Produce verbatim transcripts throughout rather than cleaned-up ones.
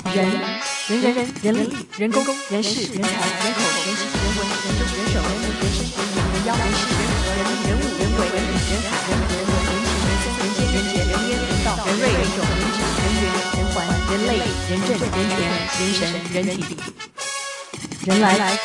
人人人人人力人工人事人才人口人情人文人政人手人民人生人民人妖人事人和人人物人鬼人理人海人和人文人情人生人间人杰人烟人道人瑞人种人质人缘人环人类人政人权人神人体人来来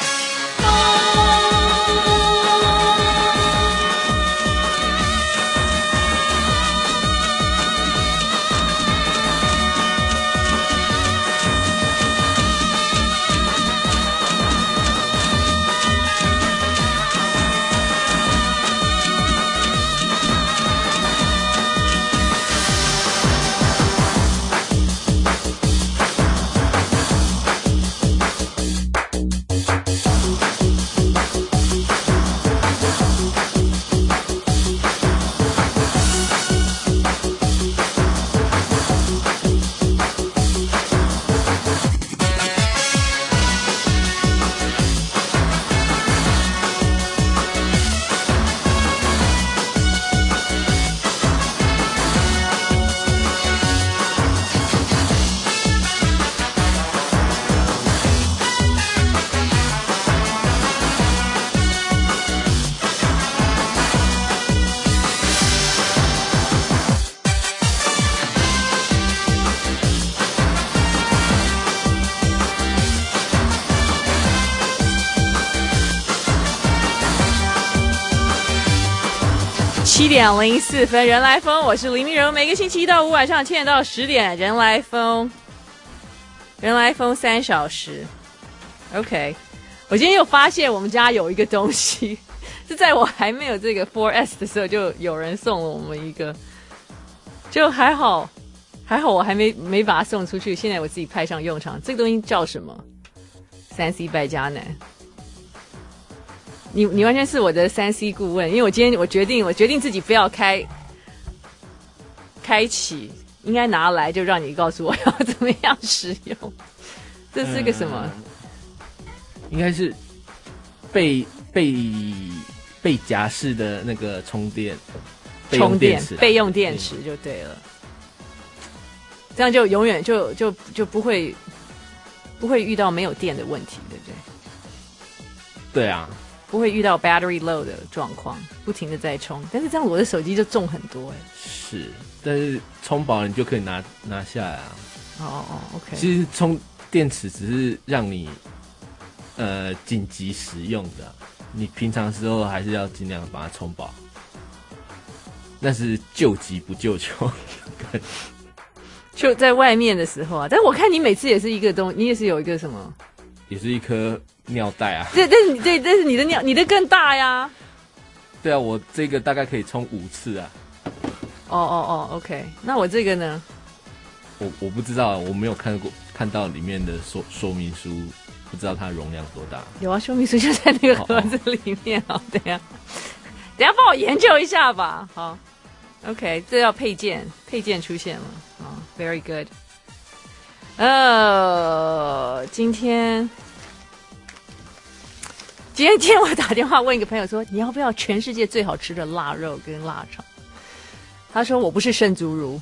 七点零四分，人来疯，我是林明柔。每个星期一到五晚上七点到十点，人来疯，人来疯三小时。OK， 我今天又发现我们家有一个东西，是在我还没有这个 four S 的时候，就有人送了我们一个，就还好，还好我还没没把它送出去，现在我自己派上用场。这个东西叫什么？三 C 败家男。你你完全是我的三 C 顾问，因为我今天我决定我决定自己不要开开启，应该拿来就让你告诉我要怎么样使用。这是个什么？ 嗯、应该是背背背夹式的那个充电充电备用电池就对了，这样就永远就就就不会不会遇到没有电的问题，对不对？ 对啊。 不会遇到 battery low 的状况，不停的在充，但是这样我的手机就重很多哎。 是，但是充饱了你就可以拿拿下来啊。 哦哦 ，OK。 其实充电池只是让你呃紧急使用的，你平常时候还是要尽量把它充饱。那是救急不救穷。 就在外面的时候啊，但我看你每次也是一个东，你也是有一个什么？ 也是一颗尿袋啊。 对，但是你对，但是你的尿，你的更大呀。 对啊，我这个大概可以充五次啊。 哦哦哦 ，OK， 那我这个呢？ 我我不知道，我没有看过看到里面的说说明书，不知道它容量多大。 有啊，说明书就在那个盒子里面哦。等一下，等一下帮我研究一下吧。好 ，OK， 这要配件，配件出现了啊、哦、，Very good。呃，今天，今天今天我打电话问一个朋友说，你要不要全世界最好吃的腊肉跟腊肠？他说我不是圣祖儒。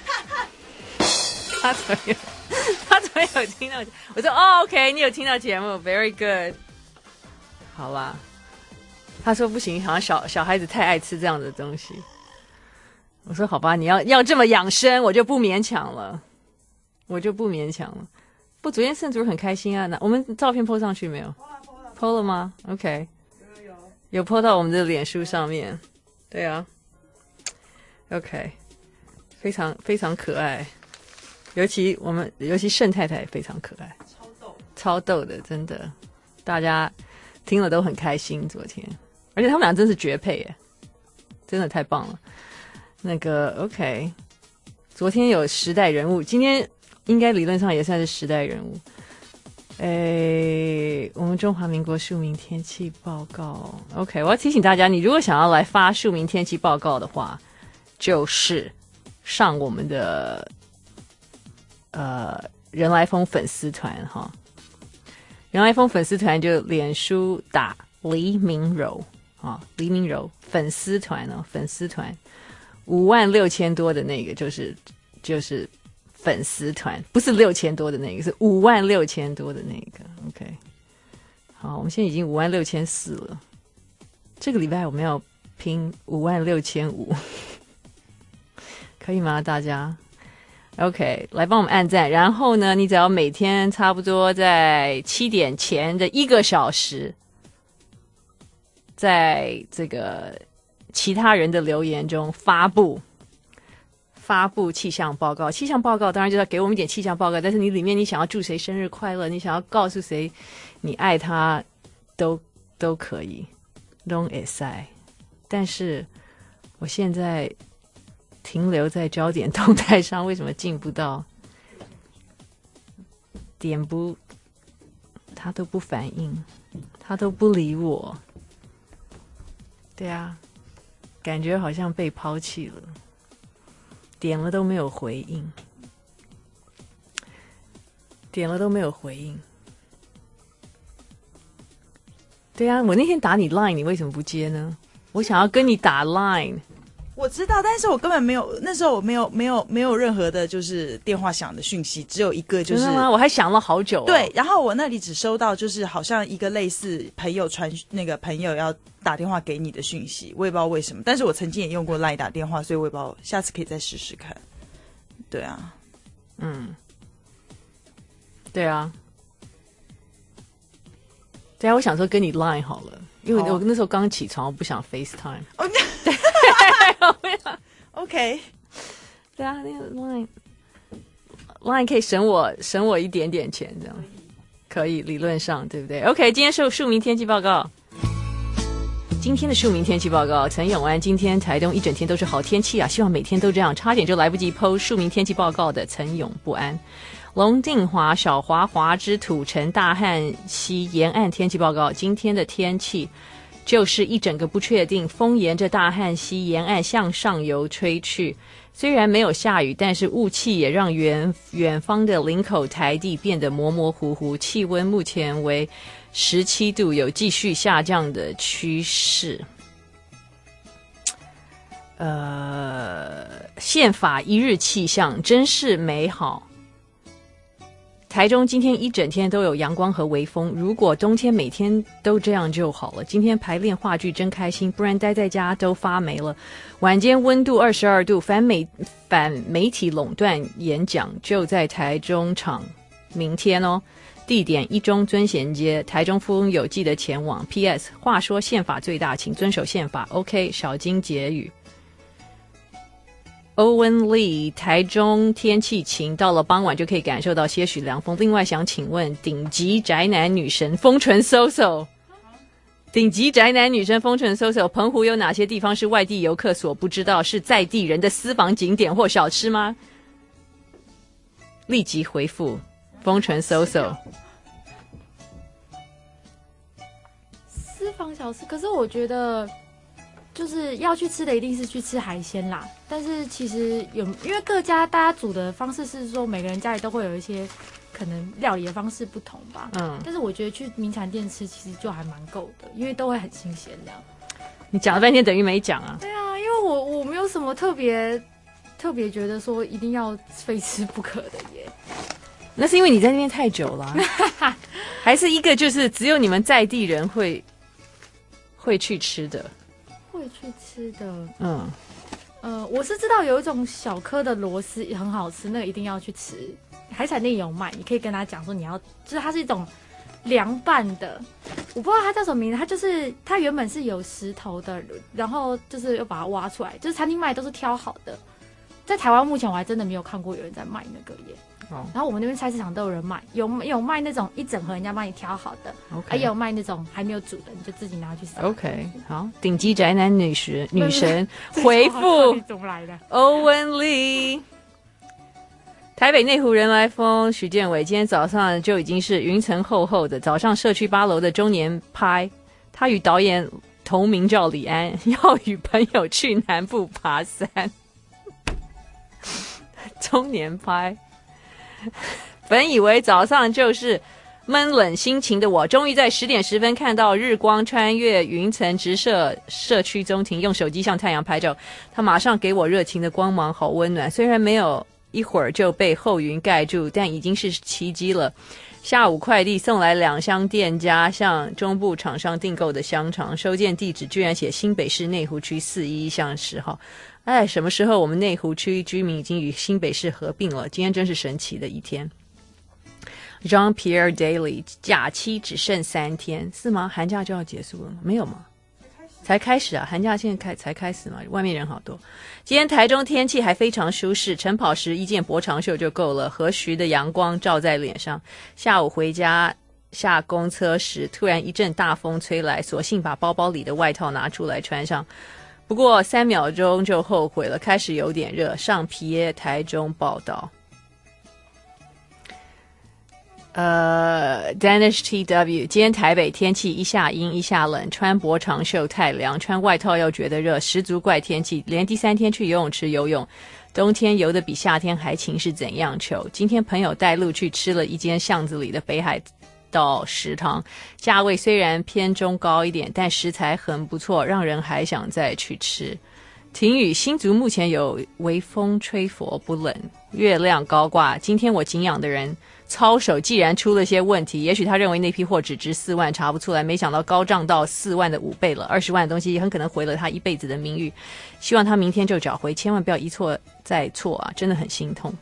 他怎么有？他怎么有听到？我说哦 ，OK， 你有听到节目 ，Very good。好啦，他说不行，好像小小孩子太爱吃这样的东西。我说好吧，你要要这么养生，我就不勉强了。我就不勉强了。不，昨天圣主很开心啊。那我们照片 po 上去没有 ？po 了吗 ？OK， 有有有 po 到我们的脸书上面。对啊 ，OK， 非常非常可爱。尤其我们，尤其盛太太也非常可爱，超逗，超逗的，真的，大家听了都很开心。昨天，而且他们俩真是绝配耶，真的太棒了。那个 OK， 昨天有时代人物，今天。应该理论上也算是时代人物。诶，我们中华民国庶民天气报告 OK， 我要提醒大家，你如果想要来发庶民天气报告的话，就是上我们的呃人来疯粉丝团哈，人来疯粉丝团就脸书打黎明柔啊，黎明柔粉丝团哦，粉丝团五万六千多的那个就是就是粉丝团，不是六千多的那个，是五万六千多的那个。OK， 好，我们现在已经五万六千四了。这个礼拜我们要拼五万六千五，可以吗？大家 ？OK， 来帮我们按赞。然后呢，你只要每天差不多在七点前的一个小时，在这个其他人的留言中发布。发布气象报告，气象报告当然就是要给我们一点气象报告，但是你里面你想要祝谁生日快乐，你想要告诉谁你爱他，都都可以，都会使。但是我现在停留在焦点动态上，为什么进不到？点不，他都不反应，他都不理我。对啊，感觉好像被抛弃了。点了都没有回应，点了都没有回应。对啊，我那天打你 Line， 你为什么不接呢？我想要跟你打 Line。 我知道，但是我根本没有，那时候我没有没有没有任何的，就是电话响的讯息，只有一个，就是真的吗？我还想了好久、哦。 对，然后我那里只收到就是好像一个类似朋友传那个朋友要打电话给你的讯息，我也不知道为什么，但是我曾经也用过 Line 打电话，所以我也不知道，下次可以再试试看。对啊， 嗯，对啊，对啊，我想说跟你 Line 好了，因为我那时候刚起床，我不想 FaceTime。 哦， 对。 OK， 对啊，那个 Line Line 可以省我省我一点点钱，这样可以，理论上对不对 ？OK， 今天是庶民天气报告。今天的庶民天气报告，陈永安，今天台东一整天都是好天气啊，希望每天都这样，差点就来不及 po 庶民天气报告的陈永不安。龙定华、小华、华之土城、大汉溪沿岸天气报告，今天的天气。就是一整个不确定，风沿着大汉溪沿岸向上游吹去，虽然没有下雨，但是雾气也让远远方的林口台地变得模模糊糊，气温目前为十七度，有继续下降的趋势。呃，宪法一日气象真是美好。台中今天一整天都有阳光和微风，如果冬天每天都这样就好了。今天排练话剧真开心，不然待在家都发霉了。晚间温度二十二度，反媒反媒体垄断演讲就在台中场，明天哦。地点一中尊贤街，台中富翁有记得前往。P S 话说宪法最大，请遵守宪法。OK， 小金结语。欧文利，台中天气晴，到了傍晚就可以感受到些许凉风。另外想请问，顶级宅男女神丰淳 Soso， 顶级宅男女神丰淳 Soso， 澎湖有哪些地方是外地游客所不知道，是在地人的私房景点或小吃吗？立即回复丰淳 Soso。 私房小吃，可是我觉得。就是要去吃的一定是去吃海鲜啦，但是其实有因为各家大家煮的方式是说每个人家里都会有一些可能料理的方式不同吧，嗯，但是我觉得去名产店吃其实就还蛮够的，因为都会很新鲜这样。 你讲了半天等于没讲啊？ 对啊，因为我我没有什么特别特别觉得说一定要非吃不可的耶。 那是因为你在那边太久了、啊，还是一个就是只有你们在地人会会去吃的。 会去吃的， 嗯， 呃，我是知道有一种小颗的螺丝也很好吃，那个一定要去吃。海产店有卖，你可以跟他讲说你要，就是它是一种凉拌的，我不知道它叫什么名字，它就是它原本是有石头的，然后就是又把它挖出来，就是餐厅卖都是挑好的。在台湾目前我还真的没有看过有人在卖那个耶。哦、然后我们那边菜市场都有人卖，有有卖那种一整盒人家帮你挑好的， okay. 也有卖那种还没有煮的，你就自己拿去烧。 OK， 好，顶级宅男女神女神回复怎么来的？ 欧文丽，台北内湖人来疯，许建伟今天早上就已经是云层厚厚的，早上社区八楼的中年拍，他与导演同名叫李安，要与朋友去南部爬山，中年拍。本以为早上就是闷冷心情的我，终于在十点十分看到日光穿越云层直射社区中庭，用手机向太阳拍照，他马上给我热情的光芒，好温暖。虽然没有一会儿就被厚云盖住，但已经是奇迹了。下午快递送来两箱店家向中部厂商订购的香肠，收件地址居然写新北市内湖区四一一巷十号。哎，什么时候我们内湖区居民已经与新北市合并了？今天真是神奇的一天。Jean-Pierre Daily 假期只剩三天，是吗？寒假就要结束了吗？没有吗？才开始啊，寒假现在开才开始嘛，外面人好多。今天台中天气还非常舒适，晨跑时一件薄长袖就够了，和煦的阳光照在脸上。下午回家下公车时，突然一阵大风吹来，索性把包包里的外套拿出来穿上。不过三秒钟就后悔了，开始有点热。上皮耶台中报道。呃 Danish T W 今天台北天气一下阴一下冷，穿薄长袖太凉，穿外套又觉得热，十足怪天气。连第三天去游泳池游泳，冬天游得比夏天还勤是怎样糗？今天朋友带路去吃了一间巷子里的北海道食堂，价位虽然偏中高一点，但食材很不错，让人还想再去吃。停雨，新竹目前有微风吹拂不冷，月亮高挂。今天我敬仰的人操守既然出了些问题，也许他认为那批货只值四万，查不出来，没想到高涨到四万的五倍了，二十万的东西也很可能毁了他一辈子的名誉。希望他明天就找回，千万不要一错再错啊，真的很心痛。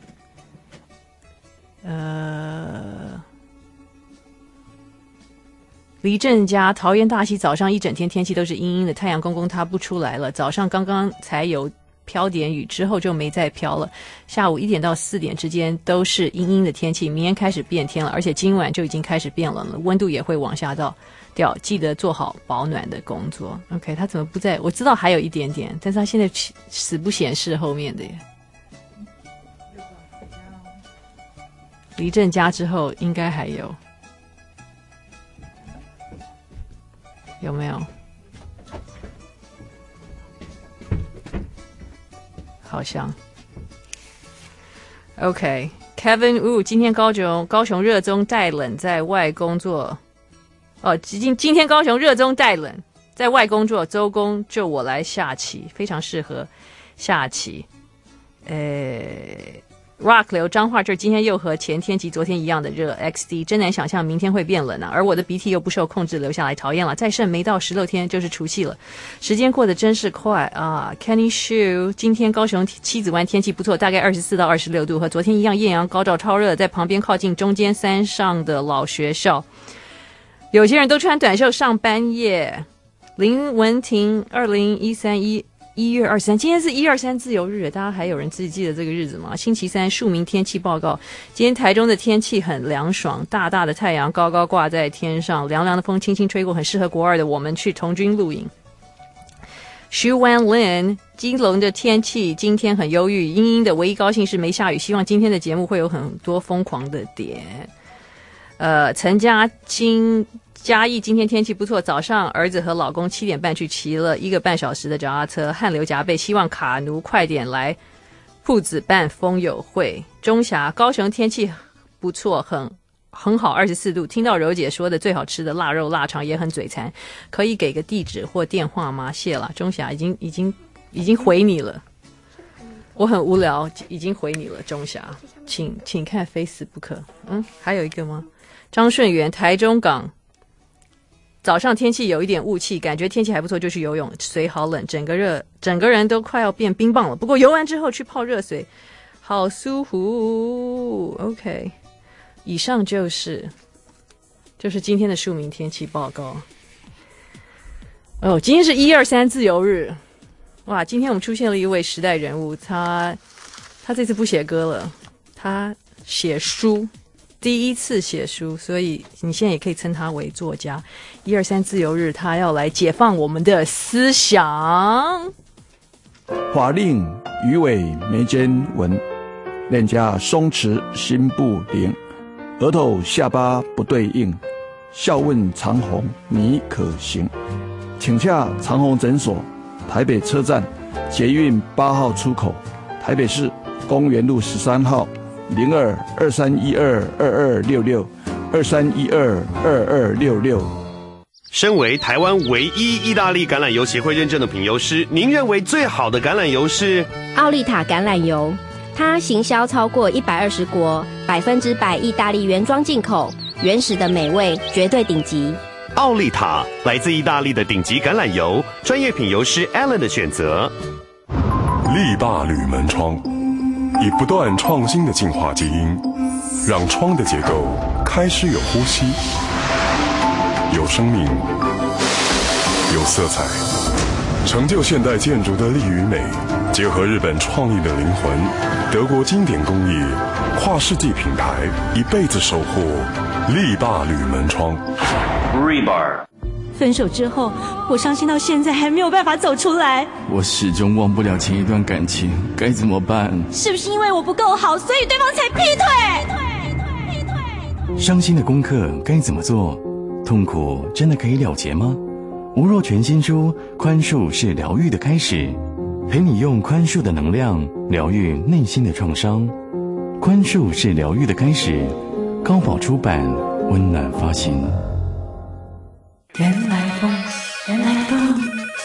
呃，黎正家桃园大溪早上一整天天气都是阴阴的，太阳公公他不出来了，早上刚刚才有飘点雨，之后就没再飘了。下午一点到四点之间都是阴阴的天气，明天开始变天了，而且今晚就已经开始变冷了，温度也会往下到掉，记得做好保暖的工作。 OK， 他怎么不在？我知道还有一点点，但是他现在死不显示后面的耶。离正家之后应该还有，有没有？好像 OK Kevin Wu 今天高雄高雄热衷带冷在外工作哦，今今天高雄热衷带冷在外工作，周公就我来下棋，非常适合下棋。呃 Rock 流彰化这今天又和前天及昨天一样的热 X D， 真难想象明天会变冷啊！而我的鼻涕又不受控制流下来，讨厌了。再剩没到十六天就是除夕了，时间过得真是快啊 ！Kenny Shu 今天高雄七子湾天气不错，大概二十四到二十六度，和昨天一样艳阳高照超热，在旁边靠近中间山上的老学校，有些人都穿短袖上班耶。林文婷二零一三一一月二十三，今天是一二三自由日，大家还有人自己记得这个日子吗？星期三庶民天气报告，今天台中的天气很凉爽，大大的太阳高高挂在天上，凉凉的风轻轻吹过，很适合国二的我们去童军露营。徐婉玲，基隆的天气今天很忧郁，阴阴的，唯一高兴是没下雨，希望今天的节目会有很多疯狂的点。呃，陈家金嘉义今天天气不错，早上儿子和老公七点半去骑了一个半小时的脚踏车，汗流浃背，希望卡奴快点来铺子办风友会。中峡高雄天气不错，很很好，二十四度。听到柔姐说的最好吃的腊肉腊肠也很嘴馋，可以给个地址或电话吗？谢了，中峡已经已经已经回你了，我很无聊，已经回你了，中峡，请请看 Facebook。嗯，还有一个吗？张顺元，台中港。早上天气有一点雾气，感觉天气还不错，就去游泳，水好冷，整个热，整个人都快要变冰棒了。不过游完之后去泡热水，好舒服。OK， 以上就是就是今天的庶民天气报告。哦，今天是一二三自由日，哇！今天我们出现了一位时代人物，他他这次不写歌了，他写书。第一次写书，所以你现在也可以称他为作家。一二三自由日，他要来解放我们的思想。 法令鱼尾眉间纹，脸颊松弛心不宁，额头下巴不对应，笑问长虹你可行？请洽长虹诊所，台北车站捷运八号出口，台北市公园路十三号。零二二三一二二二六六二三一二二二六六。 身为台湾唯一意大利橄榄油协会认证的品油师，您认为最好的橄榄油是？ 奥利塔橄榄油， 它行销超过一百二十国，百分之百意大利原装进口，原始的美味，绝对顶级。 奥利塔来自意大利的顶级橄榄油，专业品油师 Alan 的选择。 力霸铝门窗，以不断创新的进化基因，让窗的结构开始有呼吸，有生命，有色彩，成就现代建筑的力与美，结合日本创意的灵魂，德国经典工艺，跨世纪品牌，一辈子守护力霸铝门窗。 Rebar。 分手之后，我伤心到现在还没有办法走出来。 我始终忘不了前一段感情，该怎么办？ 是不是因为我不够好，所以对方才劈腿？ 伤心的功课该怎么做？痛苦真的可以了结吗？吴若权新书《宽恕是疗愈的开始》，陪你用宽恕的能量疗愈内心的创伤。宽恕是疗愈的开始，高宝出版，温暖发行。 原来风，原来风。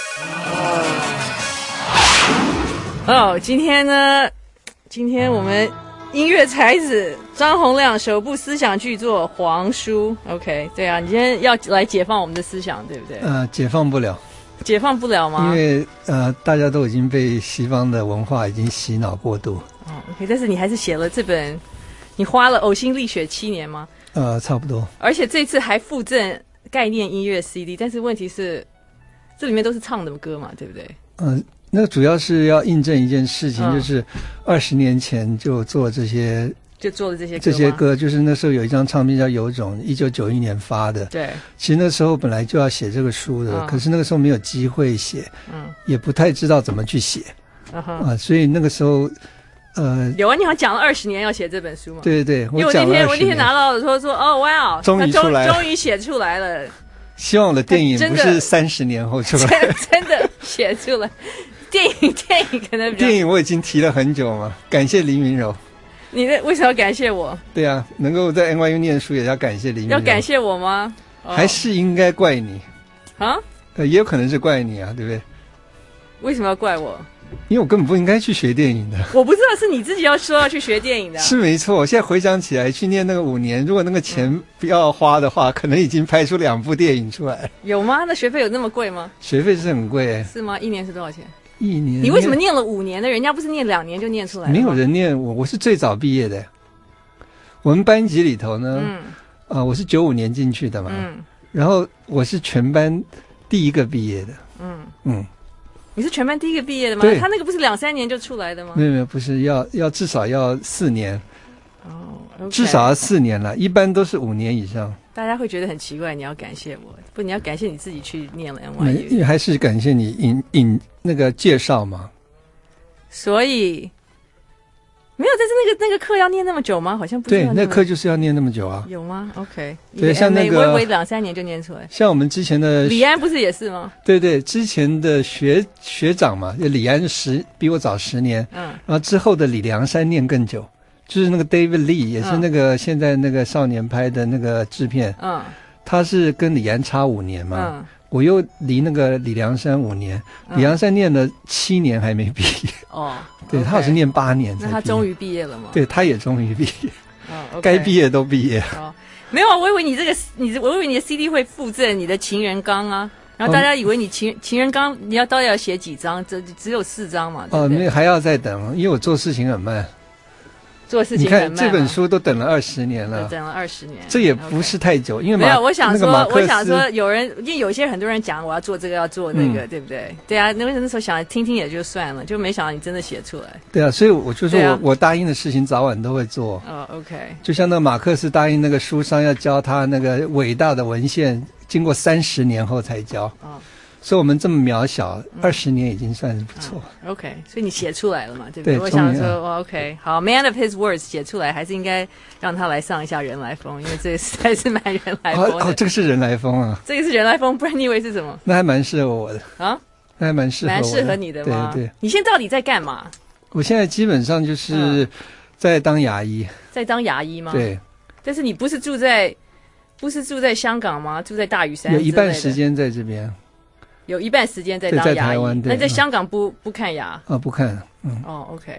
哦，今天呢，今天我们音乐才子张洪量首部思想巨作《黄书》。OK， 对啊，你今天要来解放我们的思想，对不对？ 呃，解放不了， 解放不了吗？ 因为呃，大家都已经被西方的文化已经洗脑过度。 哦 ，OK， 但是你还是写了这本，你花了呕心沥血七年吗？ 呃，差不多。 而且这次还附赠概念音乐 C D， 但是问题是，这里面都是唱的歌嘛，对不对？ 嗯、呃，那主要是要印证一件事情， 嗯、 就是二十年前就做这些， 就做了这些歌这些歌，就是那时候有一张唱片叫《有种》，一九九一年发的。 对， 其实那时候本来就要写这个书的，嗯、可是那个时候没有机会写，嗯，也不太知道怎么去写，啊、uh 呃，所以那个时候。呃， 有啊，你好像讲了二十年要写这本书嘛？ 对对对， 因为我那天我那天拿到说说哦哇， 终于出来了， 终于写出来了。 希望我的电影不是三十年后出来， 真的写出来。电影电影可能比较电影我已经提了很久嘛，感谢黎明柔。 你的为什么要感谢我？ 对啊，能够在 N Y U 念书也要感谢黎明柔。 要感谢我吗？ 哦、还是应该怪你啊？ 呃，也有可能是怪你啊，对不对？ 为什么要怪我？ 因为我根本不应该去学电影的。 我不知道是你自己要说要去学电影的。 是没错，我现在回想起来，去念那个五年，如果那个钱不要花的话，嗯、可能已经拍出两部电影出来。 有吗？那学费有那么贵吗？ 学费是很贵、欸。 是吗？一年是多少钱？ 一年。 你为什么念了五年的？人家不是念两年就念出来了？ 没有人念我，我是最早毕业的。我们班级里头呢，嗯，啊、呃，我是九五年进去的嘛，嗯，然后我是全班第一个毕业的，嗯嗯。 你是全班第一个毕业的吗？他那个不是两三年就出来的吗？ 没有没有，不是要要至少要四年， 哦， okay、 至少要四年了，一般都是五年以上。 大家会觉得很奇怪，你要感谢我，不，你要感谢你自己去念了 N Y U， 还是感谢你引引那个介绍嘛？ 所以没有，但是那个那个课要念那么久吗？好像不是。 对，那课就是要念那么久啊。 有吗 ？OK， 对，像那个我以为两三年就念出来。 像我们之前的李安不是也是吗？ 对对，之前的学学长嘛，李安十比我早十年，嗯，然后之后的李良山念更久，就是那个 David Lee 也是那个、嗯、现在那个少年拍的那个制片，嗯，他是跟李安差五年嘛。嗯，我又离那个李良山五年，嗯、李良山念了七年还没毕业。哦，对， okay, 他好像念八年才毕业。 那他终于毕业了吗？ 对，他也终于毕业。 哦， okay、 该毕业都毕业。 哦，没有啊，我以为你这个，你我以为你的 C D 会附赠你的情人纲啊，然后大家以为你情、嗯、情人纲你要到底要写几张？这只有四张嘛？对不对？ 哦，那还要再等，因为我做事情很慢。 做事情很慢。 你看这本书都等了二十年了， 等了二十年， 这也不是太久。因为没有，我想说， 那个、 我想说，有人因为有些很多人讲我要做这个要做那个，嗯、对不对？对啊，那那时候想听听也就算了，就没想到你真的写出来。 对啊，所以我就说我、啊、我答应的事情早晚都会做。 哦 ，OK。 就像那个马克思答应那个书商要教他那个伟大的文献，经过三十年后才教。哦。所以我们这么渺小，二十、嗯、年已经算是不错、 嗯。OK， 所以你写出来了嘛，对不对？对，我想说、哦、，OK， 好 ，Man of His Words 写出来，还是应该让他来上一下人来疯，因为这个实在是蛮人来疯的。 哦，哦这个是人来疯啊！ 这个是人来疯，不然你以为是什么？ 那还蛮适合我的啊， 那还蛮适合我的， 蛮适合你的吗？ 对对。 你现在到底在干嘛？ 我现在基本上就是在当牙医， 在当牙医吗？ 对。 但是你不是住在，不是住在香港吗？住在大屿山？ 有一半时间在这边。 有一半时间在当牙医，那在香港不不看牙啊？不看，嗯， 哦 ，OK，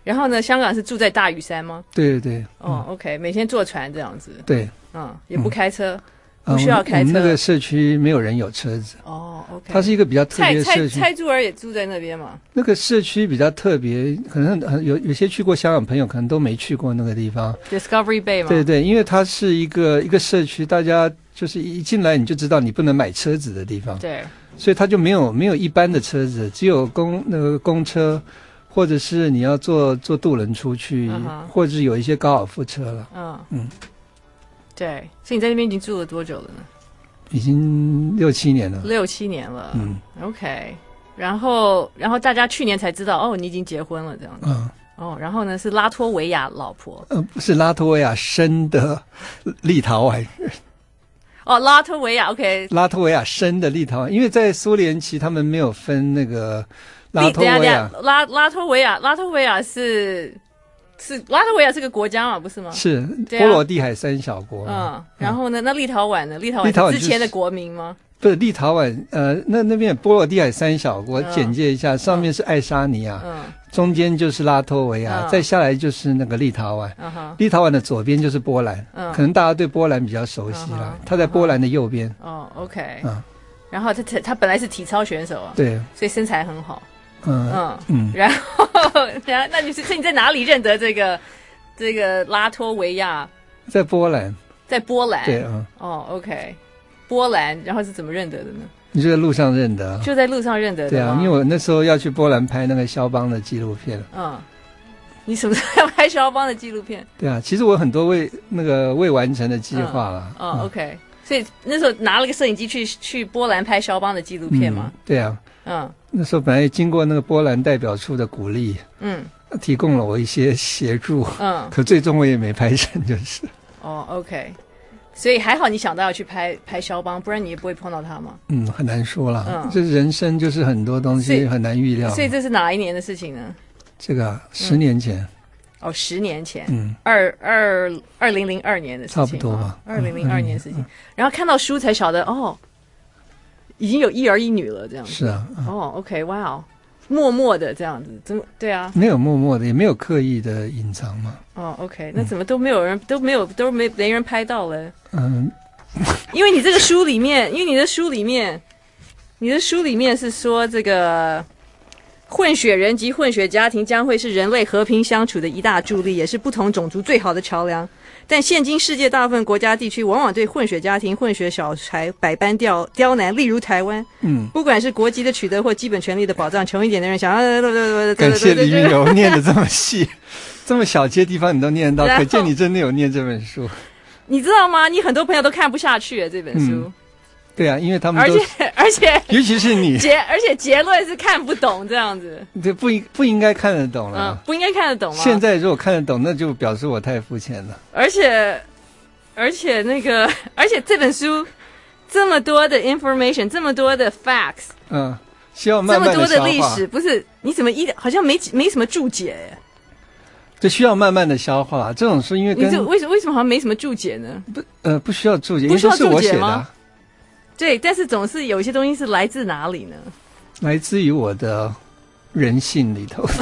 然后呢，香港是住在大屿山吗？ 对对对。 哦、嗯、，OK， 每天坐船这样子。 对。 嗯，也不开车， 嗯、 不需要开车。 我们那个社区没有人有车子。 哦 ，OK。 它是一个比较特别的社区。 蔡蔡珠儿也住在那边嘛？ 那个社区比较特别，可能有有些去过香港朋友可能都没去过那个地方。 Discovery Bay 吗？ 对对，因为它是一个一个社区，大家就是一进来你就知道你不能买车子的地方。 对。 所以它就没有没有一般的车子，只有公那个公车，或者是你要坐坐渡轮出去，嗯、或者是有一些高尔夫车了。 嗯嗯，对。所以你在那边已经住了多久了呢？ 已经六七年了。 六七年了。 嗯 ，OK。然后然后大家去年才知道，哦，你已经结婚了这样子。嗯。哦，然后呢是拉脱维亚老婆。 呃，不是拉脱维亚生的立陶宛人。 哦，拉脱维亚 ，OK， 拉脱维亚生的立陶宛，因为在苏联期他们没有分那个拉脱维亚， 拉拉脱维亚，拉脱维亚是是拉脱维亚是个国家嘛，不是吗？ 是波罗的海三小国。 嗯，然后呢，那立陶宛呢？立陶宛是之前的国名吗？ 不是立陶宛，呃，那那边波罗的海三小国，嗯、简介一下，上面是爱沙尼亚。嗯。中间就是拉脱维亚，嗯、再下来就是那个立陶宛。嗯、立陶宛的左边就是波兰，嗯、可能大家对波兰比较熟悉了。他、嗯、在波兰的右边。 哦 ，OK。嗯，然后他他本来是体操选手啊， 对， 所以身材很好。 嗯嗯嗯。 然后，然后那你是所以你在哪里认得这个这个拉脱维亚？ 在波兰。 在波兰。 对，嗯。 哦 ，OK， 波兰，然后是怎么认得的呢？ 你就在路上认得， 就在路上认得的。 对啊，因为我那时候要去波兰拍那个肖邦的纪录片。 嗯，你什么时候要拍肖邦的纪录片？ 对啊，其实我有很多未那个未完成的计划了。 嗯、哦、嗯、，OK， 所以那时候拿了个摄影机去去波兰拍肖邦的纪录片嘛、 嗯。对啊， 嗯， 那时候本来经过那个波兰代表处的鼓励，嗯，提供了我一些协助，嗯，可最终我也没拍成，就是。 哦 ，OK。所以还好你想到要去拍拍肖邦，不然你也不会碰到他嘛。 嗯，很难说了。嗯，这人生就是很多东西很难预料。 所以这是哪一年的事情呢？ 这个、啊、十年前、嗯。 哦，十年前。嗯，二二二零零二年的事情。 差不多吧。 二零零二年的事情、嗯嗯，然后看到书才晓得哦，已经有一儿一女了这样子。 是啊。嗯、 哦 ，OK， 哇哦。默默的这样子，怎么对啊？ 没有默默的，也没有刻意的隐藏嘛。 哦 ，OK， 那怎么都没有人、嗯、都没有都没没人拍到了？ 嗯， 因为你这个书里面，因为你的书里面，你的书里面是说这个混血人及混血家庭将会是人类和平相处的一大助力，也是不同种族最好的桥梁。但现今世界大部分国家地区往往对混血家庭、混血小孩百般刁刁难，例如台湾，嗯，不管是国籍的取得或基本权利的保障，穷一点的人想要， 感谢李云柔念的这么细，这么小些地方你都念到，可见你真的有念这本书。 你知道吗？你很多朋友都看不下去这本书。嗯， 对啊，因为他们都， 而且而且， 尤其是你结，而且结论是看不懂这样子。 对，不应不应该看得懂了， 嗯，不应该看得懂吗？ 现在如果看得懂，那就表示我太肤浅了。 而且。而且那个，而且这本书这么多的 information， 这么多的 facts， 嗯，需要慢慢的消化。 这么多的历史，不是你怎么一好像没没什么注解？ 这需要慢慢的消化。这种书因为跟你这为什么为什么好像没什么注解呢？ 不呃不需要注解， 不需要注解吗？ 啊、 对，但是总是有一些东西是来自哪里呢？ 来自于我的人性里头。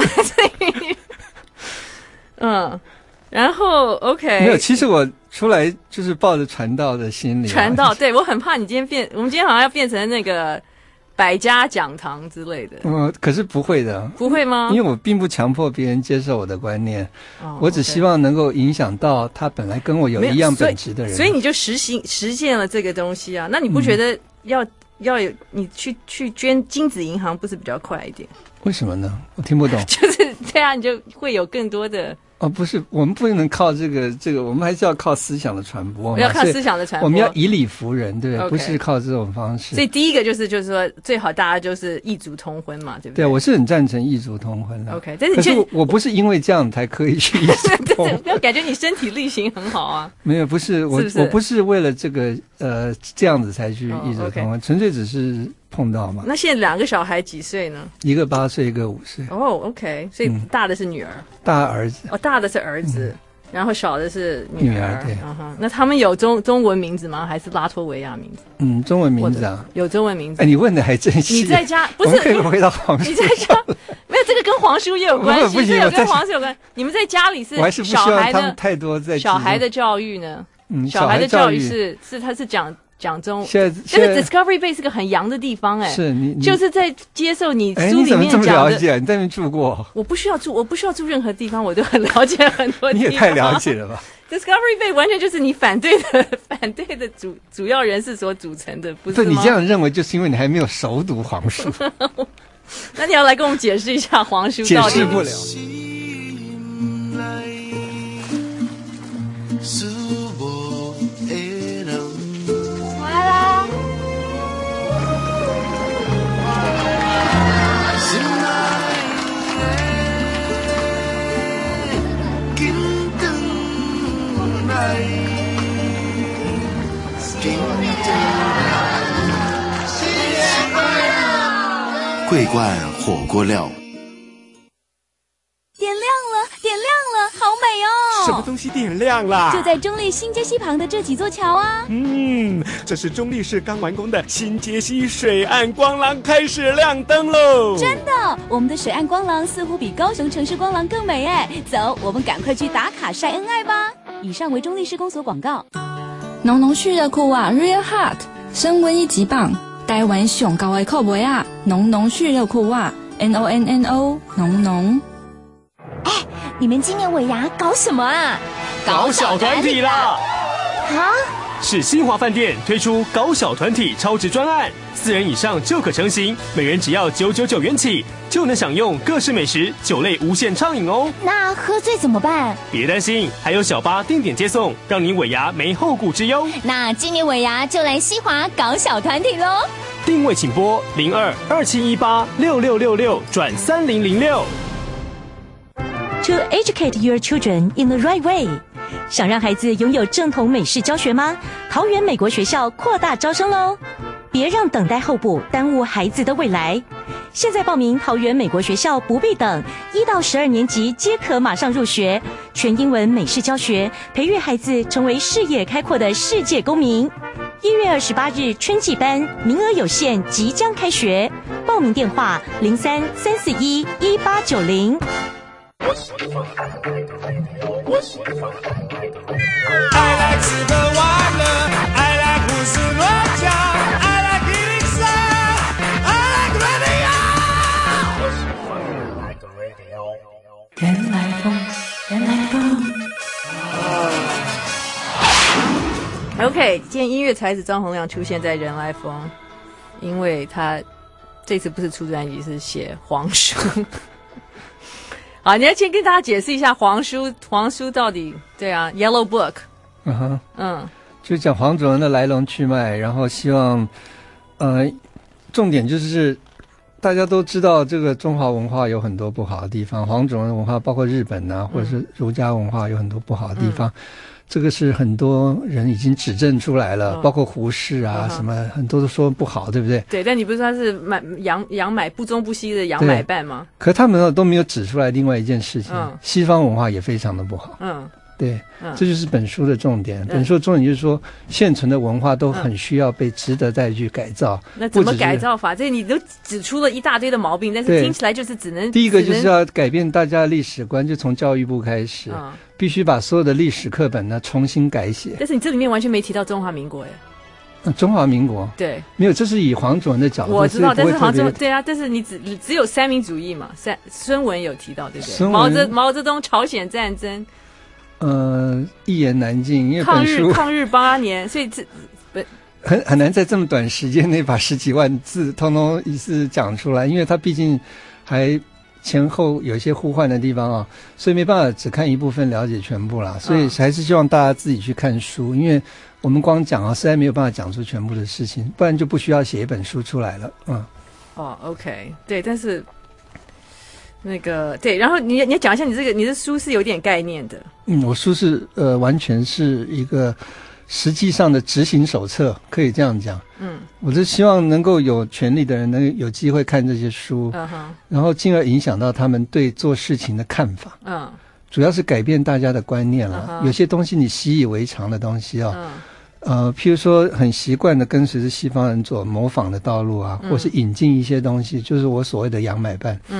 嗯，然后 OK， 没有，其实我。出来就是抱着传道的心理、啊， 传道，对，我很怕你今天变，我们今天好像要变成那个百家讲堂之类的。 嗯，可是不会的， 不会吗？ 因为我并不强迫别人接受我的观念，哦、我只希望能够影响到他本来跟我有一样本质的人。 所以，所以你就实行实践了这个东西啊？那你不觉得要、嗯、要有你去去捐精子银行不是比较快一点？ 为什么呢？我听不懂。 就是这样，你就会有更多的。 哦，不是，我们不能靠这个这个，我们还是要靠思想的传播。 要靠思想的传播， 我们要以理服人，对不对？ Okay. 不是靠这种方式。 所以第一个就是就是说，最好大家就是异族通婚嘛，对不对？ 对，我是很赞成异族通婚的。 OK， 但是可是 我, 我不是因为这样才可以去异族通婚。 感觉你身体力行很好啊。 没有，不是我，是不是我不是为了这个呃这样子才去异族通婚， oh, 纯粹只是。碰到吗？ 那现在两个小孩几岁呢？ 一个八岁，一个五岁。 哦、oh, ，OK， 所以大的是女儿， 嗯、大儿子。 哦，大的是儿子，嗯、然后小的是女儿。 女儿对。 嗯哼，那他们有中中文名字吗？还是拉脱维亚名字？ 嗯，中文名字啊， 有中文名字。 哎，你问的还真细。 你在家不是？ 可以回到黄你在家， 没有，这个跟黄叔也有关系， 不行， 这个跟黄叔有关。你们在家里是我还是不希小孩的望他们太多在小孩的教育呢？ 嗯， 小孩的教育育是是他是讲讲中， 现在但是 Discovery Bay 是个很洋的地方哎、欸， 是你就是在接受你哎， 书里你怎么这么面讲的。 了解？你在那边住过？ 我不需要住，我不需要住任何地方，我都很了解很多地方。 你也太了解了吧 ！Discovery Bay 完全就是你反对的反对的主主要人士所组成的，不是吗？ 不，你这样认为，就是因为你还没有熟读黄书。 那你要来跟我们解释一下黄书到底？ 解释不了。 来啦！ 桂冠火锅料， 点亮了，点亮了，好美哦！ 什么东西点亮了？ 就在中立新街溪旁的这几座桥啊！ 嗯，这是中立市刚完工的新街溪水岸光廊开始亮灯喽！ 真的，我们的水岸光廊似乎比高雄城市光廊更美哎！走，我们赶快去打卡晒恩爱吧！以上为中立市公所广告。 浓浓蓄热裤啊 ，Real Hot， 升温一级棒。台湾上高的口味啊，浓浓蓄热裤啊 ，N O N N O， 浓浓。 哎，你们今年尾牙搞什么啊？ 搞小团体啦！ 啊？ 是新华饭店推出搞小团体超值专案，四人以上就可成行，每人只要九九九元起，就能享用各式美食、酒类无限畅饮哦。 那喝醉怎么办？ 别担心，还有小巴定点接送，让你尾牙没后顾之忧。 那今年尾牙就来西华搞小团体喽！ 定位请拨零二二七一八六六六六转三零零六。 To educate your children in the right way， 想让孩子拥有正统美式教学吗？桃园美国学校扩大招生喽！别让等待候补耽误孩子的未来。现在报名桃园美国学校不必等，一到十二年级皆可马上入学，全英文美式教学，培育孩子成为视野开阔的世界公民。一月二十八日春季班名额有限，即将开学，报名电话零三三四一一八九零。 I like 吃喝玩乐 I like 胡思乱想 I like 一零三 I like radio 人来疯，人来疯。 OK， 今天音乐才子张洪量出现在人来疯，因为他这次不是出专辑，是写黄书。好，你要先跟大家解释一下黄书，黄书到底对啊 ，Yellow Book， 嗯哼， 嗯， 就讲黄种人的来龙去脉，然后希望，呃，重点就是大家都知道这个中华文化有很多不好的地方，黄种人文化包括日本啊，或者是儒家文化有很多不好的地方。嗯，这个是很多人已经指证出来了，哦，包括胡适啊，嗯，什么很多都说不好，对不对？ 对，但你不是他是买洋洋买不中不西的洋买办吗？ 可他们都没有指出来另外一件事情，嗯，西方文化也非常的不好。 嗯， 对， 嗯，这就是本书的重点。嗯，本书的重点就是说，现存的文化都很需要被值得再去改造。 嗯，那怎么改造法？这你都指出了一大堆的毛病，但是听起来就是只能第一个就是要改变大家的历史观，就从教育部开始。嗯，必须把所有的历史课本呢重新改写。 但是你这里面完全没提到中华民国耶。 嗯，中华民国对， 没有，这是以黄种人的角度。 我知道，但是黄种对啊，但是你只只有三民主义嘛，三孙文有提到对不对？毛泽毛泽东朝鲜战争， 呃，一言难尽，因为抗日抗日八年，所以这本很很难在这么短时间内把十几万字通通一次讲出来，因为它毕竟还前后有一些互换的地方啊，所以没办法只看一部分了解全部啦，所以还是希望大家自己去看书，因为我们光讲啊，实在没有办法讲出全部的事情，不然就不需要写一本书出来了。嗯， 哦 ，OK， 对，但是那个对，然后你你讲一下你这个你的书是有点概念的。 嗯，我书是呃完全是一个实际上的执行手册，可以这样讲。嗯，我是希望能够有权利的人能有机会看这些书，嗯哼，然后进而影响到他们对做事情的看法。嗯，主要是改变大家的观念了。嗯，有些东西你习以为常的东西啊。嗯。呃，譬如说很习惯的跟随着西方人走模仿的道路啊，嗯，或是引进一些东西，就是我所谓的洋买办。嗯，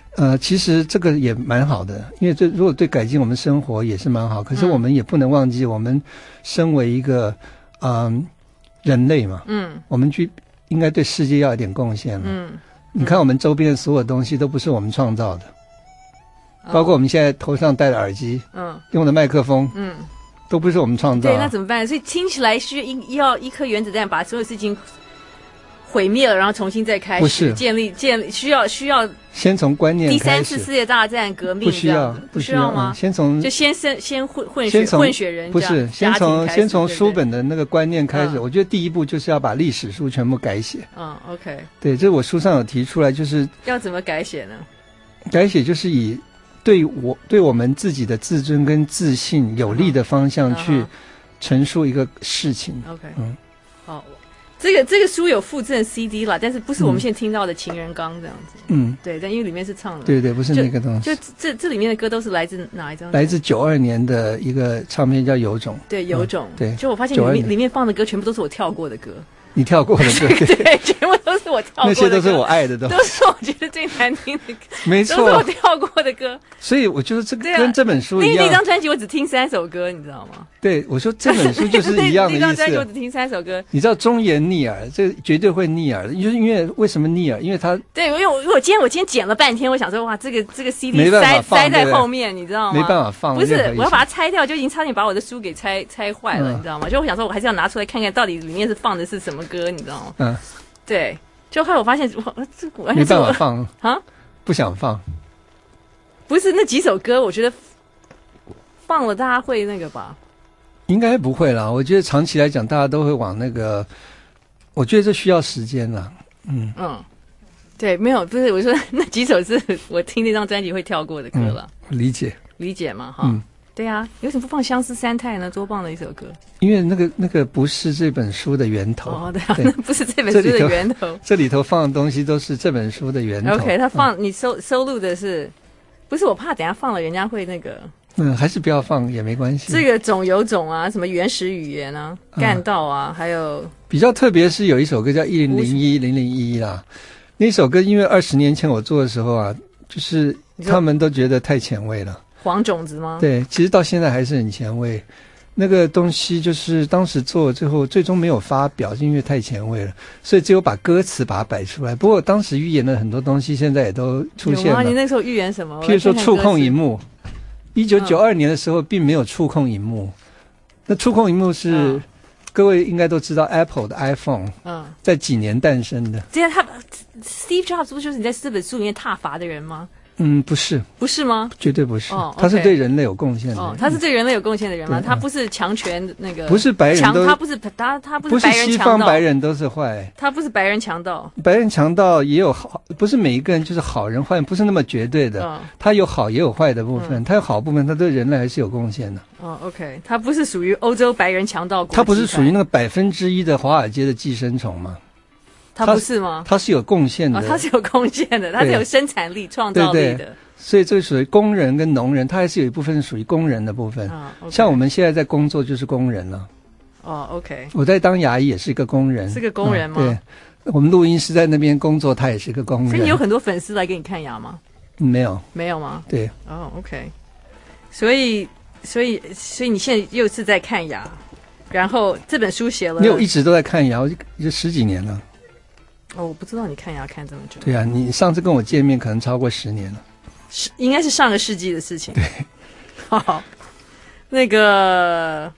呃，其实这个也蛮好的，因为这如果对改进我们生活也是蛮好。可是我们也不能忘记，我们身为一个嗯、呃、人类嘛，嗯，我们去应该对世界要有点贡献了。嗯，你看我们周边的所有东西都不是我们创造的，嗯、包括我们现在头上戴的耳机，嗯，用的麦克风，嗯，都不是我们创造的。 对，那怎么办？所以听起来需要一要一颗原子弹把所有事情毁灭了，然后重新再开始， 不是建立建立，需要需要先从观念开始。 第三次世界大战革命不需要， 不需要吗？ 嗯、先从就先先先混混血混血人， 不是先从先从书本的那个观念开始。 嗯、 我觉得第一步就是要把历史书全部改写。 嗯 ，OK。 对，这我书上有提出来，就是要怎么改写呢？ 改写就是以对我对我们自己的自尊跟自信有利的方向去陈述一个事情。 OK， 嗯， 好。这个这个书有附赠 C D 啦，但是不是我们现在听到的《情人纲》这样子。嗯，对，但因为里面是唱的。 对对，不是那个东西。 就这这里面的歌都是来自哪一张？ 来自九二年的一个唱片叫《有种》。 对，《有种》 嗯。对， 就我发现里面里面放的歌全部都是我跳过的歌。 你跳过的歌， 对，全部都是我跳过的歌， 那些都是我爱的，都都是我觉得最难听的歌， 没错， 都是我跳过的歌。 所以我觉得这个跟这本书一样。 那那张专辑我只听三首歌，你知道吗？ 对，我说这本书就是一样的意思。 那张专辑我只听三首歌。 你知道忠言逆耳，这绝对会逆耳的。就是因为为什么逆耳？因为它对，因为我因为我今天我今天剪了半天，我想说哇，这个这个 C D 塞塞在后面，你知道吗？ 没办法放， 不是，我要把它拆掉，就已经差点把我的书给拆拆坏了，你知道吗？就我想说，我还是要拿出来看看到底里面是放的是什么歌，你知道吗？嗯，对，就后来我发现，我这完全没办法放啊， 不想放。 不是那几首歌，我觉得放了大家会那个吧？ 应该不会啦。我觉得长期来讲，大家都会往那个，我觉得这需要时间啦。嗯嗯，对，没有，不是我说那几首是我听那张专辑会跳过的歌了。 嗯、理解理解嘛，哈。嗯对啊，为什么不放《相思三太》呢？多棒的一首歌！ 因为那个那个不是这本书的源头。 哦，对啊，对那不是这本书的源头。 这里头放的东西都是这本书的源头。 OK， 他放、嗯、你收收录的是，不是我怕等一下放了人家会那个。 嗯，还是不要放也没关系。 这个种有种啊，什么原始语言啊，干道啊，嗯、还有比较特别是有一首歌叫《一零零一零零一》啦，那首歌因为二十年前我做的时候啊，就是他们都觉得太前卫了。 黄种子吗？ 对，其实到现在还是很前卫。那个东西就是当时做最后最终没有发表，因为太前卫了，所以只有把歌词把它摆出来。不过当时预言的很多东西，现在也都出现了。 有吗？你那时候预言什么？ 譬如说触控萤幕，一九九二年的时候并没有触控萤幕。嗯、那触控萤幕是、嗯、各位应该都知道 Apple 的 iPhone， 嗯，在几年诞生的？ 这样他 Steve Jobs 不就是你在这本书里面挞伐的人吗？ 嗯，不是， 不是吗？ 绝对不是。 哦， okay、他是对人类有贡献的人。 哦，他是对人类有贡献的人吗？他不是强权那个， 不是白人都， 他不是他他不是白人强盗， 不是西方白人都是坏， 他不是白人强盗。 白人强盗也有好，不是每一个人就是好人坏人，不是那么绝对的。嗯、他有好也有坏的部分，嗯、他有好部分，他对人类还是有贡献的。 哦 ，OK， 他不是属于欧洲白人强盗， 他不是属于那个百分之一的华尔街的寄生虫吗？ 他不是吗？ 他是有贡献的、 哦，他是有贡献的，他是有生产力、创造力的。 对对，所以这个属于工人跟农人，他还是有一部分是属于工人的部分。 哦 okay、 像我们现在在工作就是工人了。 哦 ，OK。 我在当牙医也是一个工人。 是个工人吗？ 嗯、对，我们录音师在那边工作，他也是个工人。 所以你有很多粉丝来给你看牙吗？ 嗯、没有。 没有吗？ 对。 哦 ，OK。所以，所以，所以你现在又是在看牙，然后这本书写了。 没有，一直都在看牙，我就十几年了。 哦，我不知道你看牙看这么久。 对啊，你上次跟我见面可能超过十年了。 是，应该是上个世纪的事情。 对， 好，那个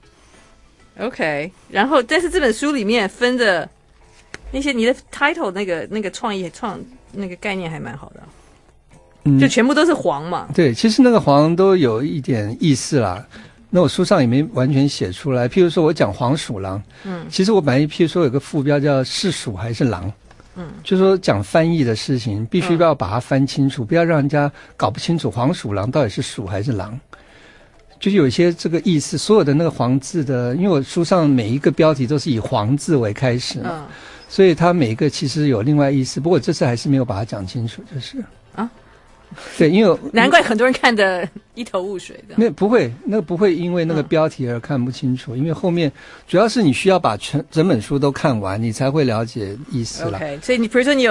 OK， 然后但是这本书里面分的那些你的 title 那个那个创意创那个概念还蛮好的，嗯，就全部都是黄嘛。 对，其实那个黄都有一点意思啦。那我书上也没完全写出来。譬如说我讲黄鼠狼，嗯，其实我本来譬如说有个副标叫是鼠还是狼。嗯，就是说讲翻译的事情，必须要把它翻清楚，嗯、不要让人家搞不清楚黄鼠狼到底是鼠还是狼。就是有一些这个意思，所有的那个黄字的，因为我书上每一个标题都是以黄字为开始嘛，嗯、所以它每一个其实有另外意思。不过这次还是没有把它讲清楚，就是啊，对，因为难怪很多人看得一头雾水的。 那不会，那个不会因为那个标题而看不清楚，嗯、因为后面主要是你需要把全整本书都看完，你才会了解意思啦。 OK， 所以你比如说你有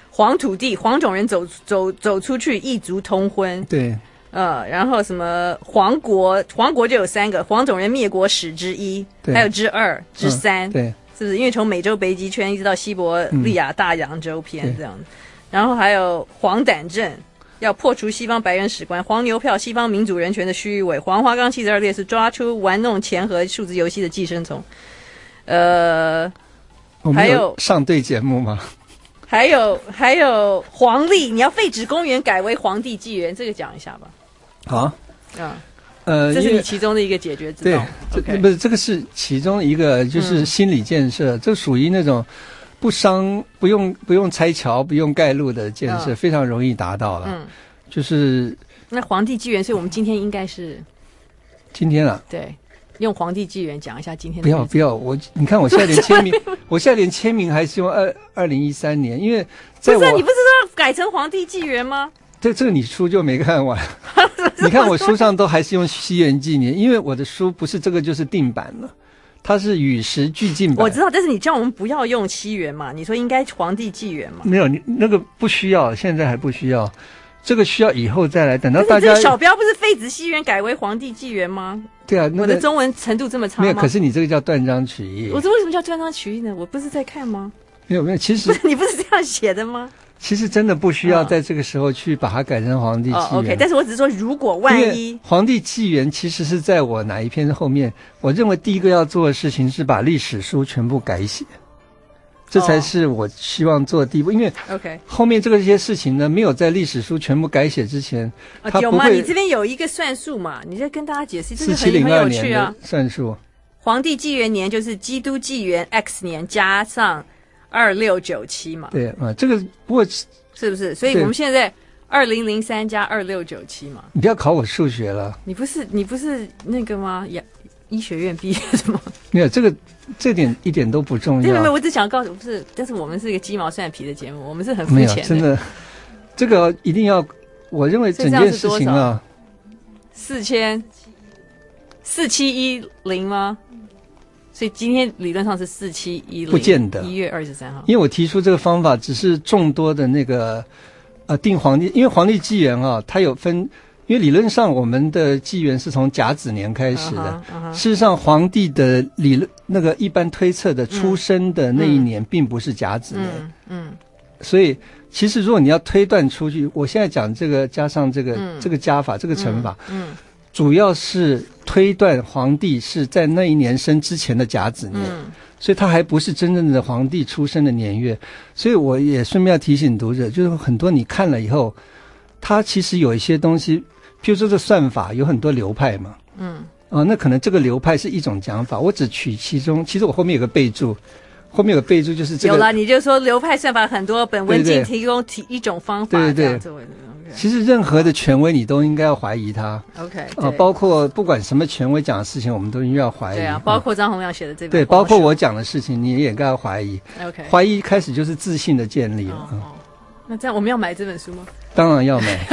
黄土地，黄种人走走走出去，异族通婚。 对。 呃，然后什么黄国，黄国就有三个，黄种人灭国史之一，还有之二、之三， 嗯、对， 是不是？因为从美洲北极圈一直到西伯利亚大洋洲篇、嗯、这样子，然后还有黄疸症，要破除西方白人史观，黄牛票，西方民主人权的虚伪，黄花岗七十二烈士抓出玩弄钱和数字游戏的寄生虫，呃，还有上对节目吗？ 还有还有黄历，你要废止公园改为皇帝纪元，这个讲一下吧。 好， 嗯， 呃， 这是你其中的一个解决之道。 对， okay 不是这个是其中一个，就是心理建设，嗯、这属于那种不伤、不用不用拆桥、不用盖路的建设，嗯、非常容易达到了。嗯，就是那皇帝纪元，所以我们今天应该是今天啊， 对，用皇帝纪元讲一下今天的。 不要不要，我你看我现在连签名，我现在连签名还是用二二零一三年，因为在我不是你不是说改成皇帝纪元吗？ 这这个你书就没看完，你看我书上都还是用西元纪年，因为我的书不是这个就是定版了，它是与时俱进版。 我知道，但是你叫我们不要用西元嘛，你说应该皇帝纪元嘛？ 没有，你那个不需要，现在还不需要，这个需要以后再来，等到大家。 这个小标不是废止西元改为皇帝纪元吗？ 对啊，那个、 我的中文程度这么差吗？ 没有，可是你这个叫断章取义。 我这为什么叫断章取义呢？我不是在看吗？ 没有没有，其实你不是这样写的吗？ 其实真的不需要在这个时候去把它改成皇帝纪元。 哦、OK， 但是我只是说，如果万一皇帝纪元其实是在我哪一篇后面，我认为第一个要做的事情是把历史书全部改写，这才是我希望做的第一步。因为 OK 后面这个这些事情呢，没有在历史书全部改写之前， 啊、 它不会。 有吗？你这边有一个算术嘛？你再跟大家解释，这个很很有趣啊。 算术， 皇帝纪元年就是基督纪元 X 年加上二六九七嘛， 对啊，这个不过是不是？所以我们现在二零零三加二六九七嘛。 你不要考我数学了。 你不是你不是那个吗？医医学院毕业的吗？ 没有，这个这点一点都不重要。 没有没有，我只想告诉不是，但是我们是一个鸡毛蒜皮的节目，我们是很肤浅的。 没有，真的，这个一定要，我认为整件事情啊， 四千四七一零吗？所以今天理论上是四七一零， 不见得一月二十三号。 因为我提出这个方法，只是众多的那个呃定皇帝，因为皇帝纪元啊，它有分，因为理论上我们的纪元是从甲子年开始的， uh-huh, uh-huh. 事实上皇帝的理论那个一般推测的出生的那一年，并不是甲子年， 嗯，嗯， 所以其实如果你要推断出去，我现在讲这个加上这个、 嗯、 这个加法这个乘法， 嗯。嗯主要是推断皇帝是在那一年生之前的甲子年，嗯、所以他还不是真正的皇帝出生的年月。所以我也顺便要提醒读者，就是很多你看了以后，他其实有一些东西，譬如说这算法有很多流派嘛，嗯，啊，那可能这个流派是一种讲法，我只取其中，其实我后面有个备注。后面有个备注，就是这个有了，你就说流派算法很多，本文仅提供提一种方法， 对对对。 对其实任何的权威你都应该要怀疑它。 OK， 啊，包括不管什么权威讲的事情，我们都应该要怀疑。 对啊，包括张宏亮写的这本。 对，包括我讲的事情，你也应该要怀疑。 OK， 怀疑开始就是自信的建立了。 哦哦，那这样我们要买这本书吗？ 当然要买。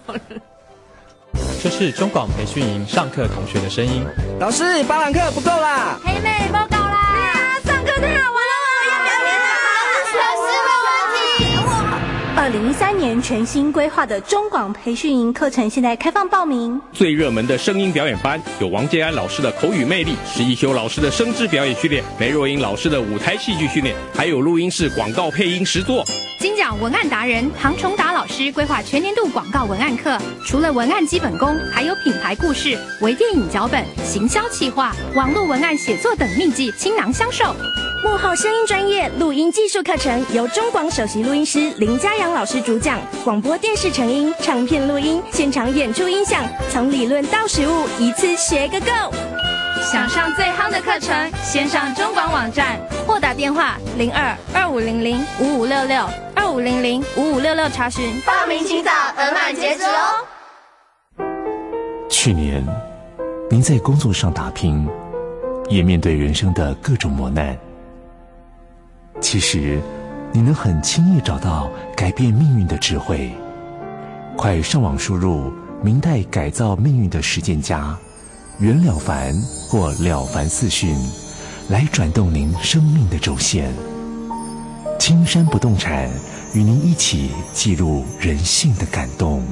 这是中广培训营上课同学的声音。 老师，八堂课不够啦！ 黑妹报告啦！对啊，上课太好玩了，要表演啦！老师没问题。二零一三年全新规划的中广培训营课程现在开放报名。 最热门的声音表演班有王建安老师的口语魅力，石一修老师的声质表演训练，梅若英老师的舞台戏剧训练，还有录音室广告配音实作。 金奖文案达人唐崇达老师规划全年度广告文案课，除了文案基本功，还有品牌故事、微电影脚本、行销企划、网络文案写作等秘籍倾囊相授。 幕后声音专业录音技术课程由中广首席录音师林嘉阳老师主讲，广播电视成音、唱片录音、现场演出音响，从理论到实务，一次学个够。 想上最夯的课程，先上中广网站或打电话零二二五零零五五六六二五零零五五六六查询。 报名请早，额满截止哦。 去年，您在工作上打拼，也面对人生的各种磨难。其实，你能很轻易找到改变命运的智慧。快上网输入明代改造命运的实践家袁了凡或了凡四训，来转动您生命的轴线。青山不动产与您一起记录人性的感动。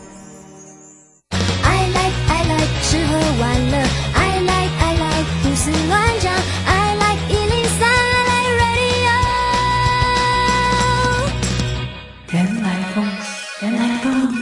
I like I like 吃喝玩乐 I like I like 胡思乱想 I like 一零三 I like radio 原来风原来风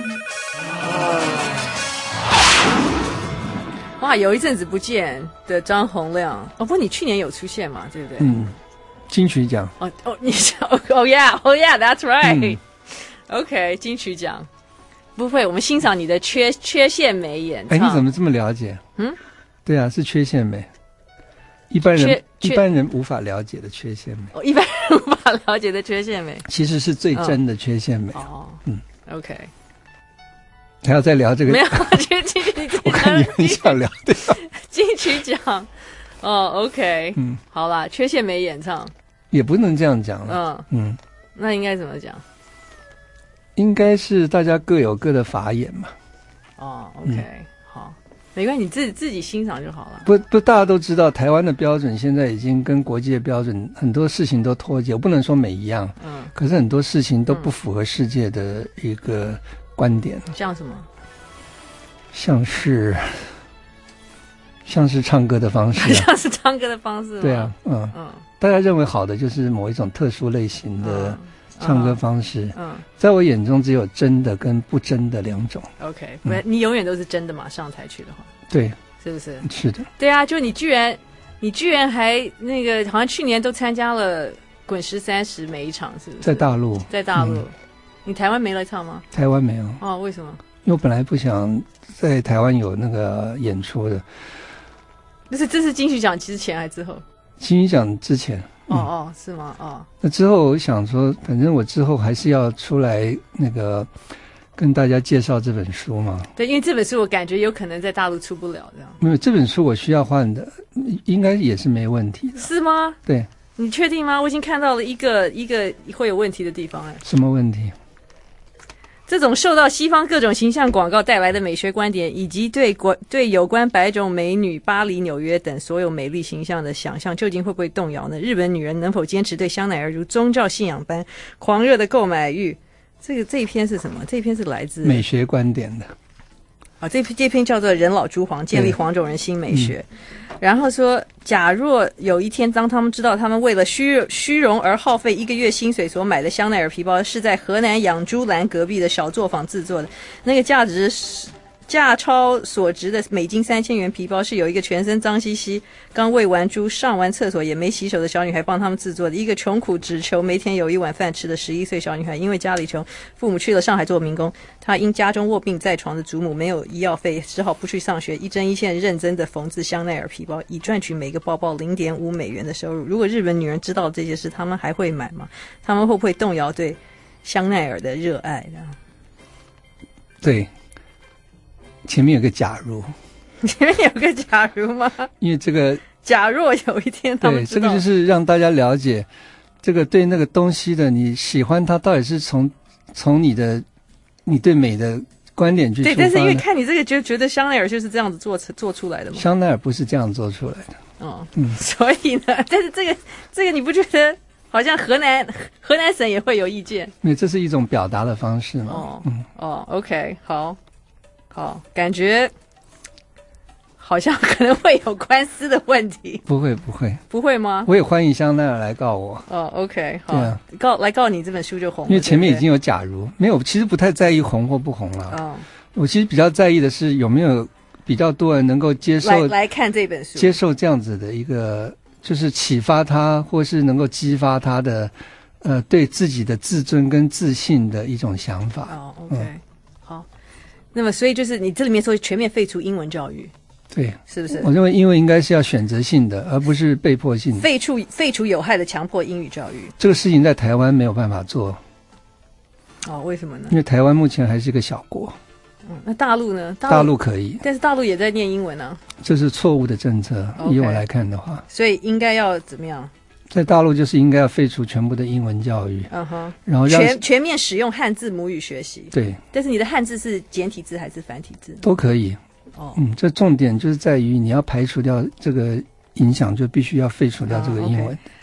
哇，有一阵子不见的张洪量哦，不过你去年有出现嘛，对不对？ 嗯，金曲奖。 哦哦，你哦哦 yeah oh yeah that's right、嗯、OK 金曲奖。不会，我们欣赏你的缺缺陷美演唱。 哎，你怎么这么了解？嗯，对啊，是缺陷美，一般人一般人无法了解的缺陷美。 哦，一般人无法了解的缺陷美， 其实是最真的缺陷美。 哦， 嗯 ，OK。 还要再聊这个？ 没有，金曲奖。 我看你很想聊对吧？ 金曲奖，哦 ，OK， 嗯，好啦，缺陷美演唱也不能这样讲了。嗯嗯， 那应该怎么讲？ 应该是大家各有各的法眼嘛。 哦 ，OK，、嗯、好，没关系，你自己自己欣赏就好了。 不不，大家都知道台湾的标准现在已经跟国际的标准很多事情都脱节，我不能说每一样，嗯，可是很多事情都不符合世界的一个观点。 像什么？ 像是像是唱歌的方式、啊， 像是唱歌的方式。 对啊，嗯嗯，大家认为好的就是某一种特殊类型的。唱歌方式，嗯，在我眼中只有真的跟不真的两种。 OK， 不、嗯，你永远都是真的嘛？上台去的话， 对， 是不是？ 是的， 对啊，就你居然，你居然还那个，好像去年都参加了滚石三十每一场，是不是？ 在大陆， 在大陆、嗯，你台湾没来唱吗？ 台湾没有。 哦，为什么？ 因为我本来不想在台湾有那个演出的。 那是这是金曲奖之前还是之后？ 金曲奖之前。 哦哦，是吗？哦， 那之后我想说，反正我之后还是要出来那个跟大家介绍这本书嘛。 对，因为这本书我感觉有可能在大陆出不了，这样。 没有，这本书我需要换的，应该也是没问题的。 是吗？ 对。 你确定吗？我已经看到了一个一个会有问题的地方哎。 什么问题？ 这种受到西方各种形象广告带来的美学观点，以及对国对有关白种美女、巴黎、纽约等所有美丽形象的想象，究竟会不会动摇呢？日本女人能否坚持对香奈儿如宗教信仰般狂热的购买欲？这个这一篇是什么？这一篇是来自美学观点的。 啊，这这篇叫做《人老珠黄：建立黄种人新美学》。然后说，假若有一天，当他们知道他们为了虚虚荣而耗费一个月薪水所买的香奈儿皮包是在河南养猪栏隔壁的小作坊制作的，那个价值价超所值的美金三千元皮包是有一个全身脏兮兮、刚喂完猪、上完厕所也没洗手的小女孩帮他们制作的。一个穷苦只求每天有一碗饭吃的十一岁小女孩，因为家里穷，父母去了上海做民工，她因家中卧病在床的祖母没有医药费，只好不去上学，一针一线认真的缝制香奈儿皮包，以赚取每个包包 零点五美元的收入。如果日本女人知道这些事，他们还会买吗？他们会不会动摇对香奈儿的热爱呢？ 对。前面有个假如， 前面有个假如吗？ 因为这个假若有一天他们知道， 对，这个就是让大家了解这个对那个东西的你喜欢它到底是从从你的你对美的观点去出发的。 对，但是因为看你这个就觉得香奈儿就是这样子做做出来的吗？ 香奈儿不是这样做出来的。 哦，嗯，所以呢，但是这个这个你不觉得好像河南河南省也会有意见？ 因为这是一种表达的方式嘛。 哦，嗯，哦 ，OK， 好。好，感觉好像可能会有官司的问题。 不会，不会， 不会吗？ 我也欢迎香奈儿来告我。 哦 ，OK， 好， 对啊， 告来告你这本书就红了。 因为前面已经有假如，没有，其实不太在意红或不红了。哦，我其实比较在意的是有没有比较多人能够接受来, 来看这本书， 接受这样子的一个，就是启发他，或是能够激发他的，呃，对自己的自尊跟自信的一种想法。 哦 ，OK，嗯，好。那么，所以就是你这里面说全面废除英文教育， 对， 是不是？ 我认为英文应该是要选择性的，而不是被迫性的。 废除废除有害的强迫英语教育， 这个事情在台湾没有办法做。 哦，为什么呢？ 因为台湾目前还是一个小国。 嗯，那大陆呢？大陆, 大陆可以， 但是大陆也在念英文啊。 这是错误的政策， okay, 以我来看的话。 所以应该要怎么样？ 在大陆就是应该要废除全部的英文教育， 嗯哼， 然后让全全面使用汉字母语学习。 对， 但是你的汉字是简体字还是繁体字？ 都可以。哦，嗯，这重点就是在于你要排除掉这个影响，就必须要废除掉这个英文。 哦 okay,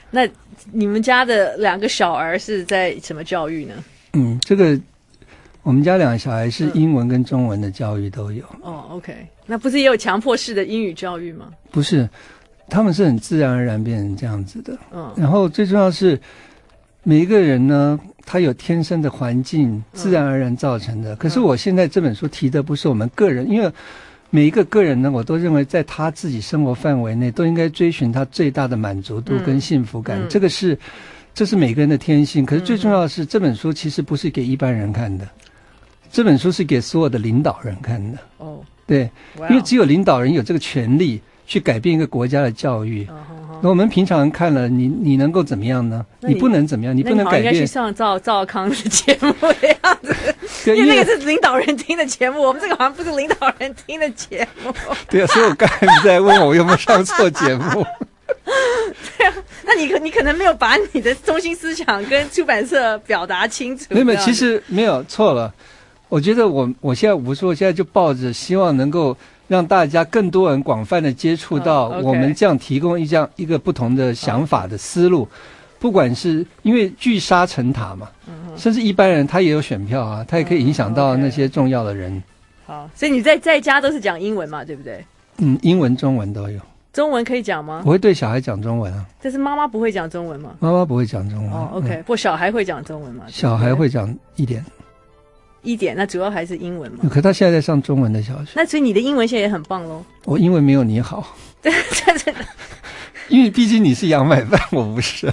那你们家的两个小儿是在什么教育呢？ 嗯，这个我们家两个小孩是英文跟中文的教育都有。 嗯、哦 ，OK， 那不是也有强迫式的英语教育吗？ 不是，他们是很自然而然变成这样子的。 嗯， 然后最重要是每一个人呢，他有天生的环境，自然而然造成的。嗯、可是我现在这本书提的不是我们个人，因为每一个个人呢，我都认为在他自己生活范围内，都应该追寻他最大的满足度跟幸福感。嗯、这个是，这是每个人的天性。可是最重要的是，嗯、这本书其实不是给一般人看的，这本书是给所有的领导人看的。 哦， 对，因为只有领导人有这个权利去改变一个国家的教育。哦那我们平常看了，你你能够怎么样呢？你, 你不能怎么样，你不能改变。 那你好应该去上赵赵康的节目的样子，因为那个是领导人听的节目，我们这个好像不是领导人听的节目。 对啊，所以我刚才在问我有没有上错节目。 对啊，那你可你可能没有把你的中心思想跟出版社表达清楚。 没有，其实没有错了。我觉得我我现在我说我现在就抱着希望能够让大家更多人广泛的接触到我们这样提供一这样一个不同的想法的思路，不管是因为聚沙成塔嘛，甚至一般人他也有选票啊，他也可以影响到那些重要的人。 好，所以你在在家都是讲英文嘛，对不对？ 嗯，英文、中文都有。 中文可以讲吗？ 我会对小孩讲中文啊。 但是妈妈不会讲中文吗？ 妈妈不会讲中文。 哦 ，OK，、嗯、不过小孩会讲中文吗？ 小孩会讲一点。 一点，那主要还是英文嘛。 可他现在在上中文的小学， 那所以你的英文现在也很棒咯。 我英文没有你好， 对对对， 因为毕竟你是洋买办，我不是。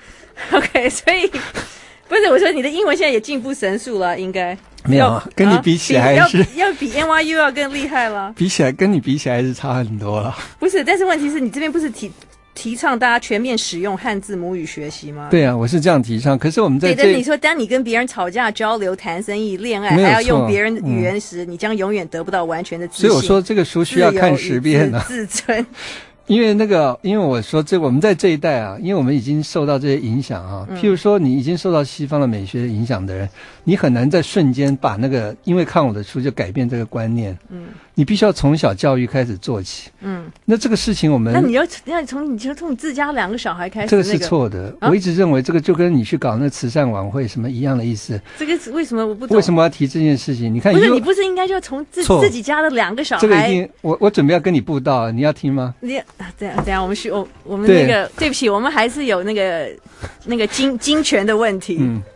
OK， 所以不是我说你的英文现在也进步神速了，应该没有啊，跟你比起来还是、 啊、要, 要比 N Y U 要更厉害了。 比起来跟你比起来还是差很多了。 不是，但是问题是你这边不是提提倡大家全面使用汉字母语学习吗？ 对啊，我是这样提倡。可是我们在这， 对，但你说当你跟别人吵架、交流、谈生意、恋爱，还要用别人语言时、嗯，你将永远得不到完全的自信。 所以我说这个书需要看十遍呢、啊。 自尊。 因为那个，因为我说这我们在这一代啊，因为我们已经受到这些影响啊，譬如说你已经受到西方的美学影响的人，你很难在瞬间把那个因为看我的书就改变这个观念。嗯，你必须要从小教育开始做起。嗯，那这个事情我们， 那你要要从你就从你自家两个小孩开始、 那個，这个是错的、啊。我一直认为这个就跟你去搞那慈善晚会什么一样的意思。 这个为什么我不懂？ 为什么要提这件事情？你看， 不是你不是应该就从自自己家的两个小孩？ 这个一定，我我准备要跟你布道，你要听吗？ 你这样这样我们。我我们那个 对, 对不起，我们还是有那个那个金金权的问题。嗯，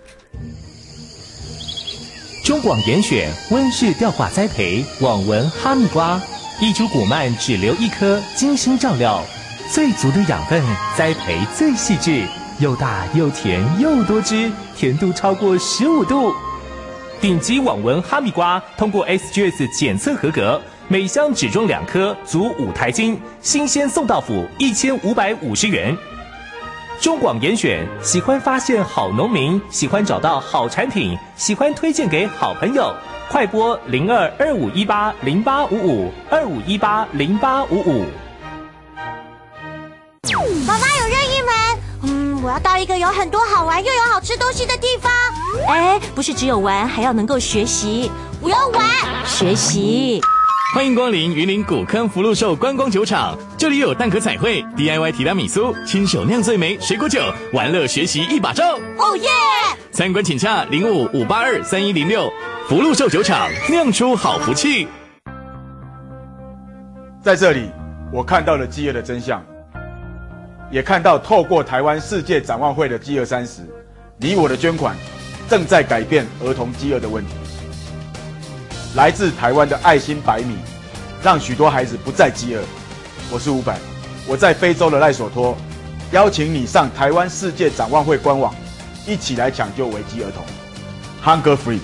中广严选温室吊挂栽培网纹哈密瓜，一株谷蔓只留一颗，精心照料，最足的养分，栽培最细致，又大又甜又多汁，甜度超过十五度。顶级网纹哈密瓜通过 S G S 检测合格。每箱只装两颗，足五台斤，新鲜送到府，一千五百五十元。中广严选，喜欢发现好农民，喜欢找到好产品，喜欢推荐给好朋友。快拨零二二五一八零八五五二五一八零八五五。 妈妈有任意门，嗯，我要到一个有很多好玩又有好吃东西的地方。 哎，不是只有玩，还要能够学习。 我要玩， 学习。 欢迎光临云林古坑福禄寿观光酒厂，这里有蛋壳彩绘、D I Y 提拉米苏、亲手酿最美水果酒，玩乐学习一把照。 哦耶！ 参观请洽零五五八二三一零六。福禄寿酒厂酿出好福气。 在这里，我看到了饥饿的真相，也看到透过台湾世界展望会的饥饿三十，你我的捐款正在改变儿童饥饿的问题。来自台湾的爱心百米，让许多孩子不再饥饿。我是伍佰，我在非洲的赖索托，邀请你上台湾世界展望会官网，一起来抢救危机儿童 ，Hunger Free。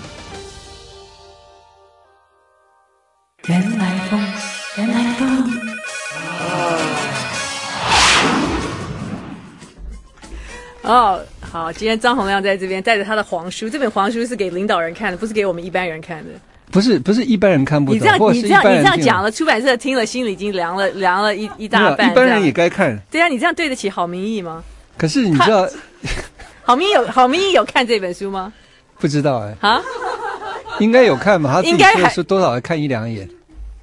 原来风，原来风。 哦，好，今天张洪亮在这边带着他的黄书，这本黄书是给领导人看的，不是给我们一般人看的。 不是不是一般人看不懂， 你这样或你这样你这样讲了，出版社听了心里已经凉了凉了一一大半。 一般人也该看。 对啊，你这样对得起好民意吗？ 可是你知道， 好民意有好民意有看这本书吗？ 不知道哎、 欸。啊？ 应该有看吧？他自己说是多少看一两眼。 啊？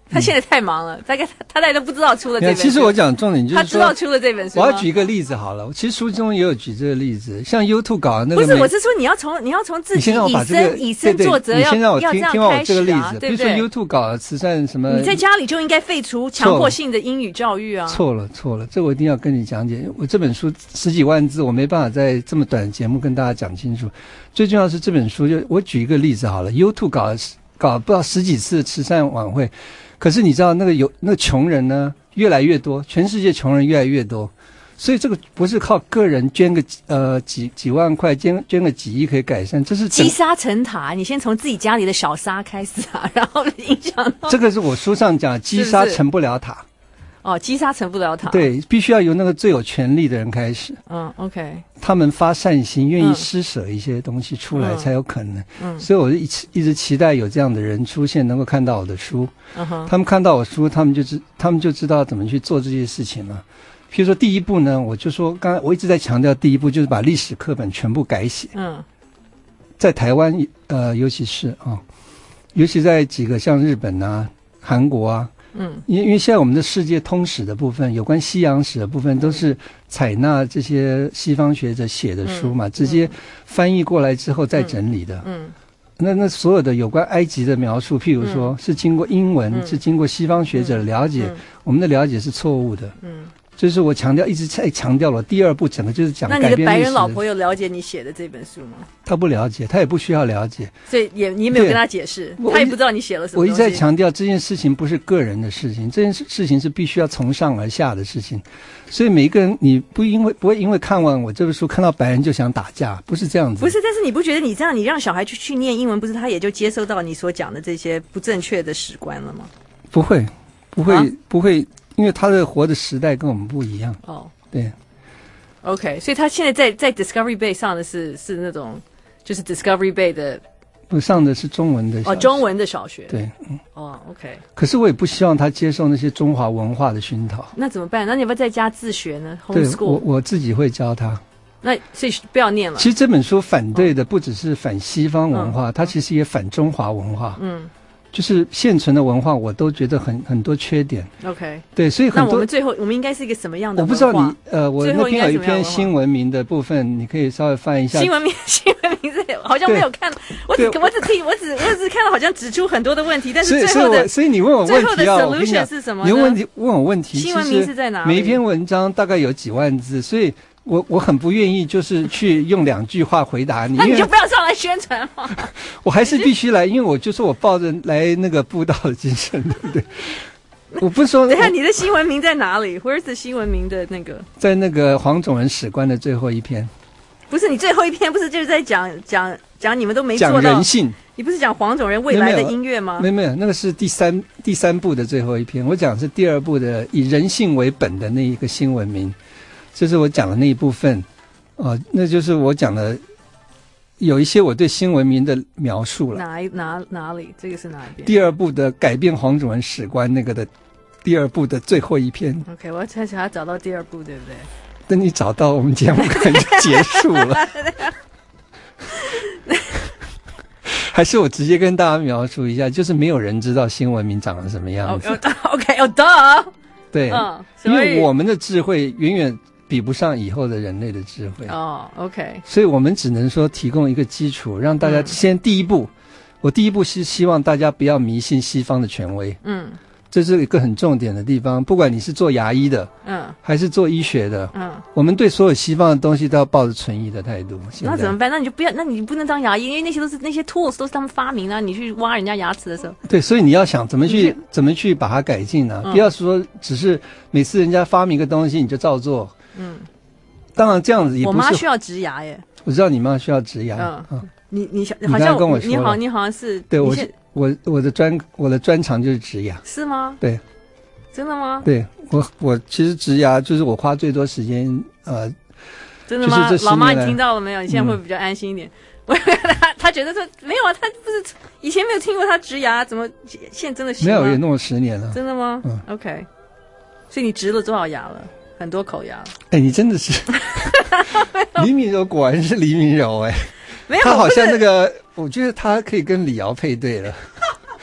他现在太忙了，大概他他大概都不知道出了这本书。 其实我讲重点就是说， 他知道出了这本书吗。 我要举一个例子好了，其实书中也有举这个例子，像 YouTube 搞的那个。 不是，我是说你要从你要从自己以身以身作则，要要这样开始啊，对不对？ 比如说 YouTube 搞的慈善什么， 你在家里就应该废除强迫性的英语教育啊。 错了错了，这我一定要跟你讲解。我这本书十几万字，我没办法在这么短的节目跟大家讲清楚。最重要是这本书，就我举一个例子好了 ，YouTube 搞的搞不知道十几次慈善晚会。可是你知道那个有那个穷人呢越来越多，全世界穷人越来越多，所以这个不是靠个人捐个呃几几万块，捐捐个几亿可以改善，这是积沙成塔。你先从自己家里的小沙开始啊，然后影响到这个是我书上讲，积沙成不了塔。是是哦，积沙成不了塔。 对，必须要由那个最有权力的人开始。 嗯 ，OK。 他们发善心，愿意施舍一些东西出来，才有可能。嗯，所以我一一直期待有这样的人出现，能够看到我的书。嗯哼，他们看到我书，他们就知他们就知道怎么去做这些事情了。譬如说，第一步呢，我就说，刚才我一直在强调，第一步就是把历史课本全部改写。嗯，在台湾，呃，尤其是啊、哦，尤其在几个像日本啊、韩国啊。嗯，因因为现在我们的世界通史的部分，有关西洋史的部分，都是采纳这些西方学者写的书嘛，嗯、直接翻译过来之后再整理的。嗯，嗯那那所有的有关埃及的描述，譬如说、嗯、是经过英文，嗯、是经过西方学者的了解，嗯、我们的了解是错误的。嗯。这是我强调，一直在强调了。第二步整个就是讲改变历史。 那你的白人老婆有了解你写的这本书吗？ 她不了解，她也不需要了解， 所以也你没有跟她解释，她也不知道你写了什么东西。 我一直在强调这件事情不是个人的事情，这件事情是必须要从上而下的事情。所以每一个人，你不因为不会因为看完我这本书看到白人就想打架，不是这样子。 不是，但是你不觉得你这样，你让小孩去去念英文，不是他也就接收到你所讲的这些不正确的史观了吗？ 不会，不会，啊、不会。因为他的活的时代跟我们不一样哦，对 ，OK， 所以他现在在在 Discovery Bay 上的是是那种就是 Discovery Bay 的， 不上的是中文的小学哦，中文的小学对，嗯， 哦 OK， 可是我也不希望他接受那些中华文化的熏陶， 那怎么办？那你要不要在家自学呢 ？Homeschool，我我自己会教他。 那所以不要念了。 其实这本书反对的不只是反西方文化，嗯、它其实也反中华文化。嗯。就是现存的文化，我都觉得很很多缺点。 OK， 对，所以很多。 那我们最后，我们应该是一个什么样的文化？ 我不知道你呃，我那边有一篇新闻名的部分，你可以稍微翻一下。 新闻名，新闻名字好像没有看，我只我只听，我只我只看到好像指出很多的问题，但是最后的， 所以你问我问题啊， 最后的 solution 是什么呢？ 你问问题问我问题， 新闻名是在哪里？ 每一篇文章大概有几万字，所以。我我很不愿意，就是去用两句话回答你。 那你就不要上来宣传嘛。 我还是必须来，因为我就是我抱着来那个布道的精神，对不对？我不是说。 等一下，你的新闻名在哪里 ？Where's the 新闻名的那个？ 在那个黄种人史观的最后一篇。 不是你最后一篇，不是就是在讲讲讲你们都没做到讲人性。 你不是讲黄种人未来的音乐吗？ 没有没有，那个是第三第三部的最后一篇。我讲的是第二部的以人性为本的那一个新闻名。这是我讲的那一部分，呃，那就是我讲的有一些我对新文明的描述了。 哪哪哪里？这个是哪一边？ 第二部的改变黄种人史观那个的第二部的最后一篇。 OK， 我要才想要找到第二部，对不对？ 等你找到，我们节目可能就结束了。还是我直接跟大家描述一下，就是没有人知道新文明长得什么样子。 OK， 哦，duh。 对，嗯，因为我们的智慧远远比不上以后的人类的智慧哦 ，OK， 所以我们只能说提供一个基础，让大家先第一步。嗯、我第一步是希望大家不要迷信西方的权威，嗯，这是一个很重点的地方。不管你是做牙医的，嗯，还是做医学的，嗯，我们对所有西方的东西都要抱着存疑的态度。 那怎么办？那你就不要，那你不能当牙医，因为那些都是那些 tools 都是他们发明的。你去挖人家牙齿的时候， 对，所以你要想怎么去怎么去把它改进呢、啊？嗯、不要说只是每次人家发明一个东西你就照做。嗯，当然这样子也不是。 我妈需要植牙耶。 我知道你妈需要植牙。嗯， 嗯你你想好像跟我说你好，你好像是对我我我的专我的专长就是植牙。 是吗？ 对。 真的吗？ 对我我其实植牙就是我花最多时间呃。 真的吗？老妈，你听到了没有？你现在会比较安心一点。我、嗯、他他觉得说没有啊，他不是以前没有听过他植牙，怎么现在真的行吗？ 没有，也弄了十年了。 真的吗？嗯 ，OK。所以你植了多少牙了？很多口牙。 哎，你真的是黎明柔，果然是黎明柔哎。 没有， 他好像那个，我觉得他可以跟李敖配对了。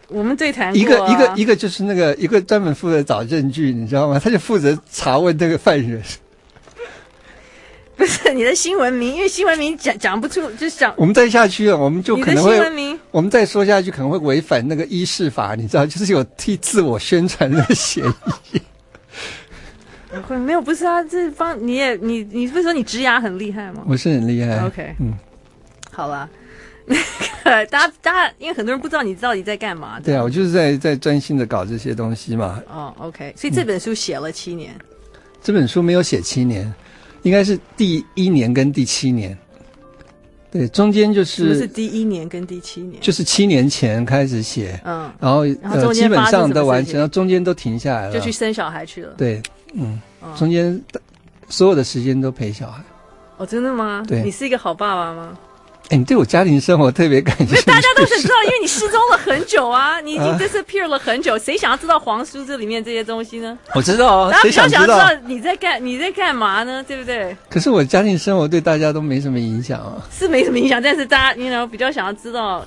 我们对谈过、啊、 一个一个一个就是那个一个专门负责找证据，你知道吗？他就负责查问这个犯人。 不是你的新闻名，因为新闻名讲讲不出，就讲我们再下去了，我们就可能会你的新闻名， 我们再说下去可能会违反那个医事法，你知道，就是有替自我宣传的嫌疑。 会没有？不是啊，这帮你也你你不是说你植牙很厉害吗？ 我是很厉害。 OK， 嗯， 好了，那个大家大家，因为很多人不知道你到底在干嘛。 对啊，我就是在在专心的搞这些东西嘛。 哦 ，OK， 所以这本书写了七年、嗯。 这本书没有写七年，应该是第一年跟第七年。对，中间就是什么是第一年跟第七年？ 就是七年前开始写， 嗯， 然后然后中间呃基本上都完成， 成，然后中间都停下来了， 就去生小孩去了。 对，嗯，嗯中间所有的时间都陪小孩。 哦，真的吗？ 对， 你是一个好爸爸吗？ 哎，你对我家庭生活特别感兴趣。 大家都想知道，因为你失踪了很久啊，你已经 disappear 了很久，谁、啊、想要知道黄书这里面这些东西呢？ 我知道啊，谁想知道？ 知道你在干你在干嘛呢？对不对？ 可是我家庭生活对大家都没什么影响啊。 是没什么影响，但是大家 you know 比较想要知道。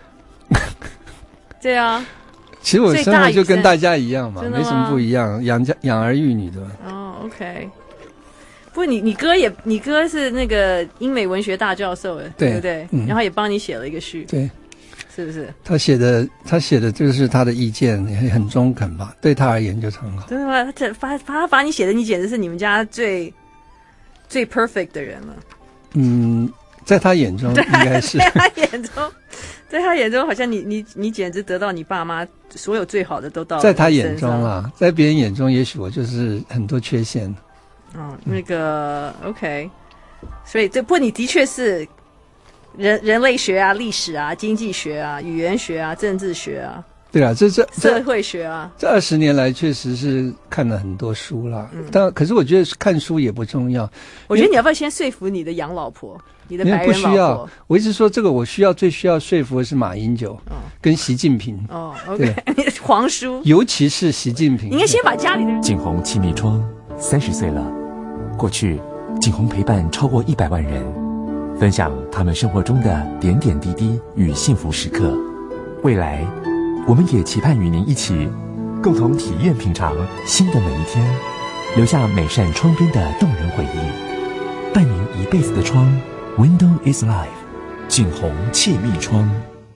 对啊。 其实我生活就跟大家一样嘛， 没什么不一样，养家养儿育女的。 哦 ，OK。不过你你哥也，你哥是那个英美文学大教授，对不对？嗯、然后也帮你写了一个序， 对， 是不是？ 他写的，他写的就是他的意见，也很中肯吧？对他而言就是很好。 真的吗？他把他把你写的，你简直是你们家最最 perfect 的人了。 嗯，在他眼中应该是， 在他眼中，在他眼中，好像你你你简直得到你爸妈所有最好的都到了。 在他眼中啦，在别人眼中，也许我就是很多缺陷。 哦，那个 OK， 所以这不过你的确是人人类学啊、历史啊、经济学啊、语言学啊、政治学啊， 对啊，这这社会学啊， 这二十年来确实是看了很多书啦。嗯，但可是我觉得看书也不重要。 我觉得你要不要先说服你的洋老婆，你的白人老婆？ 不需要，我一直说这个，我需要最需要说服的是马英九，哦，跟习近平。 哦 ，OK， 黄书， 尤其是习近平。 你应该先把家里的景洪气密窗三十岁了。过去，景洪陪伴超过一百万人，分享他们生活中的点点滴滴与幸福时刻。未来，我们也期盼与您一起，共同体验品尝新的每一天，留下每扇窗边的动人回忆，伴您一辈子的窗。Window is life， 景洪气密窗。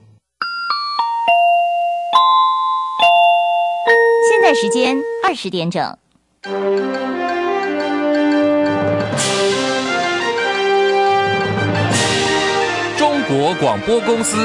现在时间二十点整。 中国广播公司。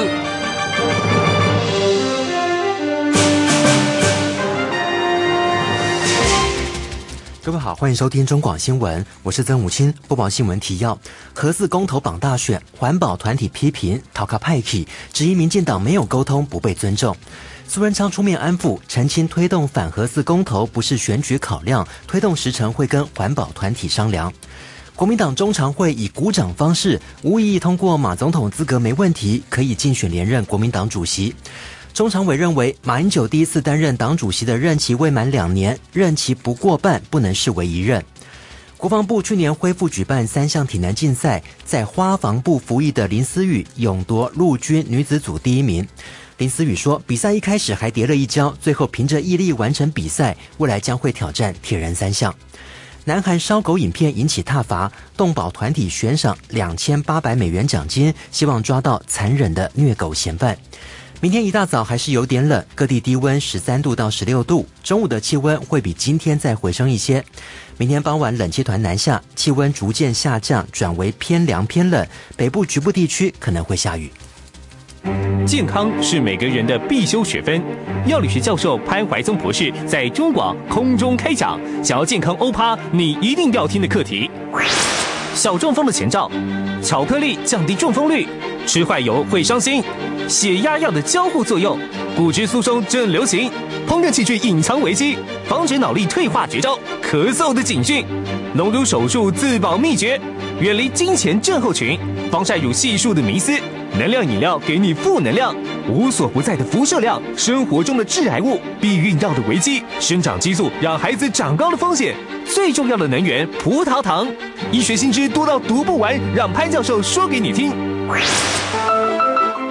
各位好，欢迎收听中广新闻，我是曾武清，播报新闻提要：核四公投榜大选，环保团体批评讨卡派系，质疑民进党没有沟通，不被尊重。苏文昌出面安抚，澄清推动反核四公投不是选举考量，推动时程会跟环保团体商量。国民党中常会以鼓掌方式无异议通过马总统资格没问题，可以竞选连任国民党主席。中常委认为，马英九第一次担任党主席的任期未满两年，任期不过半，不能视为一任。国防部去年恢复举办三项体能竞赛，在花防部服役的林思雨勇夺陆军女子组第一名。林思雨说，比赛一开始还跌了一跤，最后凭着毅力完成比赛，未来将会挑战铁人三项。南韩烧狗影片引起挞伐，动保团体悬赏两千八百美元奖金，希望抓到残忍的虐狗嫌犯。明天一大早还是有点冷，各地低温十三度到十六度，中午的气温会比今天再回升一些。明天傍晚冷气团南下，气温逐渐下降，转为偏凉偏冷，北部局部地区可能会下雨。 健康是每个人的必修学分。药理学教授潘怀宗博士在中广空中开讲，想要健康欧趴，你一定要听的课题。小中风的前兆：巧克力降低中风率，吃坏油会伤心，血压药的交互作用，骨质疏松正流行，烹饪器具隐藏危机，防止脑力退化绝招，咳嗽的警讯，隆乳手术自保秘诀，远离金钱症候群，防晒乳系数的迷思。能量饮料给你负能量，无所不在的辐射量，生活中的致癌物，避孕药的危机，生长激素让孩子长高的风险，最重要的能源葡萄糖，医学新知多到读不完，让潘教授说给你听。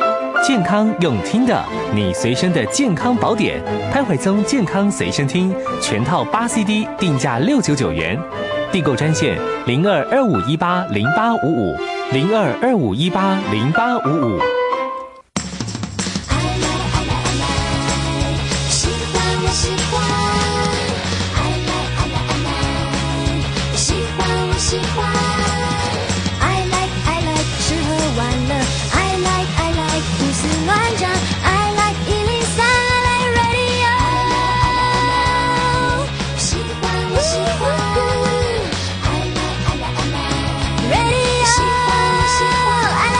健康用听的，你随身的健康宝典，潘怀宗健康随身听，全套八 C D， 定价六九九元。订购专线零二二五一八零八五五零二二五一八零八五五。 喜欢我喜欢 I like I like I like 喜欢我喜欢 I like I like 吃喝玩乐 I like I like 胡思乱想 I like 一零三 I like radio 喜欢我喜欢 I like I like I like radio 喜欢我喜欢 I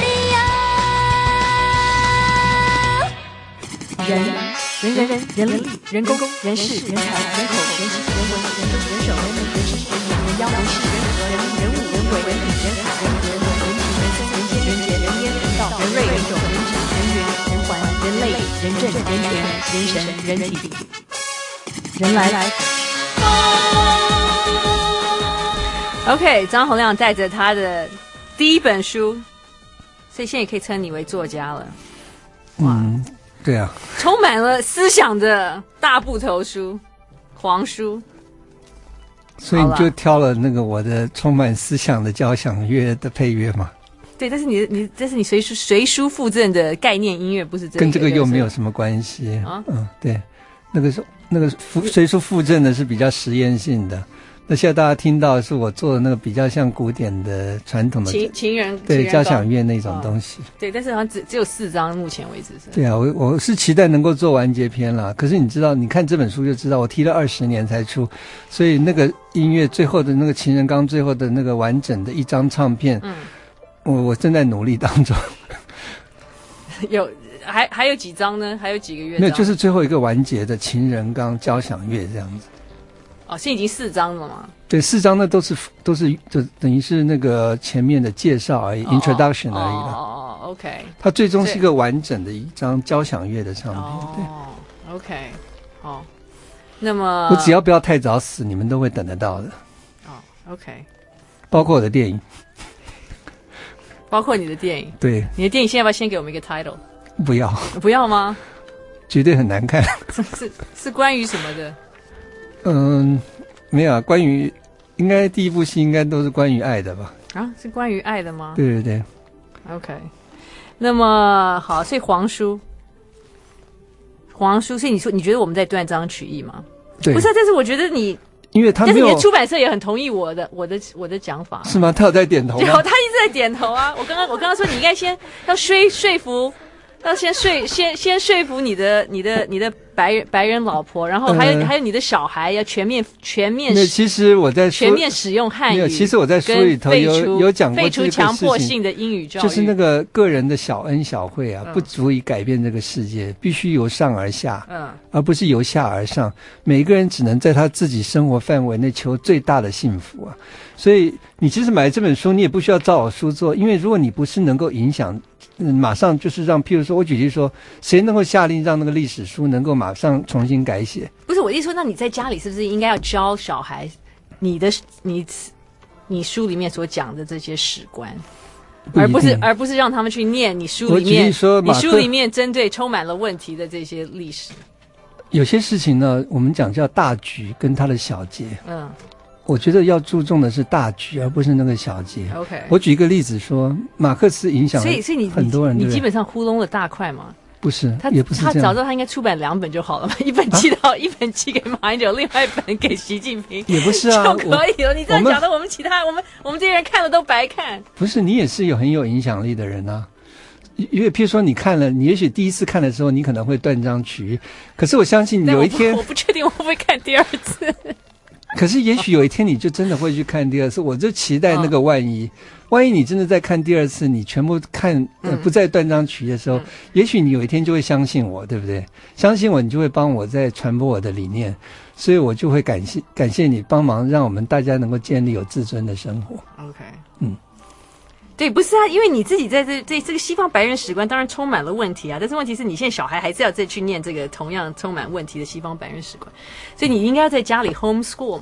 like radio 人人人人人力人工人事人才人口人情人文人政人手人民人事人民人妖人事人和人人物人鬼人品人海人人文人情人生人间人杰人烟人道人瑞人种人质人缘人环人类人政人权人神人体人来来。OK， 张洪亮带着他的第一本书，所以现在也可以称你为作家了。 嗯，对啊， 充满了思想的大部头书，黄书。 所以你就挑了那个我的充满思想的交响乐的配乐嘛？ 对，但是你你这是你随书随书附赠的概念音乐，不是这个， 跟这个又没有什么关系啊。嗯，对，那个是那个附随书附赠的是比较实验性的。那现在大家听到的是我做的那个比较像古典的传统的情情人对交响乐那种东西、哦。 对，但是好像只只有四张，目前为止是。 对啊，我我是期待能够做完结篇啦。可是你知道，你看这本书就知道，我提了二十年才出，所以那个音乐最后的那个情人纲最后的那个完整的一张唱片，嗯，我我正在努力当中。 有还还有几张呢？还有几个月？ 没有，就是最后一个完结的情人纲交响乐这样子。 哦，现在已经四张了吗？ 对，四张呢都是都是就等于是那个前面的介绍而已、哦、，introduction 而已了。 哦哦 ，OK。 它最终是一个完整的一张交响乐的唱片。 哦，对 ，OK， 好。那么我只要不要太早死，你们都会等得到的。 哦 ，OK。 包括我的电影。 包括你的电影。 对。 你的电影现在要不要先给我们一个 title？ 不要。 不要吗？ 绝对很难看。 是是关于什么的？ 嗯，没有啊，关于应该第一部戏应该都是关于爱的吧？ 啊，是关于爱的吗？ 对对对 ，OK。那么好，所以黄书，黄书，所以你说你觉得我们在断章取义吗？ 对， 不是，但是我觉得你， 因为他没有， 但是你的出版社也很同意我的我的我的讲法， 是吗？他有在点头吗？ 有，他一直在点头啊！我刚刚我刚刚说你应该先要说说服。要先说先先说服你的你的你的白人白人老婆，然后还有、呃、还有你的小孩要全面全面。 那其实我在全面使用汉语。 其实我在书里头有有讲过废除强迫性的英语教育， 就是那个个人的小恩小惠啊，嗯、不足以改变这个世界，必须由上而下，嗯，而不是由下而上。每个人只能在他自己生活范围内求最大的幸福啊。所以你其实买这本书，你也不需要照我书做，因为如果你不是能够影响。嗯，马上就是让，譬如说，我举例说，谁能够下令让那个历史书能够马上重新改写？ 不是我意思说，那你在家里是不是应该要教小孩你的你你书里面所讲的这些史观， 不而不是而不是让他们去念你书里面说你书里面针对充满了问题的这些历史？ 有些事情呢，我们讲叫大局跟它的小节。嗯。我觉得要注重的是大局，而不是那个小节。 OK， 我举一个例子说，马克思影响了很多人， 所以所以你你基本上糊弄了大块吗？ 不是， 他也不是这样。 他早知道他应该出版两本就好了嘛，一本寄到、啊、一本寄给马英九，另外一本给习近平， 也不是啊， 就可以了。你这样讲的，我们其他我们我们这些人看了都白看。 不是，你也是有很有影响力的人啊。因为譬如说你看了，你也许第一次看的时候，你可能会断章取义，可是我相信有一天， 我 不, 我不确定我会不会看第二次。 可是也许有一天你就真的会去看第二次，我就期待那个万一，哦、万一你真的在看第二次，你全部看、呃、不再断章取义的时候、嗯，也许你有一天就会相信我，对不对？相信我，你就会帮我在传播我的理念，所以我就会感谢感谢你帮忙，让我们大家能够建立有自尊的生活。 OK， 嗯。 对，不是啊，因为你自己在这这这个西方白人史观当然充满了问题啊，但是问题是你现在小孩还是要再去念这个同样充满问题的西方白人史观，所以你应该要在家里 homeschool 嘛。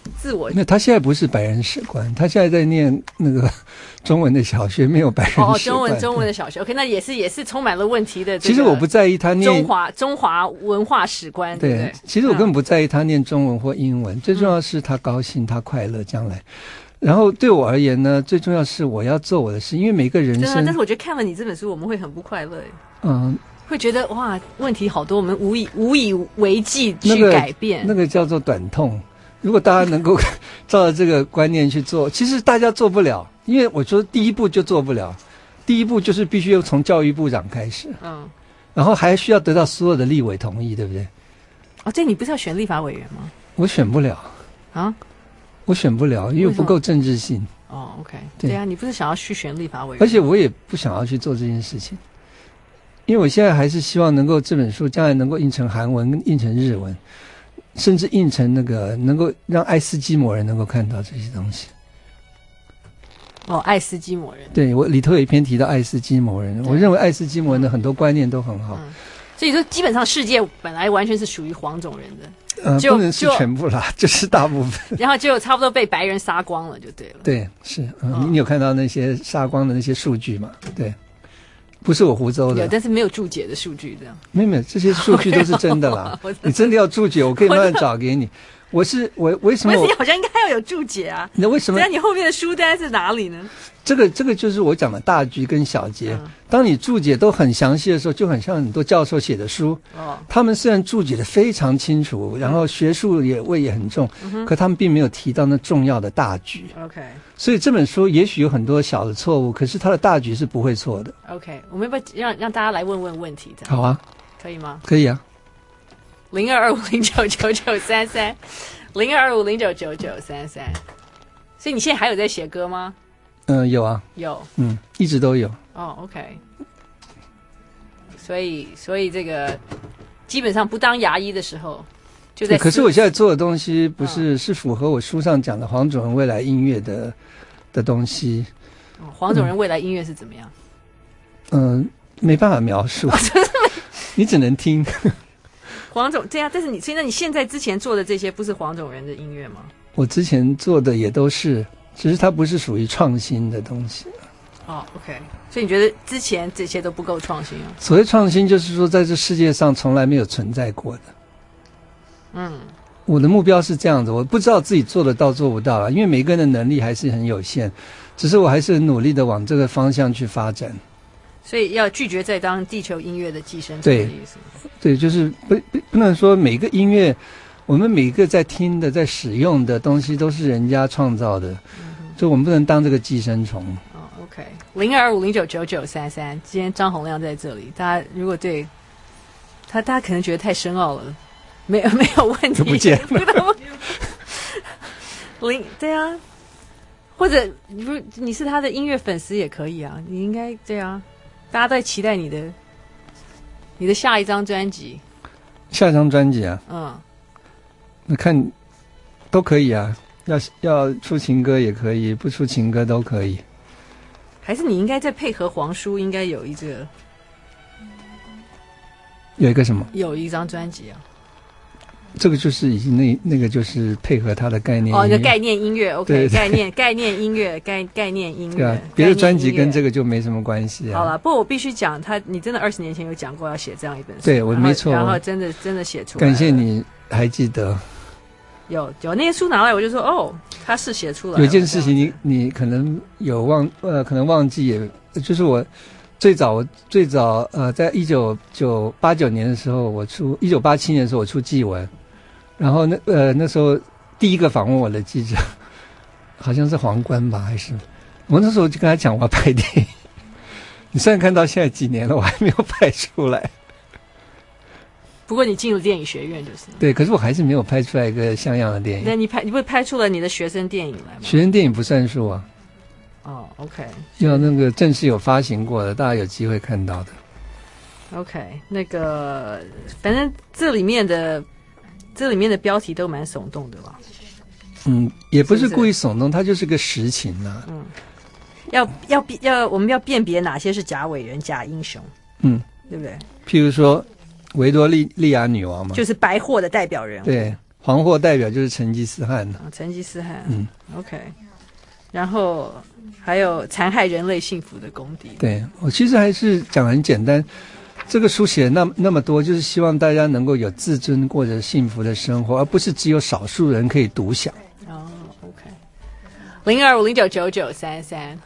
自我。 那他现在不是白人史观，他现在在念那个中文的小学，没有白人史观。 哦，中文中文的小学 ，OK， 那也是也是充满了问题的。 其实我不在意他念中华中华文化史观，对不对？ 其实我根本不在意他念中文或英文，嗯、最重要是他高兴，他快乐，将来。然后对我而言呢，最重要是我要做我的事，因为每个人生。 对啊，但是我觉得看了你这本书，我们会很不快乐。 嗯， 会觉得哇，问题好多，我们无以无以为继去改变。 那个、那个叫做短痛。如果大家能够照着这个观念去做，其实大家做不了，因为我说第一步就做不了，第一步就是必须要从教育部长开始，嗯，然后还需要得到所有的立委同意，对不对？ 哦，这你不是要选立法委员吗？ 我选不了啊。 我选不了，因为不够政治性。 哦 ，OK， 对啊，你不是想要去选立法委员？ 而且我也不想要去做这件事情，因为我现在还是希望能够这本书将来能够印成韩文、印成日文，甚至印成那个能够让爱斯基摩人能够看到这些东西。 哦，爱斯基摩人， 对，我里头有一篇提到爱斯基摩人，我认为爱斯基摩人的很多观念都很好。 嗯，所以说，基本上世界本来完全是属于黄种人的。 呃，不能是全部啦，就是大部分。 然后就差不多被白人杀光了，就对了。 对，是，嗯，哦、你有看到那些杀光的那些数据吗？对，不是我胡诌的。 有，但是没有注解的数据这样。 没有没有，这些数据都是真的啦。你真的要注解，我可以慢慢找给你。我是我为什么我？ 你好像应该要有注解啊。 那为什么？ 那你后面的书单是哪里呢？ 这个这个就是我讲的大局跟小节。嗯、当你注解都很详细的时候，就很像很多教授写的书。哦。他们虽然注解的非常清楚，然后学术也味也很重，嗯、可他们并没有提到那重要的大局。 OK。 所以这本书也许有很多小的错误，可是它的大局是不会错的。 OK， 我们要不要让让大家来问问问题？ 好啊。 可以吗？ 可以啊。 零二二五零九九九三三，零二二五零九九九三三。所以你现在还有在写歌吗？ 嗯、呃，有啊， 有， 嗯，一直都有。 哦 ，OK。所以，所以这个基本上不当牙医的时候，就在。 可是我现在做的东西不是、嗯、是符合我书上讲的黄种人未来音乐的的东西。 哦、黄种人未来音乐是怎么样？ 嗯、呃，没办法描述，你只能听。 黄种这样，但是你现在你现在之前做的这些不是黄种人的音乐吗？ 我之前做的也都是，只是它不是属于创新的东西。 哦 ，OK， 所以你觉得之前这些都不够创新啊？ 所谓创新，就是说在这世界上从来没有存在过的。嗯，我的目标是这样子，我不知道自己做得到做不到啊，因为每个人的能力还是很有限，只是我还是很努力的往这个方向去发展。 所以要拒绝再当地球音乐的寄生虫的意思。 对，就是不不不能说每个音乐，我们每个在听的、在使用的东西都是人家创造的，嗯、所以我们不能当这个寄生虫。 哦 ，OK， 零二五零九九九三三，今天张洪亮在这里，大家如果对他，大家可能觉得太深奥了，没有没有问题， 不见了。 零对啊，或者如果你是他的音乐粉丝也可以啊，你应该对啊。大家在期待你的你的下一张专辑， 下一张专辑啊， 嗯， 那看都可以啊，要要出情歌也可以，不出情歌都可以。 还是你应该再配合黄叔，应该有一个有一个什么？ 有一张专辑啊。 这个就是已经那那个就是配合他的概念音乐。 哦，你的概念音乐 ，OK， 对对概念概念音乐概概念音乐。 对啊，别的专辑跟这个就没什么关系啊。 好了，不过我必须讲，他你真的二十年前有讲过要写这样一本书， 对我没错， 然后真的真的写出来。 感谢你还记得。 有有那些书拿来，我就说哦，他是写出来。 有件事情你你可能有忘呃，可能忘记也，就是我最早我最早呃，在一九九八九年的时候，我出一九八七年的时候我出祭文。然后那呃那时候第一个访问我的记者，好像是皇冠吧，还是我那时候就跟他讲我要拍电影。你虽然看到现在几年了，我还没有拍出来。 不过你进入电影学院就是。 对，可是我还是没有拍出来一个像样的电影。 那你拍你不会拍出了你的学生电影来吗？ 学生电影不算数啊。 哦 ，OK。 要那个正式有发行过的，大家有机会看到的。 OK， 那个反正这里面的。这里面的标题都蛮耸动的吧？ 嗯，也不是故意耸动，它就是个实情啊。 嗯，要要要，我们要辨别哪些是假伟人、假英雄。 嗯， 对不对？ 譬如说维多利利亚女王嘛， 就是白货的代表人物。 对， 黄祸代表就是成吉思汗了。 哦、成吉思汗， 嗯 ，OK。然后还有残害人类幸福的公敌。 对，我其实还是讲得很简单，这个书写那那么多，就是希望大家能够有自尊过着幸福的生活，而不是只有少数人可以独享。 哦 ，OK。零二五零九九九三三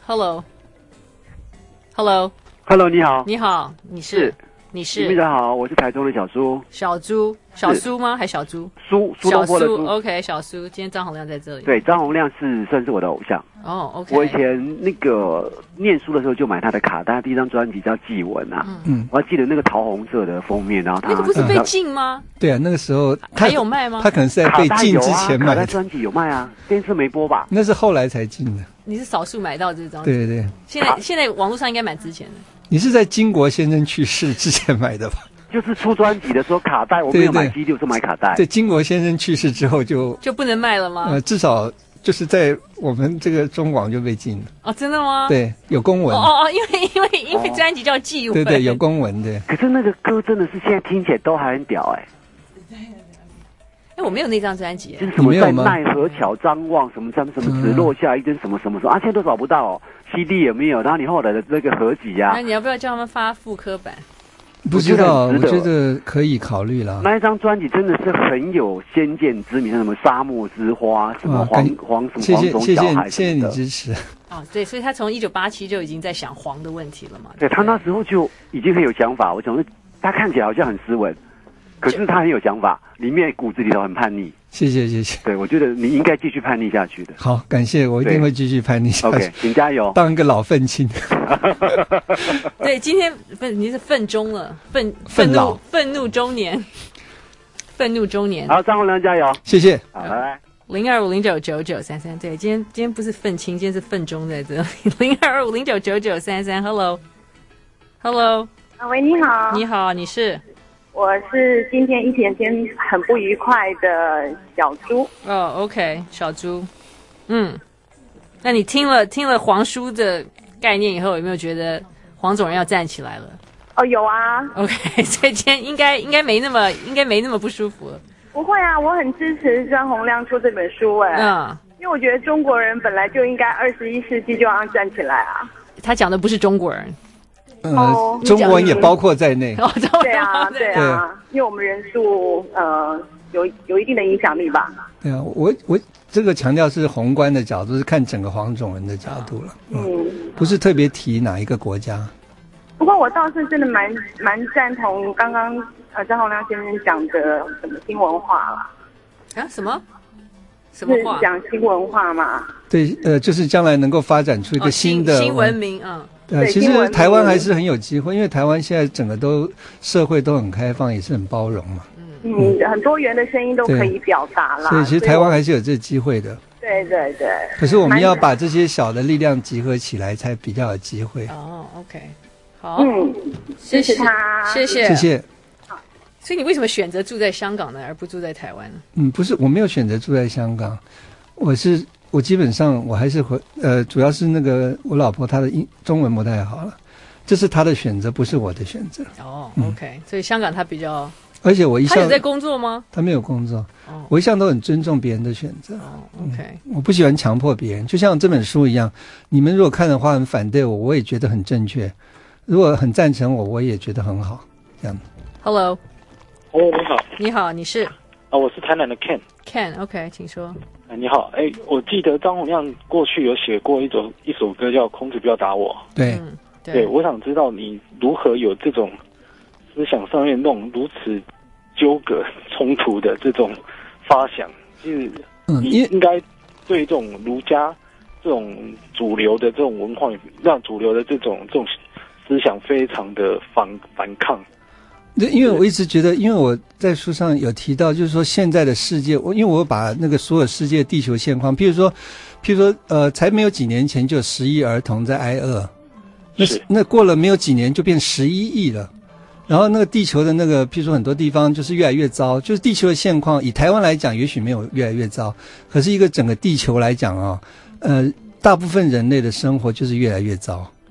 ，Hello，Hello，Hello， 你好， 你好，你是。是你是你们好，我是台中的小苏。 小猪，小苏吗？还小猪？ 苏苏小东坡的苏。 OK， 小苏。今天张洪亮在这里。 对，张洪亮是算是我的偶像。 哦 ，OK。 我以前那个念书的时候就买他的卡带，第一张专辑叫《祭文》啊。 嗯。 我还记得那个桃红色的封面，然后他那个不是被禁吗？ 对啊，那个时候还有卖吗？ 他可能是在被禁之前买的。 卡带专辑有卖啊，电视没播吧？ 那是后来才禁的。 你是少数买到这张？ 对对对。 现在现在网络上应该蛮值钱的。 你是在金国先生去世之前买的吧？ 就是出专辑的时候卡带，我没有买 C D， 我是买卡带。 对，金国先生去世之后就就不能卖了吗？ 呃，至少就是在我们这个中广就被禁了。 哦，真的吗？ 对，有公文。 哦哦，因为因为因为专辑叫祭文。 对对，有公文的。 可是那个歌真的是现在听起来都还很屌哎、 欸。哎，我没有那张专辑。 就是什么在奈何桥张望，什么什么什么只落下一根什么什么什么、嗯、啊，现在都找不到、哦、C D 也没有。然后你后来的那个合集啊， 那你要不要叫他们发复刻版？ 不知道，我觉得可以考虑了。 那一张专辑真的是很有先见之明，什么沙漠之花，什么黄黄什么黄种小孩， 谢谢你支持。 哦，对，所以他从一九八七就已经在想黄的问题了嘛。 对，他那时候就已经很有想法。我想说，他看起来好像很斯文，可是他很有想法，里面骨子里头很叛逆。 谢谢谢谢。 对，我觉得你应该继续叛逆下去的。 好，感谢，我一定会继续叛逆下去。 OK， 请加油， 当一个老愤青。 对，今天不是你是愤中了，愤愤怒愤怒中年，愤怒中年。 好，张洪亮加油， 谢谢。 好，拜拜。 零二五零九九九三三，对，今天今天不是愤青，今天是愤中在这里。零二五零九九九三三 ，Hello，Hello， 啊，喂，你好， 你好，你是？ 我是今天一天天很不愉快的小猪。 哦 ，OK， 小猪，嗯，那你听了听了黄叔的概念以后，有没有觉得黄种人要站起来了？ 哦，有啊。 OK， 所以今天应该应该没那么应该没那么不舒服了。 不会啊，我很支持张洪亮出这本书哎、欸。嗯，因为我觉得中国人本来就应该二十一世纪就要站起来啊。 他讲的不是中国人。 呃、哦，中国人也包括在内。 哦， 对啊，对啊，因为我们人数呃有有一定的影响力吧。 对啊，我我这个强调是宏观的角度，是看整个黄种人的角度了。嗯，嗯不是特别提哪一个国家。 不过我倒是真的蛮蛮赞同刚刚呃张洪亮先生讲的什么新文化了。 啊？什么？什么话？ 是讲新文化嘛？ 对，呃，就是将来能够发展出一个新的、 哦、新, 新文明，嗯。 对，其实台湾还是很有机会，因为台湾现在整个都社会都很开放，也是很包容嘛。 嗯，嗯很多元的声音都可以表达啦。 所以其实台湾还是有这机会的。 对对对。 可是我们要把这些小的力量集合起来，才比较有机会。 哦 ，OK， 好， 嗯，支持他， 谢谢， 谢谢。 好， 所以你为什么选择住在香港呢，而不住在台湾呢？ 嗯，不是，我没有选择住在香港，我是。我基本上我还是回呃，主要是那个我老婆她的英中文不太好了，这是她的选择，不是我的选择。 哦、嗯、，OK， 所以香港她比较， 而且我一向她有在工作吗？ 她没有工作，哦、我一向都很尊重别人的选择。 哦 ，OK，、 嗯、我不喜欢强迫别人，就像这本书一样，你们如果看的话很反对我，我也觉得很正确；如果很赞成我，我也觉得很好。这样。 Hello， 哦，你好， 你好，你是？ 啊，我是台南的 Ken。Ken，OK，、 okay, 请说。 你好，哎，我记得张洪亮过去有写过一首一首歌叫《孔子不要打我》。 对、 嗯，对， 对，我想知道你如何有这种思想上面那种如此纠葛冲突的这种发想，就是你应该对这种儒家这种主流的这种文化，让主流的这种这种思想非常的反反抗。 对，因为我一直觉得，因为我在书上有提到，就是说现在的世界，我因为我把那个所有世界地球现况，譬如说，譬如说，呃，才没有几年前就有十亿儿童在挨饿，那那过了没有几年就变十一亿了，然后那个地球的那个，譬如说很多地方就是越来越糟，就是地球的现况，以台湾来讲，也许没有越来越糟，可是一个整个地球来讲啊，呃，大部分人类的生活就是越来越糟。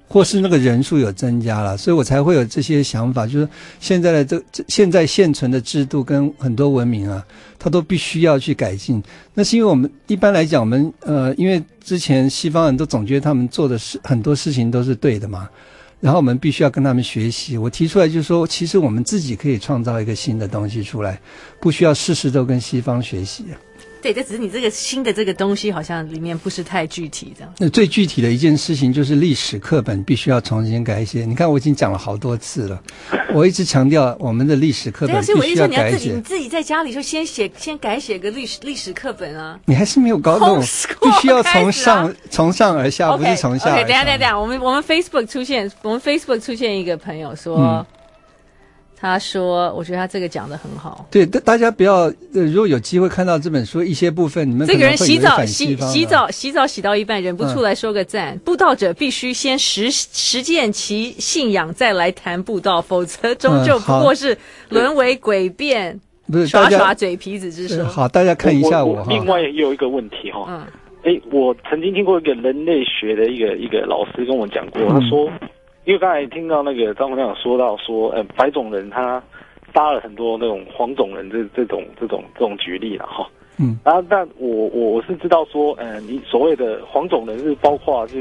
或是那个人数有增加了，所以我才会有这些想法，就是现在的这现在现存的制度跟很多文明啊，它都必须要去改进。那是因为我们一般来讲，我们呃，因为之前西方人都总觉得他们做的事很多事情都是对的嘛，然后我们必须要跟他们学习。我提出来就是说，其实我们自己可以创造一个新的东西出来，不需要事事都跟西方学习啊。 对，这只是你这个新的这个东西好像里面不是太具体这样。 那最具体的一件事情就是历史课本必须要重新改写。你看我已经讲了好多次了，我一直强调我们的历史课本必须要改写。 对啊，所以我一直说你要自己你自己在家里就先写先改写个历史历史课本啊。 你还是没有搞懂，必须要从上从上而下， okay, 不是从下而上。 OK， 等一下等一下，我们我们 Facebook 出现，我们 Facebook 出现一个朋友说。嗯，他说：“我觉得他这个讲得很好。对， 大家不要，呃，如果有机会看到这本书一些部分，你们可能会这个人洗澡洗洗澡洗澡洗到一半，忍不住来说个赞。嗯、布道者必须先实实践其信仰，再来谈布道，否则终究不过是沦为诡辩， 不是耍耍嘴皮子之说。 好，大家看一下我。 我我另外也有一个问题哈，嗯，哎，我曾经听过一个人类学的一个一个老师跟我讲过，嗯、他说。”因为刚才听到那个张洪亮说到说，呃，白种人他杀了很多那种黄种人这这种这种这种举例了哈。嗯。然后，但我我我是知道说，呃，你所谓的黄种人是包括就是，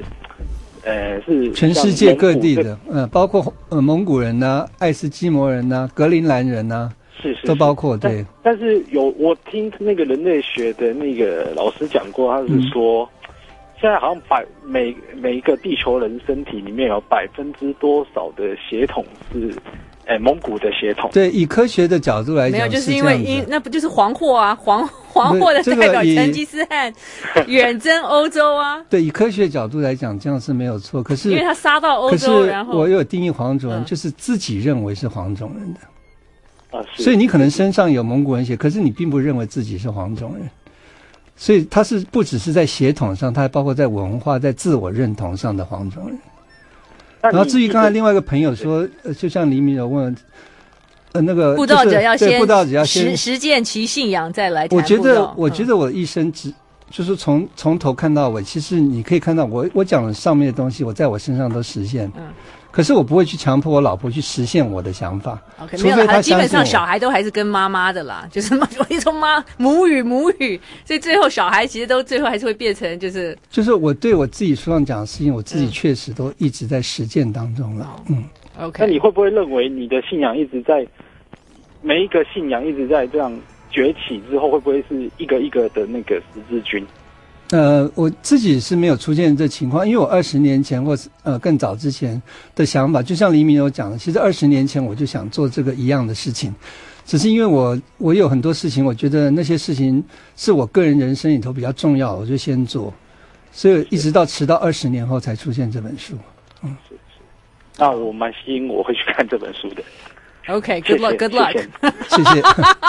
呃，是全世界各地的，呃，包括呃蒙古人呐、啊、爱斯基摩人呐、啊、格陵兰人呐、啊， 是是都包括对。 但是有我听那个人类学的那个老师讲过，他是说。嗯，现在好像百每每一个地球人身体里面有百分之多少的血统是，诶蒙古的血统？ 对，以科学的角度来讲， 没有，就是因为因那不就是黄祸啊，黄黄祸的代表成吉思汗远征欧洲啊。 对，以科学角度来讲，这样是没有错。可是因为他杀到欧洲，然后我有定义黄种人，嗯、就是自己认为是黄种人的啊，所以你可能身上有蒙古人血，可是你并不认为自己是黄种人。所以他是不只是在血统上，他还包括在文化、在自我认同上的黄种人。然后至于刚才另外一个朋友说，呃，就像黎明有问，呃，那个布道者要先布道者要先实实践其信仰，再来谈我觉得，我觉得我一生只、嗯、就是从从头看到尾，其实你可以看到我我讲的上面的东西，我在我身上都实现。嗯。可是我不会去强迫我老婆去实现我的想法， okay, 除非她基本上小孩都还是跟妈妈的啦，就是我一说妈母语母语，所以最后小孩其实都最后还是会变成就是就是我对我自己书上讲的事情，我自己确实都一直在实践当中了。嗯 ，OK。 那你会不会认为你的信仰一直在每一个信仰一直在这样崛起之后，会不会是一个一个的那个十字军？ 呃，我自己是没有出现这情况，因为我二十年前或是呃更早之前的想法，就像黎明有讲的，其实二十年前我就想做这个一样的事情，只是因为我我有很多事情，我觉得那些事情是我个人人生里头比较重要，我就先做，所以一直到迟到二十年后才出现这本书。嗯， 是是。那我蛮吸引我会去看这本书的。 OK，Good luck，Good luck， 谢谢。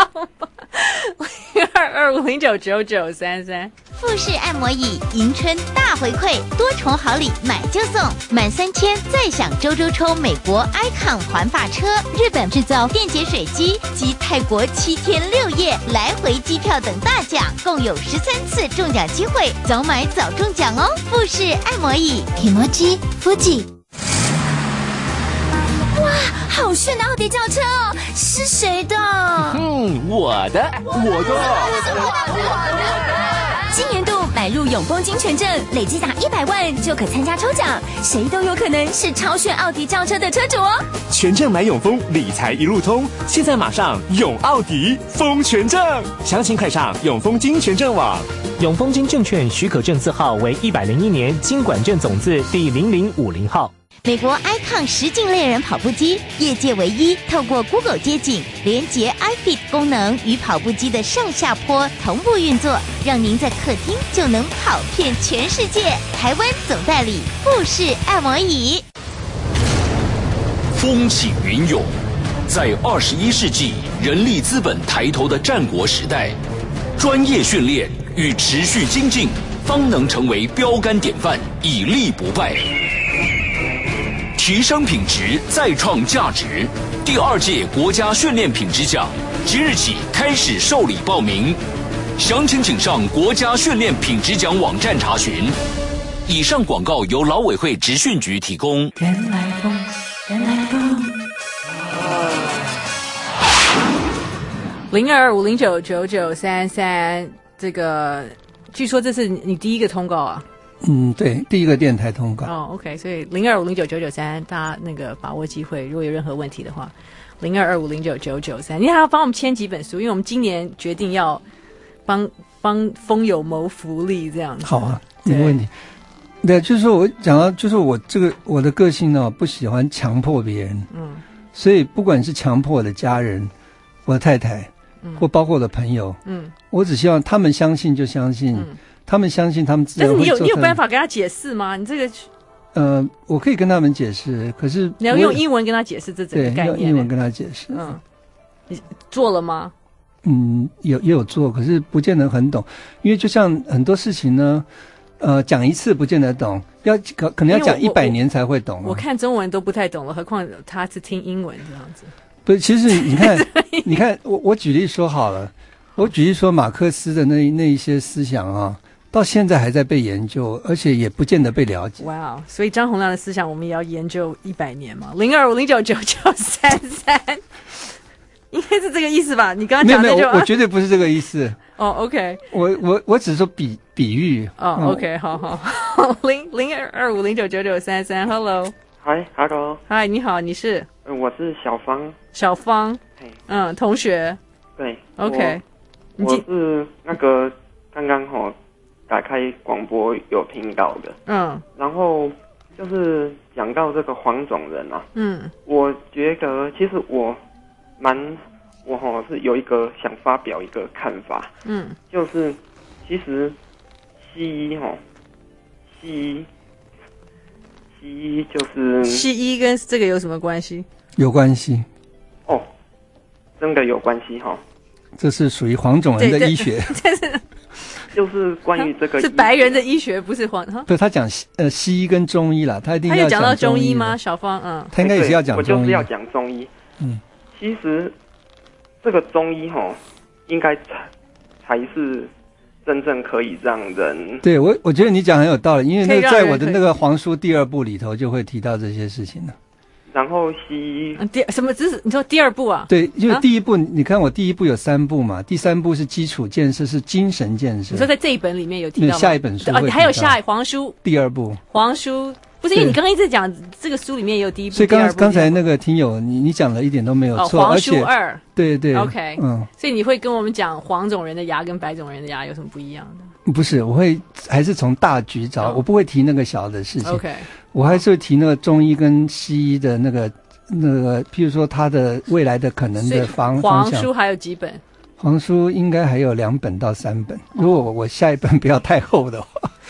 二二五零九九九三三。 富士按摩椅迎春大回馈，多重好礼买就送，满三千再享周周抽美国 Icon 环法车、日本制造电解水机及泰国七天六夜来回机票等大奖，共有十三次中奖机会，早买早中奖哦！富士按摩椅，提摩基、夫吉。 哇，好炫的奥迪轿车哦！是谁的？ 嗯，我的，我的，我的。今年度买入永丰金权证，累计达一百万就可参加抽奖，谁都有可能是超炫奥迪轿车的车主哦！ 全证买永丰，理财一路通，现在马上永奥迪丰权证，详情快上永丰金权证网。 永丰金证券许可证字号为一百零一年金管证总字第零零五零号。 美国 Icon 实境猎人跑步机，业界唯一透过 Google 街景连接 iFit 功能与跑步机的上下坡同步运作，让您在客厅就能跑遍全世界。台湾总代理富士按摩椅。 风起云涌，在二十一世纪人力资本抬头的战国时代，专业训练与持续精进方能成为标杆典范，以立不败。提升品质，再创价值。第二届国家训练品质奖即日起开始受理报名，详情请上国家训练品质奖网站查询。 以上广告由劳委会职训局提供。 原来风，原来风。 零二五零九九九三三，这个据说这是你第一个通告啊？ 嗯，对，第一个电台通告。 哦 ，OK， 所以零二五零九九九三，大家那个把握机会，如果有任何问题的话，零二二五零九九九三，你还要帮我们签几本书，因为我们今年决定要帮帮风友谋福利，这样子。 好啊，没问题。对，就是说我讲到，就是我这个我的个性呢，不喜欢强迫别人。嗯，所以不管是强迫我的家人、我的太太，嗯，或包括我的朋友，嗯，我只希望他们相信就相信，嗯，他们相信他们自然会做。 但是你有你有办法跟他解释吗？你这个， 呃，我可以跟他们解释，可是你要用英文跟他解释这整个概念。 对，用英文跟他解释。 嗯，你做了吗？ 嗯，有也有做，可是不见得很懂，因为就像很多事情呢。呃，讲一次不见得懂，要可可能要讲一百年才会懂，啊我我。我看中文都不太懂了，何况他是听英文这样子。 不是，其实你看，你看，我我举例说好了，我举例说马克思的那那一些思想啊，到现在还在被研究，而且也不见得被了解。 哇、wow, 所以张洪量的思想，我们也要研究一百年嘛？零二五零九九九三三，应该是这个意思吧？你刚刚讲的就没有没有，我绝对不是这个意思。 哦、oh, ，OK， 我我我只是说比比喻。 哦、oh, ，OK，、嗯、好好，零零二二五零九九九三三 ，Hello， 嗨 ，Hello， 嗨，你好，你是？ 呃，我是小芳。 小芳，嗯，同学。 对 ，OK， 我, 我是那个刚刚吼打开广播有听到的，嗯，然后就是讲到这个黄种人啊，嗯，我觉得其实我蛮。我哈是有一个想发表一个看法，嗯，就是其实西医哈，西医西医就是西医跟这个有什么关系？ 有关系哦，真的有关系哈。 这是属于黄种人的医学， 但是就是关于这个是白人的医学，不是黄哈。 对，他讲呃西医跟中医啦，他一定要他有讲到中医吗？小芳，嗯， 他应该也是要讲中医， 我就是要讲中医，嗯，其实。这个中医哈，应该才才是真正可以让人。 对我，我觉得你讲很有道理，因为那个在我的那个黄书第二部里头就会提到这些事情了。 然后西医、 嗯、第什么？这是你说第二部啊？ 对，因为第一部、啊、你看我第一部有三部嘛，第三部是基础建设，是精神建设。 你说在这一本里面有提到吗？ 下一本书会提到、 哦、还有下黄书第二部黄书。不是因为你刚刚一直讲这个书里面也有第一部， 所以刚刚才那个听友你你讲的一点都没有错， 哦、黄书二， 对对 ，OK， 嗯，所以你会跟我们讲黄种人的牙跟白种人的牙有什么不一样的？ 不是，我会还是从大局找，哦、我不会提那个小的事情 ，OK， 我还是会提那个中医跟西医的那个那个，譬如说它的未来的可能的方方向。 黄书还有几本？ 黄书应该还有两本到三本，如果我下一本不要太厚的话。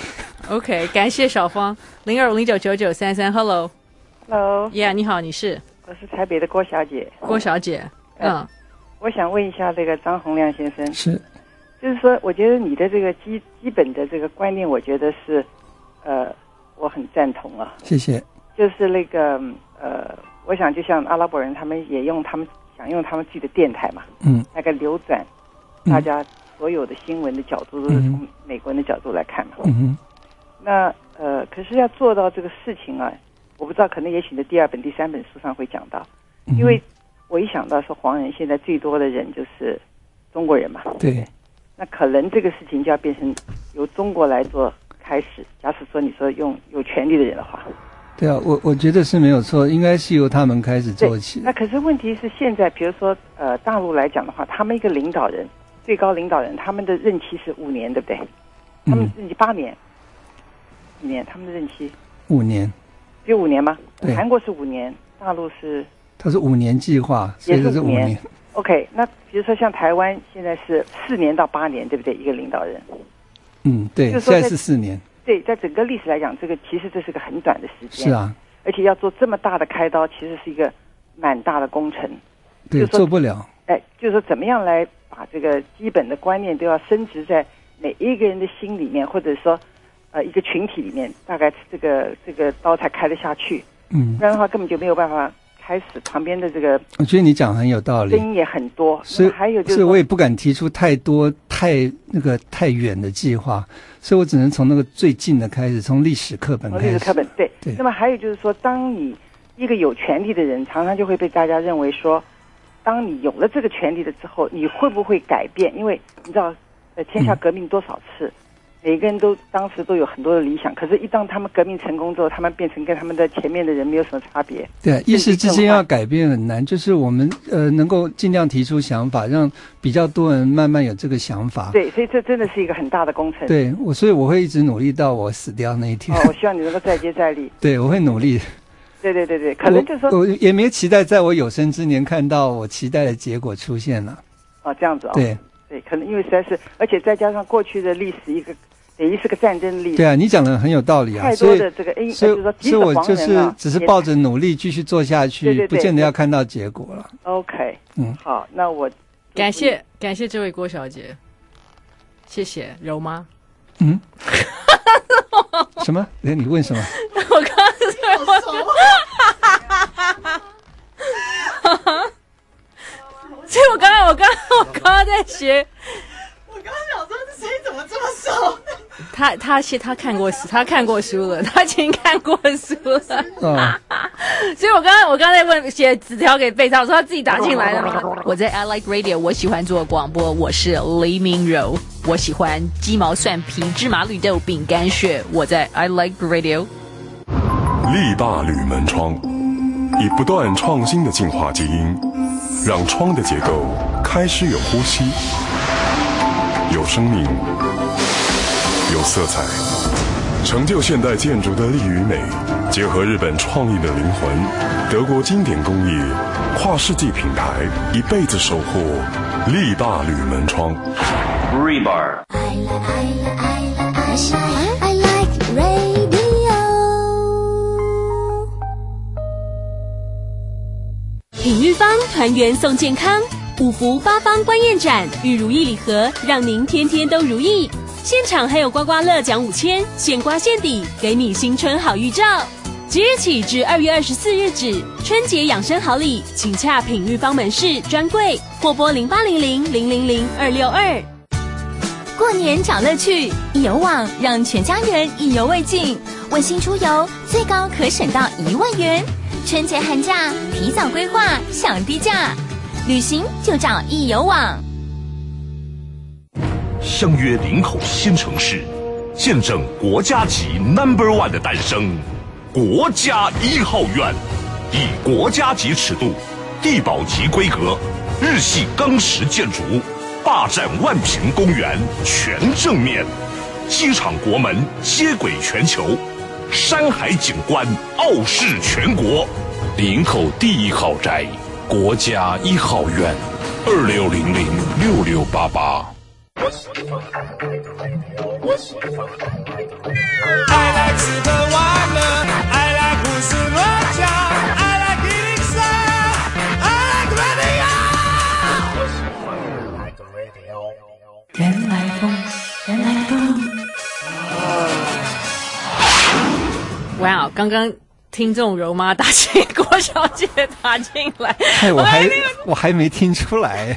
OK， 感谢小芳，零二五零九九九三三 ，Hello，Hello，Yeah， 你好，你是？ 我是台北的郭小姐。 郭小姐，嗯， 呃、我想问一下这个张洪量先生， 是， 就是说，我觉得你的这个基基本的这个观念，我觉得是，呃，我很赞同啊。 谢谢。 就是那个呃，我想就像阿拉伯人，他们也用他们想用他们自己的电台嘛，嗯，那个流转，大家所有的新闻的角度都是从美国人的角度来看嘛，嗯哼。那呃，可是要做到这个事情啊，我不知道，可能也许你的第二本、第三本书上会讲到，嗯、因为我一想到说黄人现在最多的人就是中国人嘛， 对， 那可能这个事情就要变成由中国来做开始。假使说你说用有权利的人的话， 对啊，我我觉得是没有错，应该是由他们开始做起。 那可是问题是现在，比如说呃，大陆来讲的话，他们一个领导人、最高领导人，他们的任期是五年，对不对？他们任期八年。嗯几年？他们的任期五年， 只有五年吗？ 对， 韩国是五年，大陆是它是五年计划，所以是五年。 OK， 那比如说像台湾现在是四年到八年，对不对？一个领导人。 嗯，对，现在是四年。 对，在整个历史来讲，这个其实这是个很短的时间。 是啊， 而且要做这么大的开刀，其实是一个蛮大的工程。 对，做不了。 哎，就是说怎么样来把这个基本的观念都要深植在每一个人的心里面，或者说。呃，一个群体里面，大概这个这个刀才开得下去，嗯，不然的话根本就没有办法开始。旁边的这个， 我觉得你讲很有道理， 声音也很多， 所以还有就是， 所以我也不敢提出太多太那个太远的计划，所以我只能从那个最近的开始，从历史课本开始。 历史课本对。 对。 那么还有就是说，当你一个有权利的人，常常就会被大家认为说，当你有了这个权利了之后，你会不会改变？因为你知道，呃，天下革命多少次？嗯，每个人都当时都有很多的理想，可是，一当他们革命成功之后，他们变成跟他们的前面的人没有什么差别。 对，一时之间要改变很难，就是我们呃能够尽量提出想法，让比较多人慢慢有这个想法。 对，所以这真的是一个很大的工程。 对，我所以我会一直努力到我死掉那一天。 哦，我希望你能够再接再厉。 对，我会努力。 对对对对，可能就是说， 我, 我也没期待在我有生之年看到我期待的结果出现了。 哦，这样子哦。 对对，可能因为实在是，而且再加上过去的历史一个。等于是个战争历史。 对啊，你讲的很有道理啊。 太多的这个因， 所以， 所以， 所以我就是只是抱着努力继续做下去， 对对对， 不见得要看到结果了。 OK， 嗯， 好，那我感谢感谢这位郭小姐，谢谢柔妈。 嗯，什么？哎，你问什么？ 我刚刚是我所以我刚刚我刚刚我刚刚在学。 我刚刚想说，这声音怎么这么熟？ 他他写他看过书，他看过书了，他已经看过书了。 哦、 所以我刚刚我刚才问写纸条给贝莎，我说他自己打进来的吗？我在 I Like Radio， 我喜欢做广播，我是黎明柔，我喜欢鸡毛蒜皮、芝麻绿豆、饼干屑，我在 I Like Radio。 力霸铝门窗，以不断创新的进化基因，让窗的结构开始有呼吸。有生命，有色彩，成就现代建筑的力与美，结合日本创意的灵魂，德国经典工艺，跨世纪品牌，一辈子守护力霸铝门窗。 Rebar。 I like, I like, I like, I like radio。 品玉坊团圆送健康。五福八方观宴展与如意礼盒，让您天天都如意。现场还有刮刮乐奖五千，现刮现抵，给你新春好预兆。即日起至二月二十四日止，春节养生好礼，请洽品玉坊门市专柜或拨零八零零零零零二六二。 过年找乐趣，易游网让全家人意犹未尽，温馨出游最高可省到一万元。春节寒假提早规划，享低价。旅行就找易游网。 相约林口新城市，见证国家级 Number One 的诞生。国家一号院，以国家级尺度、地保级规格，日系钢石建筑，霸占万平公园全正面，机场国门接轨全球，山海景观傲视全国。林口第一豪宅。国家一号院，二六零零六六八八。 I like 吃喝玩乐 ，I like 胡思乱想 ，I like 一零三 ，I like radio。 人来疯，人来疯。 哇，刚刚。听众柔妈打进郭小姐打进来， 哎，我还我还没听出来，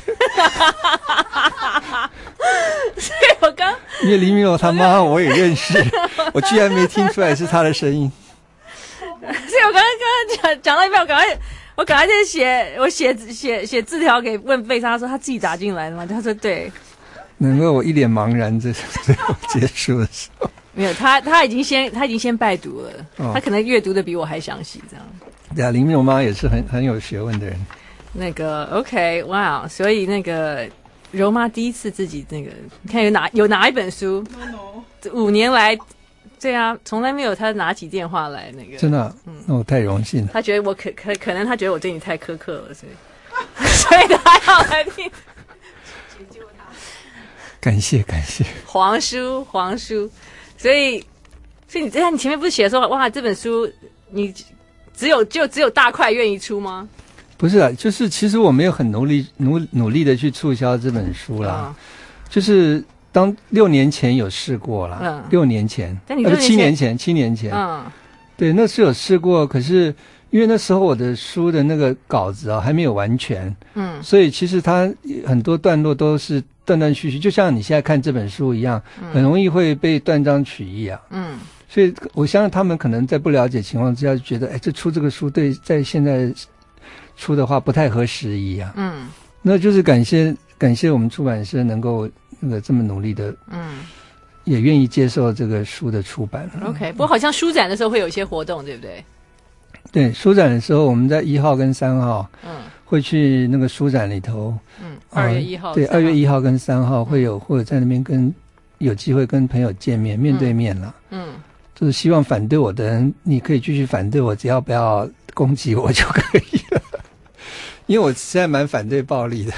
所以我刚因为黎明柔他妈我也认识，我居然没听出来是他的声音， 所以我刚刚刚刚讲讲到一半，我赶快我赶快在写我写写写字条给问贝莎，说他自己打进来的吗？他说对， 能够我一脸茫然，这最后结束的时候。 没有，他他已经先他已经先拜读了， 哦、 他可能阅读的比我还详细，这样。 对啊，林明妈也是很很有学问的人。 那个 OK， 哇、wow, 所以那个柔妈第一次自己那个，你看有哪有哪一本书？ No, no. 五年来，对啊，从来没有他拿起电话来那个。 真的、啊，嗯，那我太荣幸了。 他觉得我可可可能他觉得我对你太苛刻了，所以所以他要来听。解救他。 感谢感谢。 黄书黄书。所以，所以你在你前面不是写说，哇，这本书你只有就只有大块愿意出吗？ 不是啊，就是其实我没有很努力努努力的去促销这本书啦，哦、就是当六年前有试过啦，嗯，六年前， 但你六年前、 呃、七年前七年前， 嗯， 对，那是有试过，可是因因为那时候我的书的那个稿子啊还没有完全，嗯，所以其实它很多段落都是断断续续，就像你现在看这本书一样，嗯、很容易会被断章取义啊，嗯，所以我相信他们可能在不了解情况之下，就觉得哎，这出这个书对在现在出的话不太合时宜啊，嗯，那就是感谢感谢我们出版社能够那个这么努力的，嗯。也愿意接受这个书的出版。 OK， 不过好像书展的时候会有一些活动，对不对？ 对，书展的时候，我们在一号跟三号，嗯，会去那个书展里头，嗯， 二月一号， 对，二月一号跟三号会有，或者在那边跟有机会跟朋友见面，面对面了，嗯，就是希望反对我的人，你可以继续反对我，只要不要攻击我就可以了，因为我实在蛮反对暴力的。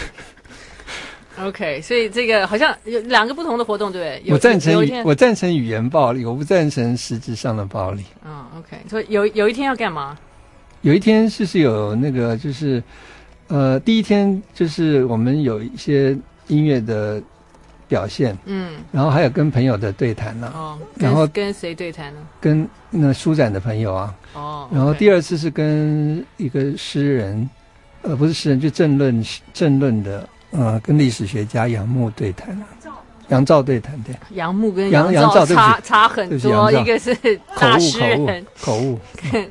OK， 所以这个好像有两个不同的活动，对不对？ 我赞成我赞成语言暴力，我不赞成实质上的暴力。 嗯 ，OK， 所以有有一天要干嘛？ 有一天是是有那个就是，呃，第一天就是我们有一些音乐的表现，嗯，然后还有跟朋友的对谈呢、啊。哦，然后跟谁对谈呢？ 跟那书展的朋友啊。哦。然后第二次是跟一个诗人，呃，不是诗人，就政论政论的。呃，跟历史学家杨牧对谈，杨照对谈，对， 杨牧跟杨照差差很多，一个是大诗人， 口误。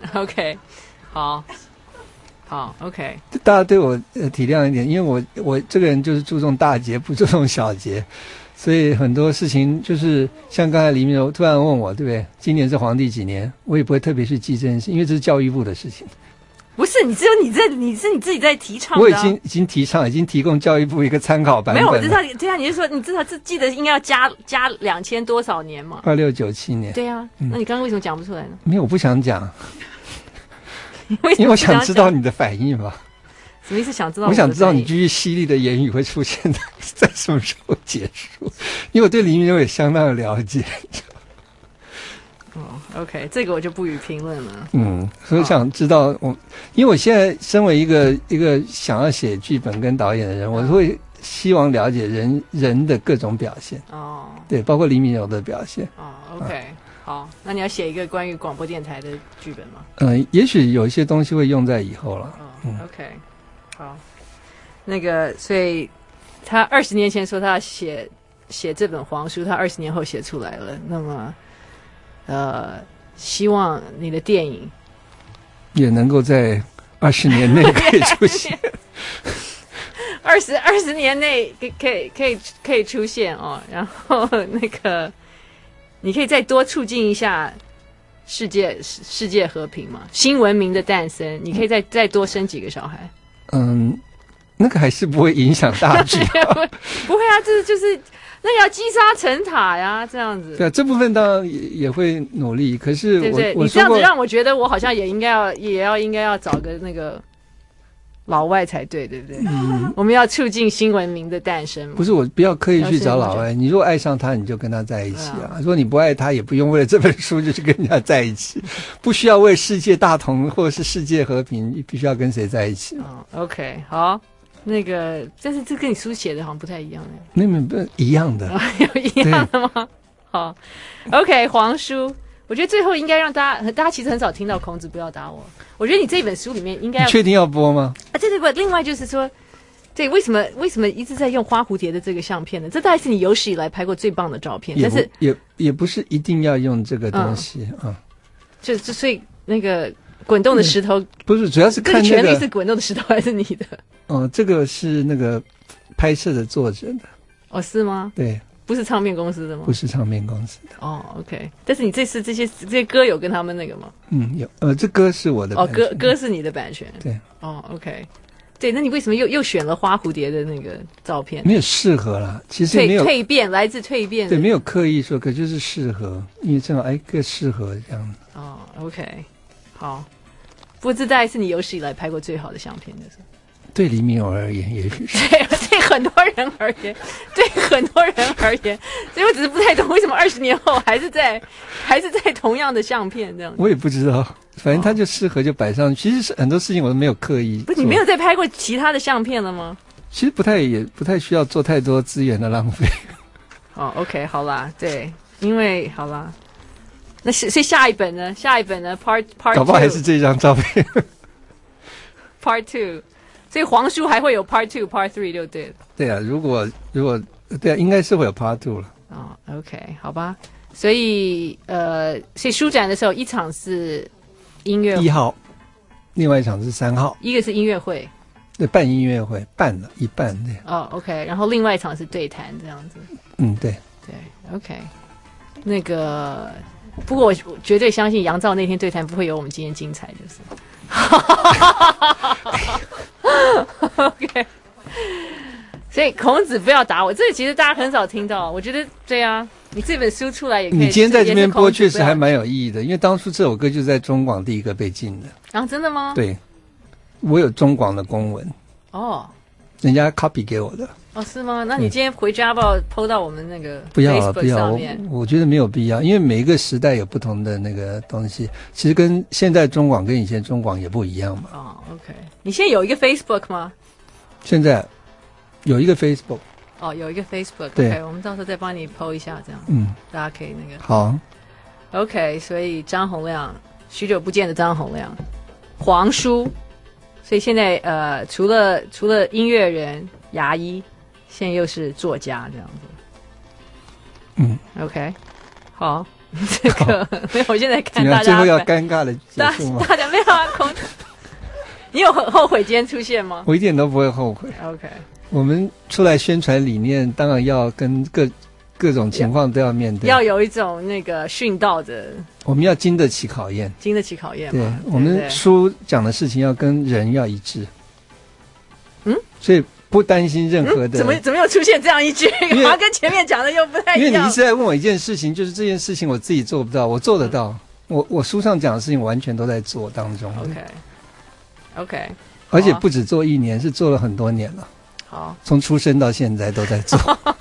OK， 好，好 ，OK， 大家对我、呃、体谅一点，因为我我这个人就是注重大节，不注重小节，所以很多事情就是像刚才黎明柔突然问我，对不对？今年是皇帝几年？我也不会特别去记这件事，因为这是教育部的事情。 不是，你只有你在，你是你自己在提倡的、啊。 我已经已经提倡，已经提供教育部一个参考版本了。 没有，我知道，对啊，你是说你至少是记得应该要加加两千多少年嘛？ 二六九七年。 对啊，嗯、那你刚刚为什么讲不出来呢？ 没有，我不想讲。因为我想知道你的反应嘛。 什么意思？想知道？ 我想知道你继续犀利的言语会出现在在什么时候结束？因为我对黎明柔也相当的了解。 哦 ，OK， 这个我就不予评论了。 嗯，所以想知道我，因为我现在身为一个一个想要写剧本跟导演的人，我会希望了解人人的各种表现。哦，对，包括黎明柔的表现。 哦 ，OK，、啊、好，那你要写一个关于广播电台的剧本吗？ 嗯、呃，也许有一些东西会用在以后了。 哦、嗯、，OK， 好，那个，所以他二十年前说他要写写这本黄书，他二十年后写出来了，那么。呃，希望你的电影也能够在二十年内可以出现。 二十二十年内可以可以可以可以出现哦，然后那个你可以再多促进一下世界世界和平嘛，新文明的诞生，你可以再再多生几个小孩。 嗯，那个还是不会影响大局、啊。 不会啊，这就是。那个要积沙成塔呀，这样子。 对、啊，这部分当然也也会努力，可是我对不对？ 我你这样子让我觉得我好像也应该要也要应该要找个那个老外才对，对不对？嗯，我们要促进新文明的诞生。 不是，我不要刻意去找老外，你如果爱上他，你就跟他在一起啊；如果你不爱他，也不用为了这本书就去跟人家在一起，不需要为世界大同或者是世界和平，你必须要跟谁在一起。 哦 OK， 好。那个，但是这跟你书写的好像不太一样哎。 那没不一样的， 有一样的吗？好 ，OK， 黄书，我觉得最后应该让大家，大家其实很少听到孔子不要打我。我觉得你这本书里面应该要， 你确定要播吗？ 啊，对对不，另外就是说，对，为什么为什么一直在用花蝴蝶的这个相片呢？这大概是你有史以来拍过最棒的照片，但是也也不是一定要用这个东西啊、嗯。 就就所以那个滚动的石头、嗯、 不是，主要是看那个、 这个权利是滚动的石头还是你的？ 哦，这个是那个拍摄的作者的。 哦，是吗？ 对， 不是唱片公司的吗？ 不是唱片公司的。 哦 ，OK。但是你这次这些这些歌有跟他们那个吗？ 嗯，有。呃，这歌是我的版权。 哦，歌歌是你的版权。 对。 哦 ，OK。对，那你为什么又又选了花蝴蝶的那个照片？ 没有适合啦，其实没有蜕变，来自蜕变。 对，没有刻意说，可就是适合，因为正好哎，更适合这样。 哦 ，OK， 好。不过这大概是你有史以来拍过最好的相片的是。 对黎明柔而言，也许是对对很多人而言，对很多人而言，所以我只是不太懂为什么二十年后还是在还是在同样的相片这样子。 我也不知道，反正它就适合就摆上去。其实是很多事情我都没有刻意。 不是你没有再拍过其他的相片了吗？ 其实不太也不太需要做太多资源的浪费。 哦 ，OK， 好啦，对，因为好啦，那是所以下一本呢？下一本呢 ？Part Part， 搞不好还是这张照片。 Part Two， 所以黄书还会有 Part Two、Part Three 就对了。 对啊，如果如果对啊，应该是会有 Part Two 了。 哦 ，OK， 好吧。所以呃，所以书展的时候，一场是音乐一号，另外一场是三号， 一个是音乐会。 对，办音乐会，办了一半对。 哦 ，OK， 然后另外一场是对谈这样子。 嗯，对对 ，OK。那个，不过我绝对相信杨照那天对谈不会有我们今天精彩，就是。OK。所以孔子不要打我，这个其实大家很少听到。我觉得对啊，你这本书出来也可以。 你今天在这边播确实还蛮有意义的，因为当初这首歌就在中广第一个被禁的。 啊，真的吗？ 对。我有中广的公文哦， 人家 copy 给我的哦，是吗？那你今天回家要不要 po 到我们那个不要不 Facebook 要，我我觉得没有必要，因为每一个时代有不同的那个东西，其实跟现在中广跟以前中广也不一样嘛。 哦 ，OK， 你现在有一个 Facebook 吗？ 现在有一个 Facebook， 哦，有一个 Facebook， 对 ，OK， 我们到时候再帮你 po 一下，这样， 嗯， 大家可以那个好 ，OK， 所以张洪亮，许久不见的张洪亮，黄书。所以现在呃，除了除了音乐人、牙医，现在又是作家这样子。 嗯 ，OK， 好，这个没有，我现在看大家最后要尴尬的结束吗？ 大家没有啊，孔，你有很后悔今天出现吗？ 我一点都不会后悔。 OK， 我们出来宣传理念，当然要跟各各种情况都要面对， 要有一种那个殉道的。 我们要经得起考验， 经得起考验嘛。 对， 对我们书讲的事情要跟人要一致。 嗯， 所以不担心任何的。 嗯、怎么怎么又出现这样一句？好像跟前面讲的又不太一样。 因为你一直在问我一件事情，就是这件事情我自己做不到，我做得到。嗯、我我书上讲的事情，我完全都在做当中。 OK OK， 而且不止做一年，是做了很多年了。 好， 从出生到现在都在做。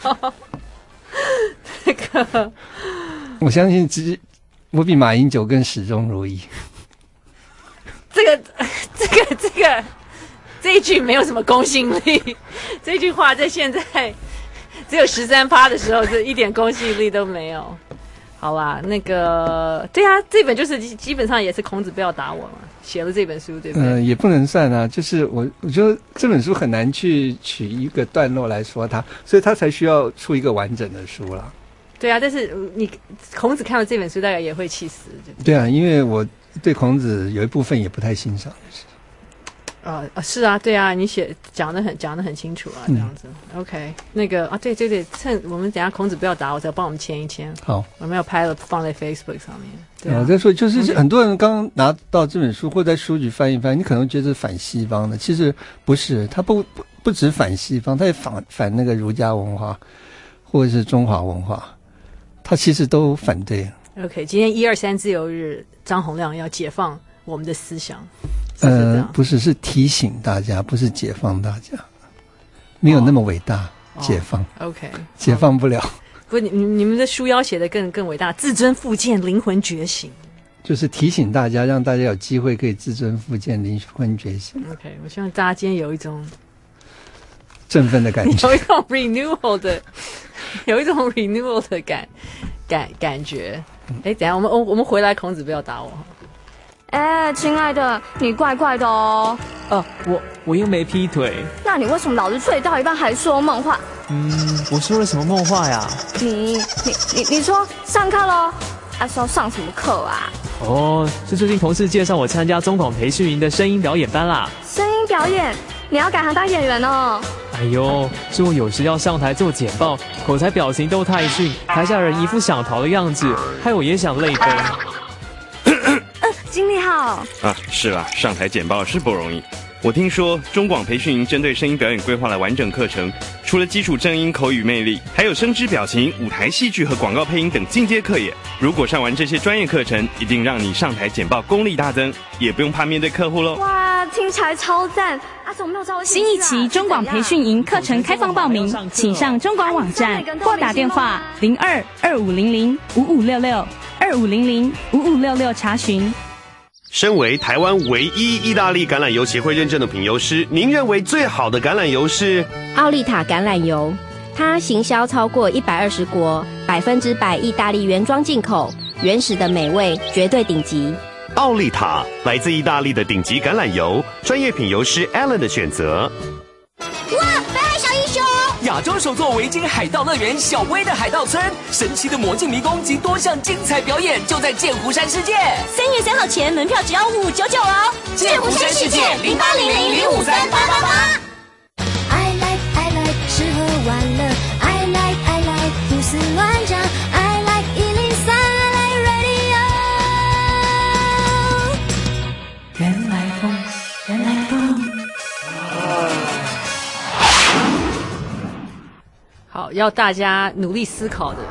这个， 我相信只。我比马英九更始终如一。 这个，这个，这个，这一句没有什么公信力。这句话在现在只有十三趴的时候，是一点公信力都没有。好啦，那个，对啊，这本就是基本上也是孔子不要打我嘛，写了这本书，对不对？ 嗯、呃，也不能算啊，就是我我觉得这本书很难去取一个段落来说它，所以它才需要出一个完整的书啦。 对啊，但是你孔子看了这本书，大概也会气死。 对啊，因为我对孔子有一部分也不太欣赏。 啊、呃、是啊，对啊，你写讲的很讲的很清楚啊，这样子。嗯、OK， 那个啊，对对对，趁我们等一下孔子不要打我，再帮我们签一签。 好， 我们要拍了放在 Facebook 上面。对啊， 我在说就是很多人刚拿到这本书，或在书局翻一翻，你可能觉得是反西方的，其实不是，它不不不止反西方，它也反反那个儒家文化或者是中华文化。他其实都反对。 OK， 今天一二三自由日，张洪亮要解放我们的思想。是呃，不是，是提醒大家，不是解放大家，没有那么伟大。哦、解放、 哦、，OK， 解放不了。 不，你你们的书要写的更更伟大，自尊复健，灵魂觉醒。 就是提醒大家，让大家有机会可以自尊复健，灵魂觉醒。 OK， 我希望大家今天有一种振奋的感觉， 有一种 renewal 的。有一种 renewal 的感感感觉。哎，等一下我们我我们回来，孔子不要打我。 哎，亲爱的，你怪怪的哦。 哦，我我又没劈腿。 那你为什么老是睡到一半还说梦话？ 嗯，我说了什么梦话呀？ 你你你你说上课咯？啊，是要上什么课啊？ 哦，是最近同事介绍我参加中广培训营的声音表演班啦。 声音表演？你要改行当演员哦。 哎呦，是我有时要上台做简报，口才表情都太逊，台下人一副想逃的样子，害我也想泪奔。 呃，经理好。 啊，是啦，上台简报是不容易。我听说中广培训营针对声音表演规划了完整课程，除了基础正音、口语魅力，还有声之表情、舞台戏剧和广告配音等进阶课业。如果上完这些专业课程，一定让你上台简报功力大增，也不用怕面对客户喽。 哇，听起来超赞！啊，怎么没有找我？ 新一期中广培训营课程开放报名，请上中广网站或打电话零二二五零零五五六六二五零零五五六六查询。 身为台湾唯一意大利橄榄油协会认证的品油师，您认为最好的橄榄油是奥利塔橄榄油？它行销超过一百二十国，百分之百意大利原装进口，原始的美味，绝对顶级。 奥利塔，来自意大利的顶级橄榄油，专业品油师 Alan 的选择。 哇，北海小英雄！ 亚洲首座维京海盗乐园小威的海盗村，神奇的魔镜迷宫及多项精彩表演就在剑湖山世界。 三月三号前门票只要五九九哦。 剑湖山世界零八零零零五三八八八。I like I like 吃喝玩乐 ，I like I like 胡思乱想 ，I like 一零三 ，I like radio。 原来风，原来风。 好，要大家努力思考的，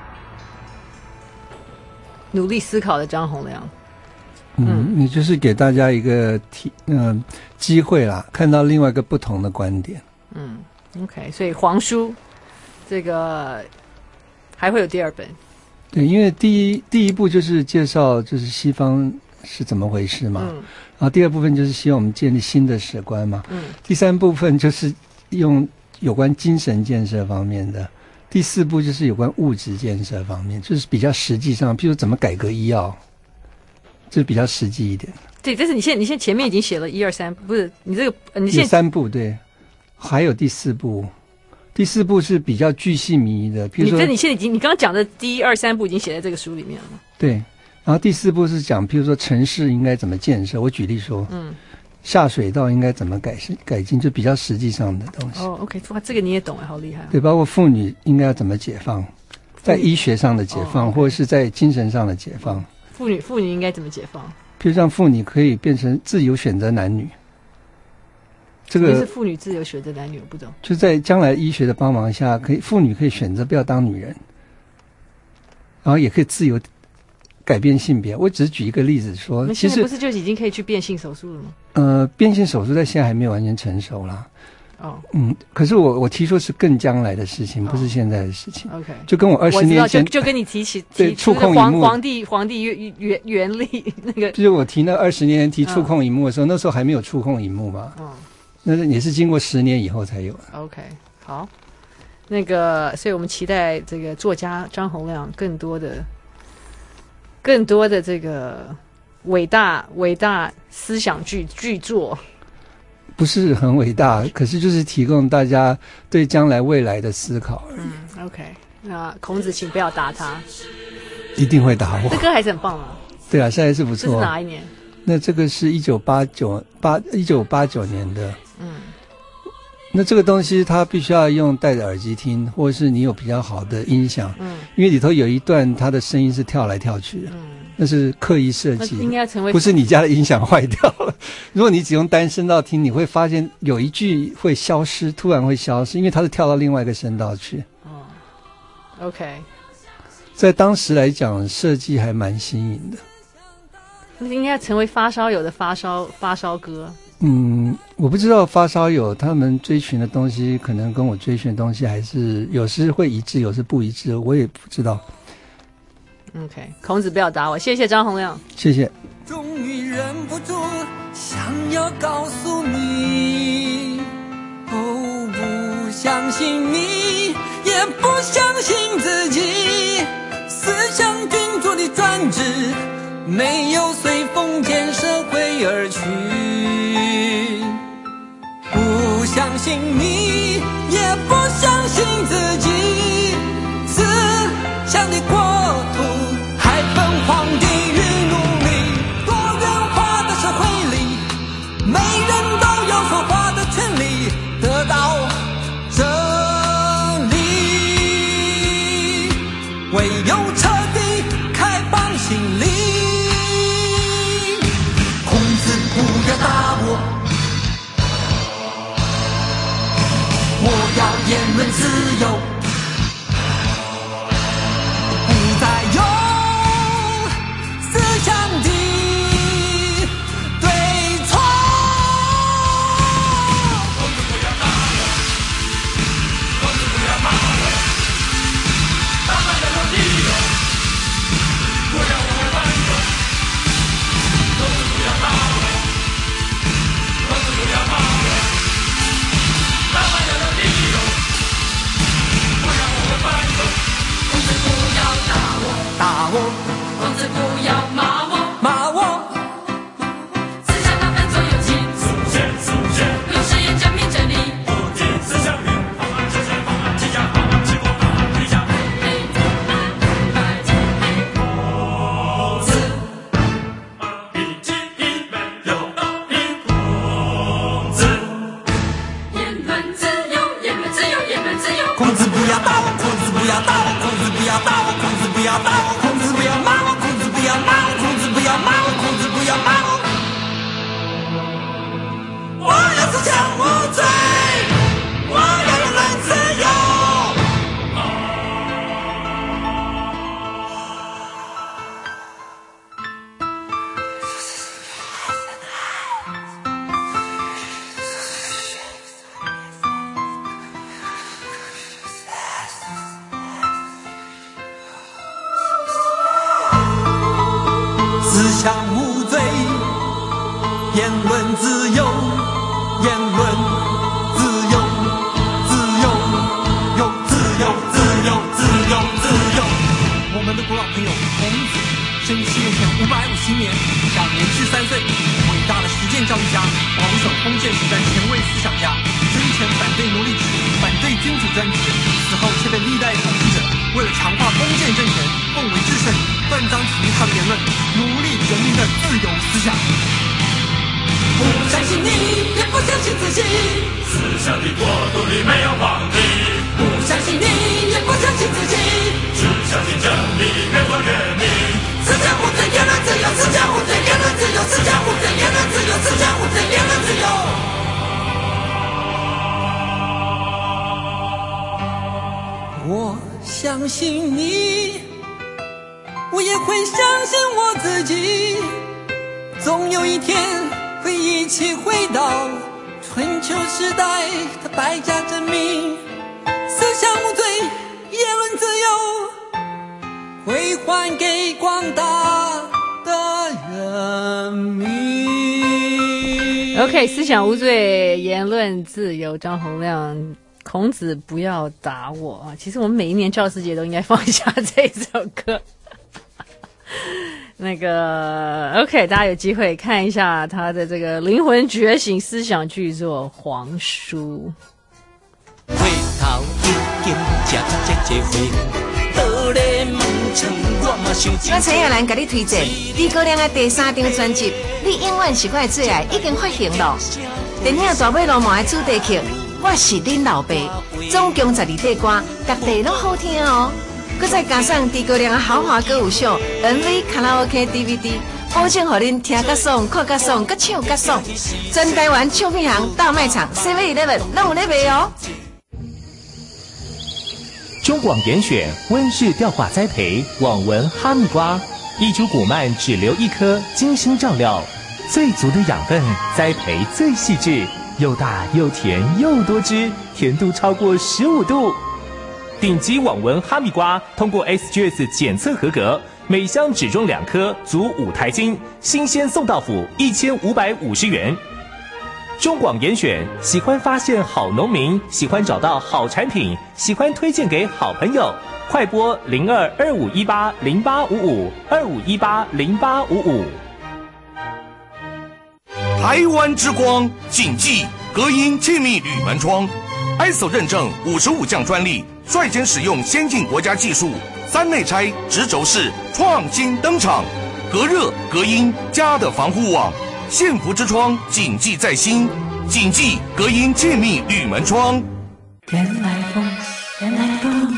努力思考的张宏良。 嗯，也就是给大家一个提嗯机会啦，看到另外一个不同的观点。 嗯 ，OK， 所以黄书这个还会有第二本。 对，因为第一第一步就是介绍就是西方是怎么回事嘛，嗯、然后第二部分就是希望我们建立新的史观嘛，嗯，第三部分就是用有关精神建设方面的，第四步就是有关物质建设方面，就是比较实际上，譬如怎么改革医药，这比较实际一点。 对，但是你现在你现在前面已经写了一二三，不是你这个你现在有三步对，还有第四步，第四步是比较巨细靡遗的，譬如说你这你现在已经你刚刚讲的第一二三步已经写在这个书里面了。 对，然后第四步是讲譬如说城市应该怎么建设，我举例说，嗯。下水道应该怎么改改进，就比较实际上的东西。 哦 ，OK， 哇，这个你也懂哎，好厉害、哦。 对，包括妇女应该要怎么解放，在医学上的解放，哦、或者是在精神上的解放。 妇女妇女应该怎么解放？ 譬如让妇女可以变成自由选择男女。这个是妇女自由选择男女，我不懂。 就在将来医学的帮忙下，可以妇女可以选择不要当女人，然后也可以自由改变性别。我只是举一个例子说，其实不是就已经可以去变性手术了吗？ 呃，变性手术在现在还没有完全成熟啦。哦，嗯，可是我我提出是更将来的事情，不是现在的事情。 OK， 就跟我二十年前就就跟你提起对触控萤幕皇帝皇帝原原原理那个， 就是我提那二十年前提触控萤幕的时候，那时候还没有触控萤幕嘛。嗯，那是也是经过十年以后才有的。 OK， 好，那个，所以我们期待这个作家张宏良更多的。更多的这个伟大伟大思想巨巨作， 不是很伟大，可是就是提供大家对将来未来的思考而已。 嗯 ，OK， 那孔子请不要打他， 一定会打我。 这歌还是很棒啊。 对啊，现在是不错。 这是哪一年？ 那这个是一九八九八一九八九年的。嗯。那这个东西它必须要用戴着耳机听，或者是你有比较好的音响，嗯，因为里头有一段它的声音是跳来跳去的，嗯，那是刻意设计的， 应该成为不是你家的音响坏掉了。如果你只用单声道听，你会发现有一句会消失，突然会消失，因为它是跳到另外一个声道去。 哦 ，OK， 在当时来讲，设计还蛮新颖的。 那应该成为发烧友的发烧发烧歌。 嗯，我不知道发烧友他们追寻的东西，可能跟我追寻的东西还是有时会一致，有时不一致，我也不知道。 OK， 孔子不要打我，谢谢张宏亮， 谢谢。 终于忍不住想要告诉你，哦，不相信你，也不相信自己，思想君主的专制没有随封建社会而去。不相信你，也不相信自己，思想的国土还分皇帝与奴隶，多元化的社会里，每人都有说话的权利，得到真理，唯有彻底开放心灵。孔子不要打我，我要言论自由，不再用思想的对错。孔子不要打我，孔子不要骂我，打败了有理由，不要我会反手。孔子不要打我，孔子不要骂我，打败了有理由。 自由，言论自由，自由，有自由，自由，自由，自由。我们的古老朋友孔子，生西元前五百五十年，享年十三岁，伟大的实践教育家，保守封建时代前卫思想家，生前反对奴隶制，反对君主专制，死后却被历代统治者为了强化封建政权，奉为至圣，断章取义他的言论，努力人民的自由思想。不相信你，也不相信自己，思想的国度里没有皇帝。不相信你，也不相信自己，只相信真理越多越明。思想无罪，言论自由；思想无罪，言论自由；思想无罪，言论自由；思想无罪，言论自由。我相信你，我也会相信我自己，总有一天会一起回到春秋时代的百家争鸣。思想无罪，言论自由，会还给广大的人民。 OK， 思想无罪，言论自由，张洪亮。孔子不要打我啊！其实我们每一年教师节都应该放下这首歌。那个 OK， 大家有机会看一下他的这个灵魂觉醒思想巨作《黄书》。回头已经吃这这回，倒咧门窗我嘛想。我陈亚兰给你推荐诸葛亮的第三张专辑，你永远是我的最爱，已经发行了。电影《大尾鱸鰻》的主题曲。我是恁老爸，总共十二首歌，各地都好听哦。佮再加上诸葛亮的豪华歌舞秀 M V 卡拉 OK D V D， 保证互恁听甲爽、看甲爽、佮唱甲爽。全台湾唱片行、大卖场、seven eleven 拢有咧卖哦。 中广严选温室吊挂栽培网纹哈密瓜，一株谷蔓只留一颗，精心照料，最足的养分，栽培最细致。又大又甜又多汁，甜度超过十五度。顶级网纹哈密瓜通过 S G S 检测合格，每箱只装两颗，足五台斤，新鲜送到府，一千五百五十元。中广严选，喜欢发现好农民，喜欢找到好产品，喜欢推荐给好朋友。快拨零二二五一八零八五五二五一八零八五五。 台湾之光，谨记隔音气密铝门窗 ，I S O 认证五十五项专利，率先使用先进国家技术，三内拆直轴式创新登场，隔热隔音家的防护网，幸福之窗谨记在心，谨记隔音气密铝门窗。 原来风，原来风。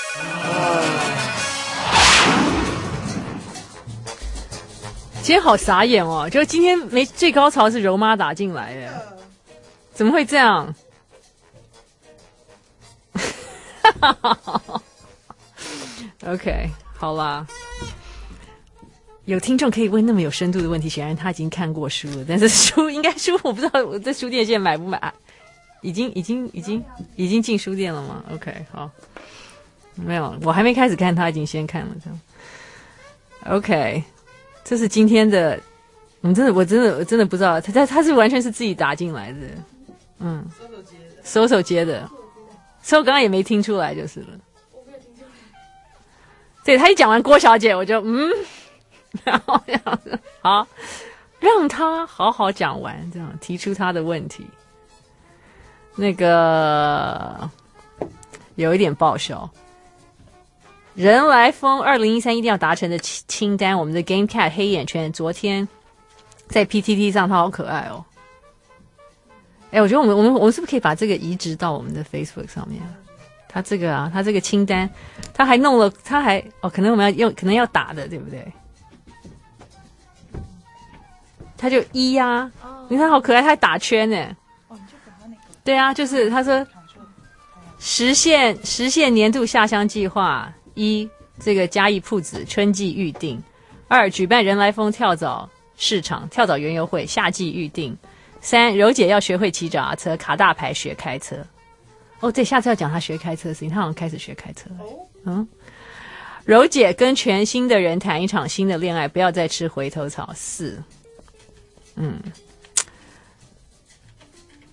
今天好傻眼哦！就今天没最高潮是柔妈打进来耶，怎么会这样？OK， 好啦，有听众可以问那么有深度的问题，显然他已经看过书了，但是书应该书我不知道我在书店现在买不买，已经已经已经已经进书店了吗 ？OK， 好，没有，我还没开始看，他已经先看了这样。OK。这是今天的，我真的，我真的，我真的不知道，他他他是完全是自己打进来的，嗯，手手接的，所以我刚刚也没听出来就是了。对，他一讲完郭小姐，我就嗯，然后这样子，好，让他好好讲完，这样提出他的问题。那个有一点爆笑。人来疯二零一三一定要达成的清单，我们的 Game Cat 黑眼圈昨天在 P T T 上，它好可爱哦。哎，我觉得我们我们我们是不是可以把这个移植到我们的 Facebook 上面？它这个啊，它这个清单，它还弄了，它还哦，可能我们要用，可能要打的，对不对？它就一呀、啊，你看好可爱，它还打圈呢。对啊，就是他说实现实现年度下乡计划。一，这个嘉义铺子春季预定；二，举办人来疯跳蚤市场跳蚤园游会夏季预定；三，柔姐要学会骑脚踏车，卡大牌学开车。哦，对，下次要讲她学开车的事情，她好像开始学开车了。嗯，柔姐跟全新的人谈一场新的恋爱，不要再吃回头草。四，嗯，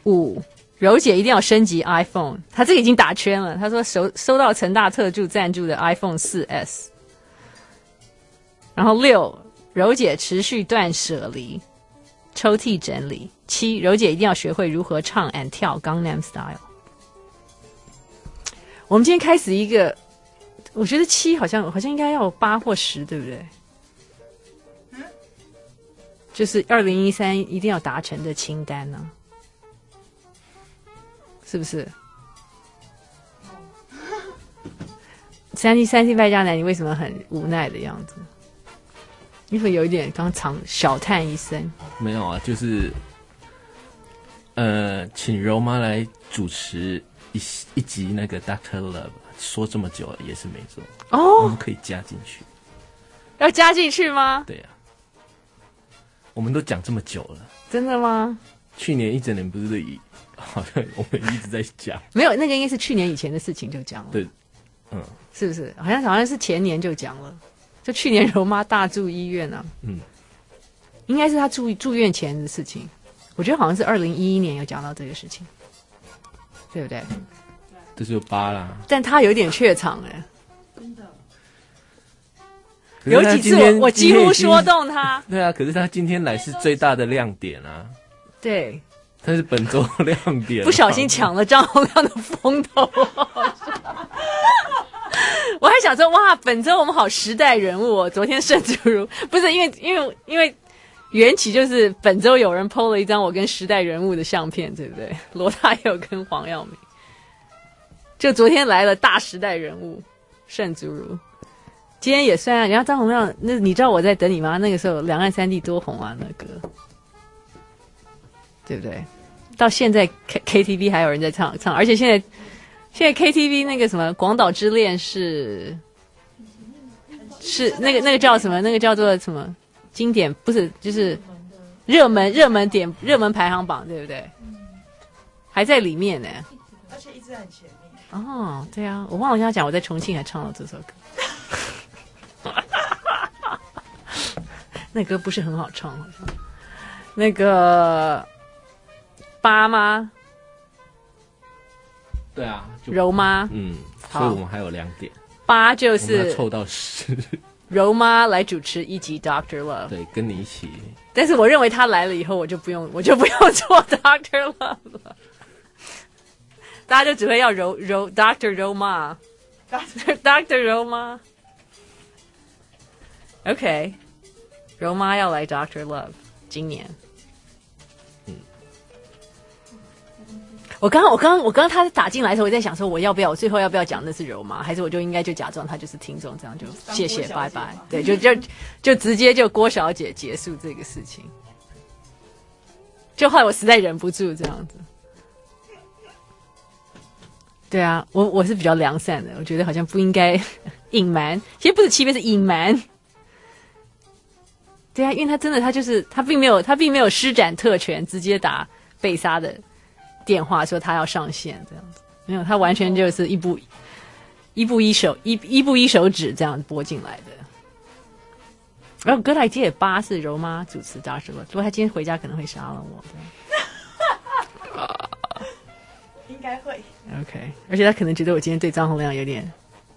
五，柔姐一定要升级 iPhone， 她这个已经打圈了。她说收收到成大特助赞助的 iPhone 四 S。然后六，柔姐持续断舍离，抽屉整理。七，柔姐一定要学会如何唱 and 跳 Gangnam Style。我们今天开始一个，我觉得七好像好像应该要有八或十，对不对？嗯，就是二零一三一定要达成的清单呢、啊，是不是？三 D 三 D 败家男，你为什么很无奈的样子？你会有一点刚长小叹一声。 没有啊，就是呃，请柔妈来主持一一集那个 Doctor Love， 说这么久了也是没做哦，我们可以加进去。 要加进去吗？ 对啊，我们都讲这么久了。 真的吗？ 去年一整年不是以好像我们一直在讲， 没有，那个应该是去年以前的事情就讲了。 对，嗯， 是不是？好像好像是前年就讲了。就去年柔妈大住医院啊，嗯，应该是她住住院前的事情。我觉得好像是二零一一年有讲到这个事情，对不对？ 这就八啦。 但她有点怯场哎、欸， 真的。 有几次我我几乎说动她。 对啊，可是她今天来是最大的亮点啊。 对。 她是本周亮点。 不小心抢了张洪亮的风头。我还想说，哇，本周我们好时代人物哦！昨天盛竹如不是因为因为因为缘起就是本周有人 po 了一张我跟时代人物的相片，对不对？罗大佑跟黄耀明，就昨天来了大时代人物盛竹如，今天也算啊。人家张洪亮，那你知道我在等你吗？那个时候两岸三地多红啊，那歌，对不对？到现在 K K T V 还有人在唱唱，而且现在。现在 K T V 那个什么《广岛之恋》是是那个那个叫什么？那个叫做什么经典？不是，就是热门热门点热门排行榜，对不对？还在里面呢， 而且一直在很前面。 哦，对啊，我忘了跟他讲，我在重庆还唱了这首歌。那歌不是很好唱，好像那个八吗？ 对啊， 柔妈， 嗯，所以我们还有两点。 八就是凑到十， 柔妈来主持一集 Doctor Love， 对，跟你一起。 但是我认为他来了以后，我就不用，我就不用做 Doctor Love 了，大家就只会要柔柔 Doctor 柔妈 ，Doctor Doctor 柔妈。OK， 柔妈要来 Doctor Love， 今年。我刚刚我刚刚我刚刚他打进来的时候，我在想说我要不要，我最后要不要讲那是柔妈，还是我就应该就假装他就是听众，这样就谢谢拜拜，对，就就就直接就郭小姐结束这个事情。就后来我实在忍不住这样子。对啊，我我是比较良善的，我觉得好像不应该隐瞒，其实不是欺骗，是隐瞒。对啊，因为他真的他就是他并没有他并没有施展特权，直接打贝莎的电话说他要上线这样子，没有，他完全就是一步一步一手一一步一手指这样拨进来的。然后 Good idea 八是柔妈主持大师了，不过他今天回家可能会杀了我的。 应该会 OK， 而且他可能觉得我今天对张洪亮有点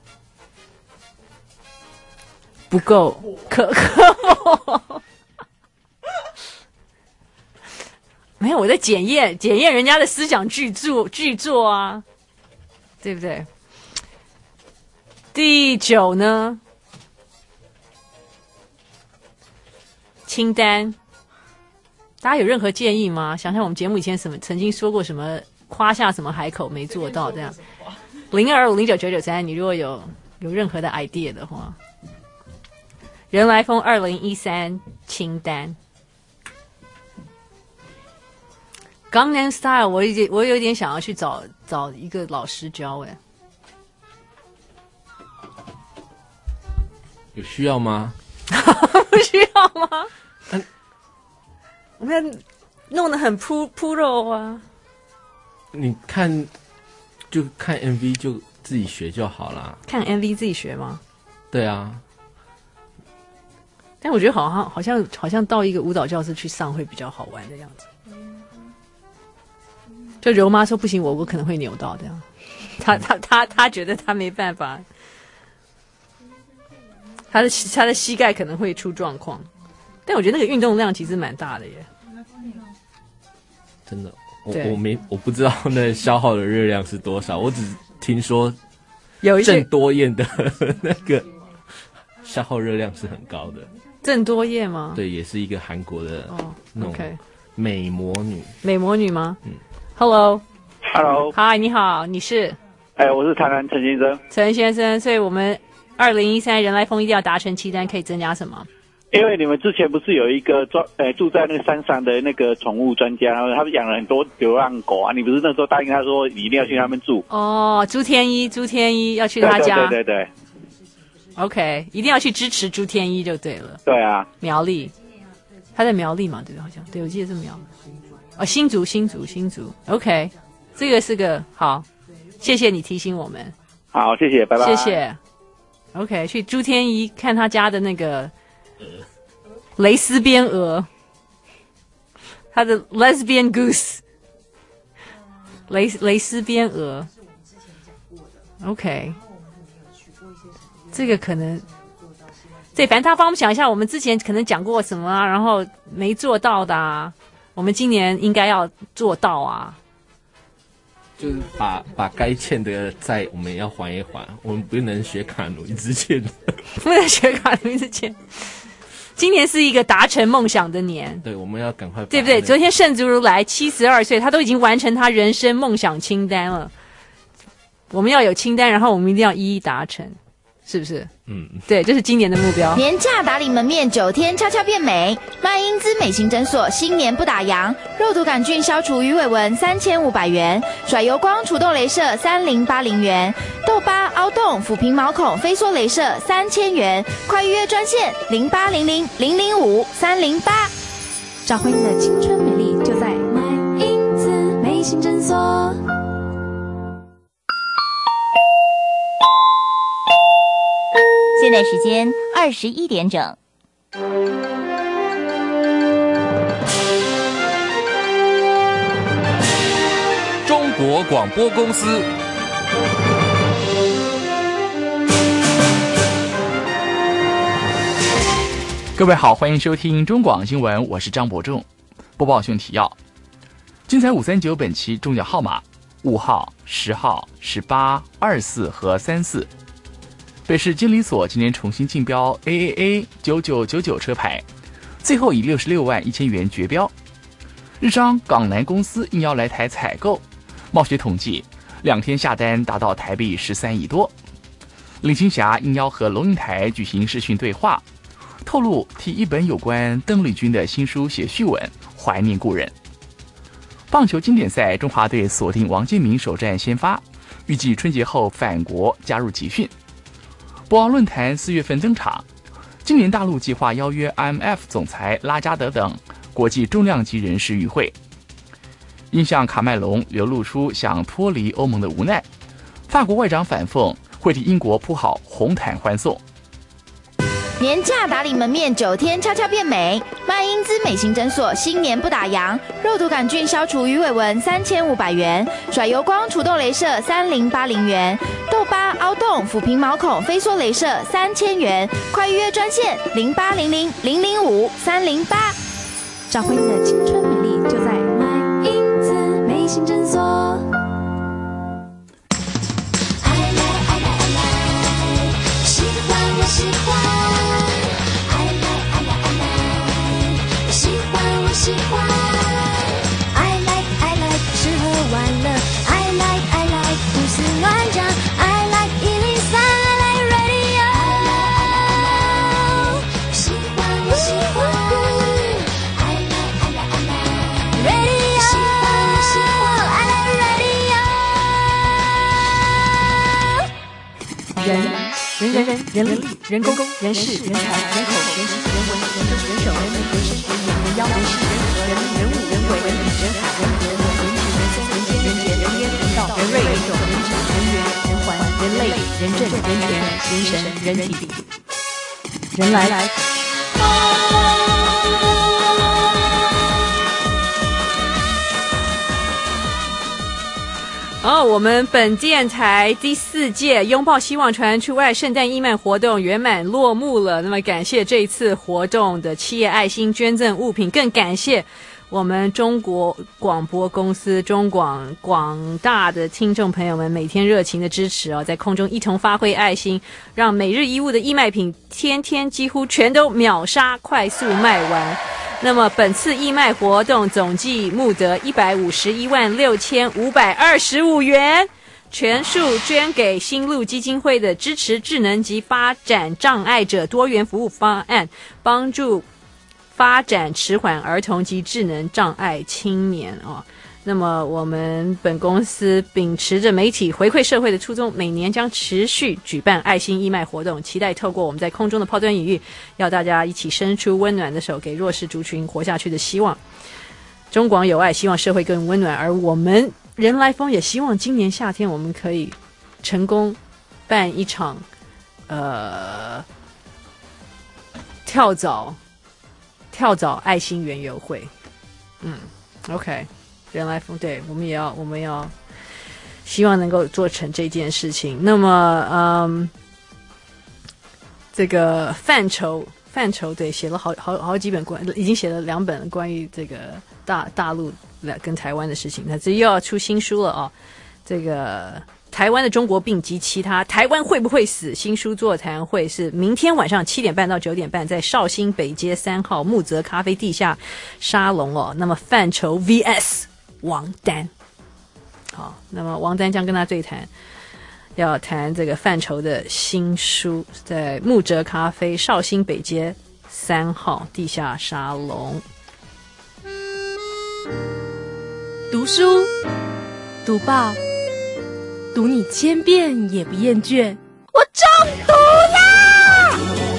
不够可可没有，我在检验检验人家的思想巨作巨作啊，对不对？第九呢，清单，大家有任何建议吗？想想我们节目以前什么曾经说过什么，夸下什么海口没做到这样。零二五零九九九三，你如果有有任何的 idea 的话，人来疯二零一三清单。Gangnam Style， 我有点我有点想要去找找一个老师教哎， 有需要吗？ 不需要吗？嗯、我们要弄得很铺铺肉啊。 你看，就看 M V 就自己学就好啦。 看 M V 自己学吗？ 对啊。 但我觉得好像好像好像到一个舞蹈教室去上会比较好玩的样子。 就柔妈说不行，我我可能会扭到这样。他他他他觉得他没办法，他的他的膝盖可能会出状况。但我觉得那个运动量其实蛮大的耶。 真的，我我没我不知道那消耗的热量是多少，我只听说有一郑多燕的那个消耗热量是很高的。 郑多燕吗？ 对，也是一个韩国的哦， 那种 OK 美魔女。 美魔女吗？ 嗯 ，Hello，Hello， 嗨，你好，你是？ 哎，我是台南陈先生。 陈先生，所以我们二零一三人来疯一定要达成期单，可以增加什么？ 因为你们之前不是有一个专呃住在那个山上的那个宠物专家，然后他们养了很多流浪狗啊，你不是那时候答应他说你一定要去他们住？ 哦，朱天一，朱天一要去他家， 对对对对对。 OK， 一定要去支持朱天一就对了。 对啊， 苗栗，他在苗栗嘛，对不对？好像对，我记得是苗。哦，新竹，新竹，新竹。OK， 这个是个好，谢谢你提醒我们。 好，谢谢，拜拜。 谢谢。OK， 去朱天一看他家的那个。蕾丝边鹅，他的 lesbian goose， 蕾蕾丝边鹅 ，OK， 这个可能，对，反正他帮我们想一下，我们之前可能讲过什么啊，然后没做到的啊，我们今年应该要做到啊。 就是把把该欠的债我们要还一还，我们不能学卡奴一直欠， 不能学卡奴一直欠。今年是一个达成梦想的年， 对，我们要赶快， 对不对？昨天盛竹如来七十二岁，他都已经完成他人生梦想清单了。我们要有清单，然后我们一定要一一达成，是不是？嗯，对，这是今年的目标。 年假打理门面，九天悄悄变美。麦因兹美型诊所新年不打烊，肉毒杆菌消除鱼尾纹三千五百元，甩油光除痘镭射三零八零元，痘疤凹洞抚平毛孔飞梭镭射三千元，快预约专线零八零零零零五三零八。 找回你的青春美丽，就在麦因兹美型诊所。 现在时间二十一点整。 中国广播公司。 各位好，欢迎收听中广新闻，我是张伯仲。播报新闻提要：精彩五三九本期中奖号码五号、十号、十八、二四和三四。北市监理所今年重新竞标 A A A 九九九九车牌，最后以六十六万一千元绝标。日商港南公司应邀来台采购，贸协统计两天下单达到台币十三亿多。林青霞应邀和龙应台举行视讯对话，透露替一本有关邓丽君的新书写序文，怀念故人。棒球经典赛，中华队锁定王建民首战先发，预计春节后返国加入集训。博鳌论坛四月份登场，今年大陆计划邀约 I M F 总裁拉加德等国际重量级人士与会。印象卡麦隆流露出想脱离欧盟的无奈，法国外长反讽会替英国铺好红毯欢送。 年假打理门面，九天悄悄变美。麦因兹美型诊所新年不打烊，肉毒杆菌消除鱼尾纹三千五百元，甩油光除痘镭射三零八零元，痘疤凹洞抚平毛孔飞梭镭射三千元，快预约专线零八零零零零五三零八。 找回你的青春美丽，就在麦因兹美型诊所。 喜欢我喜欢，爱来爱来爱来，喜欢我喜欢，爱 like 爱 like 吃喝玩乐，爱 like 爱 like 胡思乱想，爱 like 一零三爱 like radio， 喜欢我喜欢，爱 like 爱 like 爱 like radio， 喜欢我喜欢，爱 like radio。 人。人人人人力人工人事人才人口人情人文人政人手人民人身人眼人妖人事人和人人物人鬼人理人海人和人人情人松人间人杰人烟人道人瑞人种人质人缘人环人类人政人权人神人体人来来。 好，我们本电台第四届拥抱希望传出爱圣诞义卖活动圆满落幕了。那么感谢这一次活动的企业爱心捐赠物品，更感谢我们中国广播公司中广广大的听众朋友们每天热情的支持哦，在空中一同发挥爱心，让每日一物的义卖品天天几乎全都秒杀，快速卖完。那么本次义卖活动总计募得一百五十一万六千五百二十五元，全数捐给新路基金会的支持智能及发展障碍者多元服务方案，帮助发展迟缓儿童及智能障碍青年哦。那么我们本公司秉持着媒体回馈社会的初衷，每年将持续举办爱心义卖活动，期待透过我们在空中的抛砖引玉，要大家一起伸出温暖的手，给弱势族群活下去的希望。中广有爱，希望社会更温暖，而我们人来疯也希望今年夏天我们可以成功办一场呃跳蚤跳蚤爱心园游会。嗯 OK， 人来疯，对，我们也要我们要希望能够做成这件事情。那么嗯这个范畴范畴对写了好好好几本关，已经写了两本关于这个大大陆跟台湾的事情，那这又要出新书了哦。这个台湾的中国病及其他，台湾会不会死？新书座谈会是明天晚上七点半到九点半，在绍兴北街三号木泽咖啡地下沙龙哦。那么范畴 V S 王丹，好，那么王丹将跟他对谈，要谈这个范畴的新书，在木泽咖啡绍兴北街三号地下沙龙。 读书，读报，读你千遍也不厌倦。我中毒啦！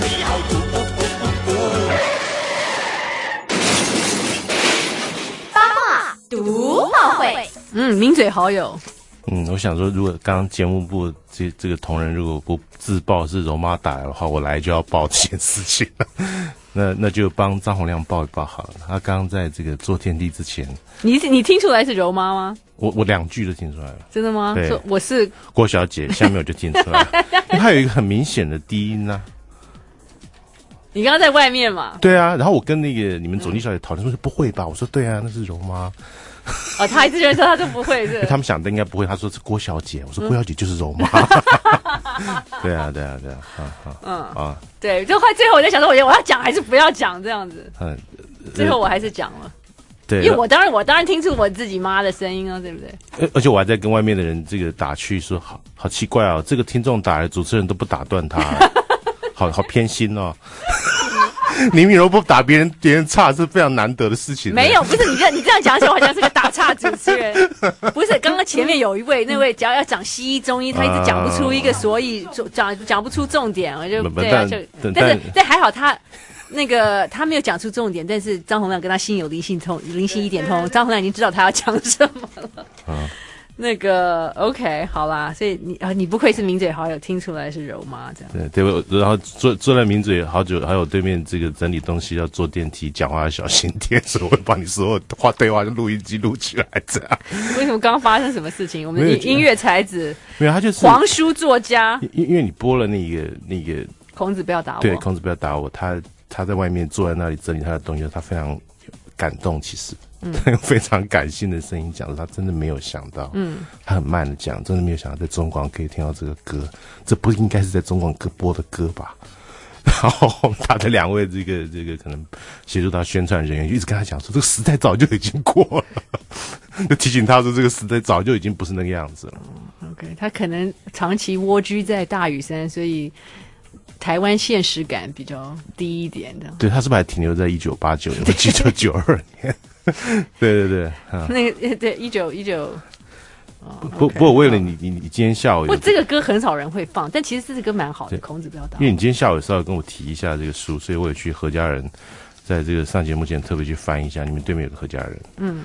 八卦读报会， 嗯，名嘴好友。 嗯，我想说，如果刚刚节目部这这个同仁如果不自曝是柔妈打来的话，我来就要报这件事情了。那那就帮张洪亮报一报好了。他刚刚在这个坐天地之前， 你你听出来是柔妈吗？ 我我两句都听出来了。 真的吗？ 对， 我是郭小姐，下面我就听出来了，因为它有一个很明显的低音啊。 你刚刚在外面嘛？ 对啊，然后我跟那个你们总经小姐讨论说，不会吧？我说对啊，那是柔妈。 哦，他一直觉得说他就不会是， 他们想的应该不会。他说是郭小姐，我说郭小姐就是柔妈。对啊，对啊，对啊，啊啊，嗯啊， 对，就快最后我在想说，我我要讲还是不要讲这样子。嗯，最后我还是讲了。对，因为我当然我当然听出我自己妈的声音啊，对不对？ 而而且我还在跟外面的人这个打趣说，好好奇怪哦，这个听众打来，主持人都不打断他，好好偏心哦。林敏柔不打别人，别人岔是非常难得的事情。 没有，不是你这你这样讲起来，好像是个打岔主持人。不是，刚刚前面有一位，那位只要要讲西医中医，他一直讲不出一个所以，讲讲不出重点，我就对啊，就但是但还好他那个他没有讲出重点，但是张洪亮跟他心有灵犀通，灵犀一点通，张洪亮已经知道他要讲什么了。嗯。那个 OK 好啦，所以你啊，你不愧是名嘴好友，听出来是柔妈这样。 对对，然后坐坐在名嘴好久，还有对面这个整理东西要坐电梯，讲话要小心点，所以我会把你所有话对话就录音机录起来这样。 为什么刚刚发生什么事情？我们的音乐才子没有，他就是黄书作家。 因因为你播了那个那个孔子不要打我， 对，孔子不要打我。他他在外面坐在那里整理他的东西，他非常感动，其实。嗯，他用非常感性的声音讲，他真的没有想到，嗯，他很慢的讲，真的没有想到在中广可以听到这个歌，这不应该是在中广歌播的歌吧？然后他的两位这个这个可能协助他宣传人员就一直跟他讲说，这个时代早就已经过了，就提醒他说这个时代早就已经不是那个样子了。 嗯、OK， 他可能长期蜗居在大屿山，所以台湾现实感比较低一点的。 对，他是不是还停留在一九八九年或一九九二年？对对对， 啊、那个对一九一九， 不不过为了你你你今天下午， 不这个歌很少人会放，但其实这歌蛮好的，孔子不要打。 因为你今天下午稍微跟我提一下这个书，所以我也去何家人，在这个上节目前特别去翻一下，你们对面有个何家人，嗯，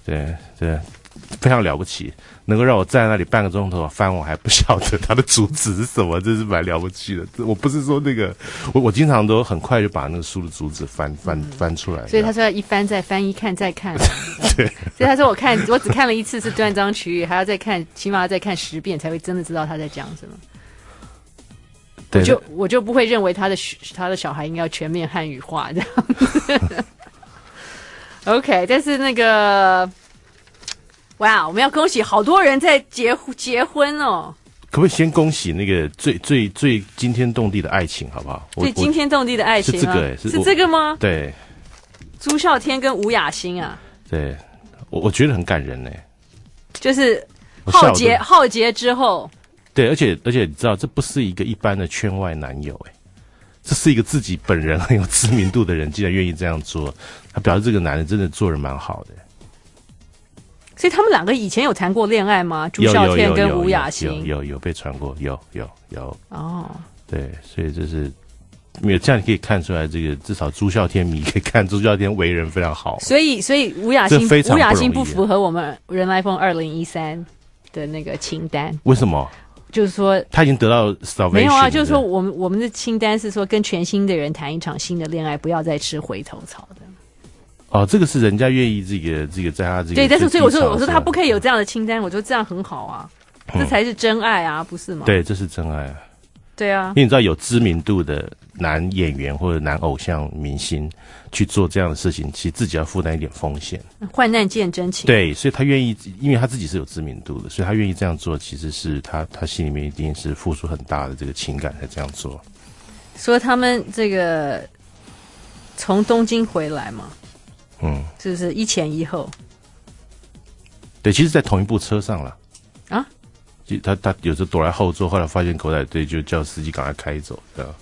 对对，非常了不起，能够让我站在那里半个钟头翻，我还不晓得它的主旨是什么，这是蛮了不起的。我不是说那个，我我经常都很快就把那个书的主旨翻翻翻出来。 所以他说要一翻再翻，一看再看。对，所以他说我看我只看了一次是断章取义，还要再看，起码要再看十遍才会真的知道他在讲什么。 对， 我就我就不会认为他的他的小孩应该要全面汉语化这样子。OK， 但是那个，哇，我们要恭喜好多人在结结婚哦。 可不可以先恭喜那个最最最惊天动地的爱情，好不好？ 最惊天动地的爱情、啊、 是这个、欸， 是, 是这个吗？ 对， 朱孝天跟吴雅欣啊。 对，我我觉得很感人呢、欸。 就是浩劫浩劫之后。 对，而且而且你知道，这不是一个一般的圈外男友、欸，哎，这是一个自己本人很有知名度的人，竟然愿意这样做，他表示这个男人真的做人蛮好的。 所以他们两个以前有谈过恋爱吗？朱孝天跟吴雅欣有 有, 有, 有, 有被传过，有有有。 哦， 对，所以就是没有这样，你可以看出来，这个至少朱孝天迷可以看朱孝天为人非常好。 所以所以吴雅欣吴雅欣不符合我们人来疯二零一三的那个清单， 为什么？ 就是说他已经得到 salvation 没有啊，就是说我们我们的清单是说跟全新的人谈一场新的恋爱，不要再吃回头草的。 哦，这个是人家愿意这个这个在他这个对，但是所以我说我说他不可以有这样的清单，我觉得这样很好啊，嗯、这才是真爱啊，不是吗？ 对，这是真爱啊。 对啊， 因为你知道有知名度的男演员或者男偶像明星去做这样的事情，其实自己要负担一点风险。 患难见真情。 对，所以他愿意，因为他自己是有知名度的，所以他愿意这样做，其实是他他心里面一定是付出很大的这个情感才这样做。 说他们这个从东京回来嘛， 嗯， 就是一前一后。 对，其实，在同一部车上了。 啊？ 他他有时候躲在后座，后来发现狗仔队，就叫司机赶快开走，这样。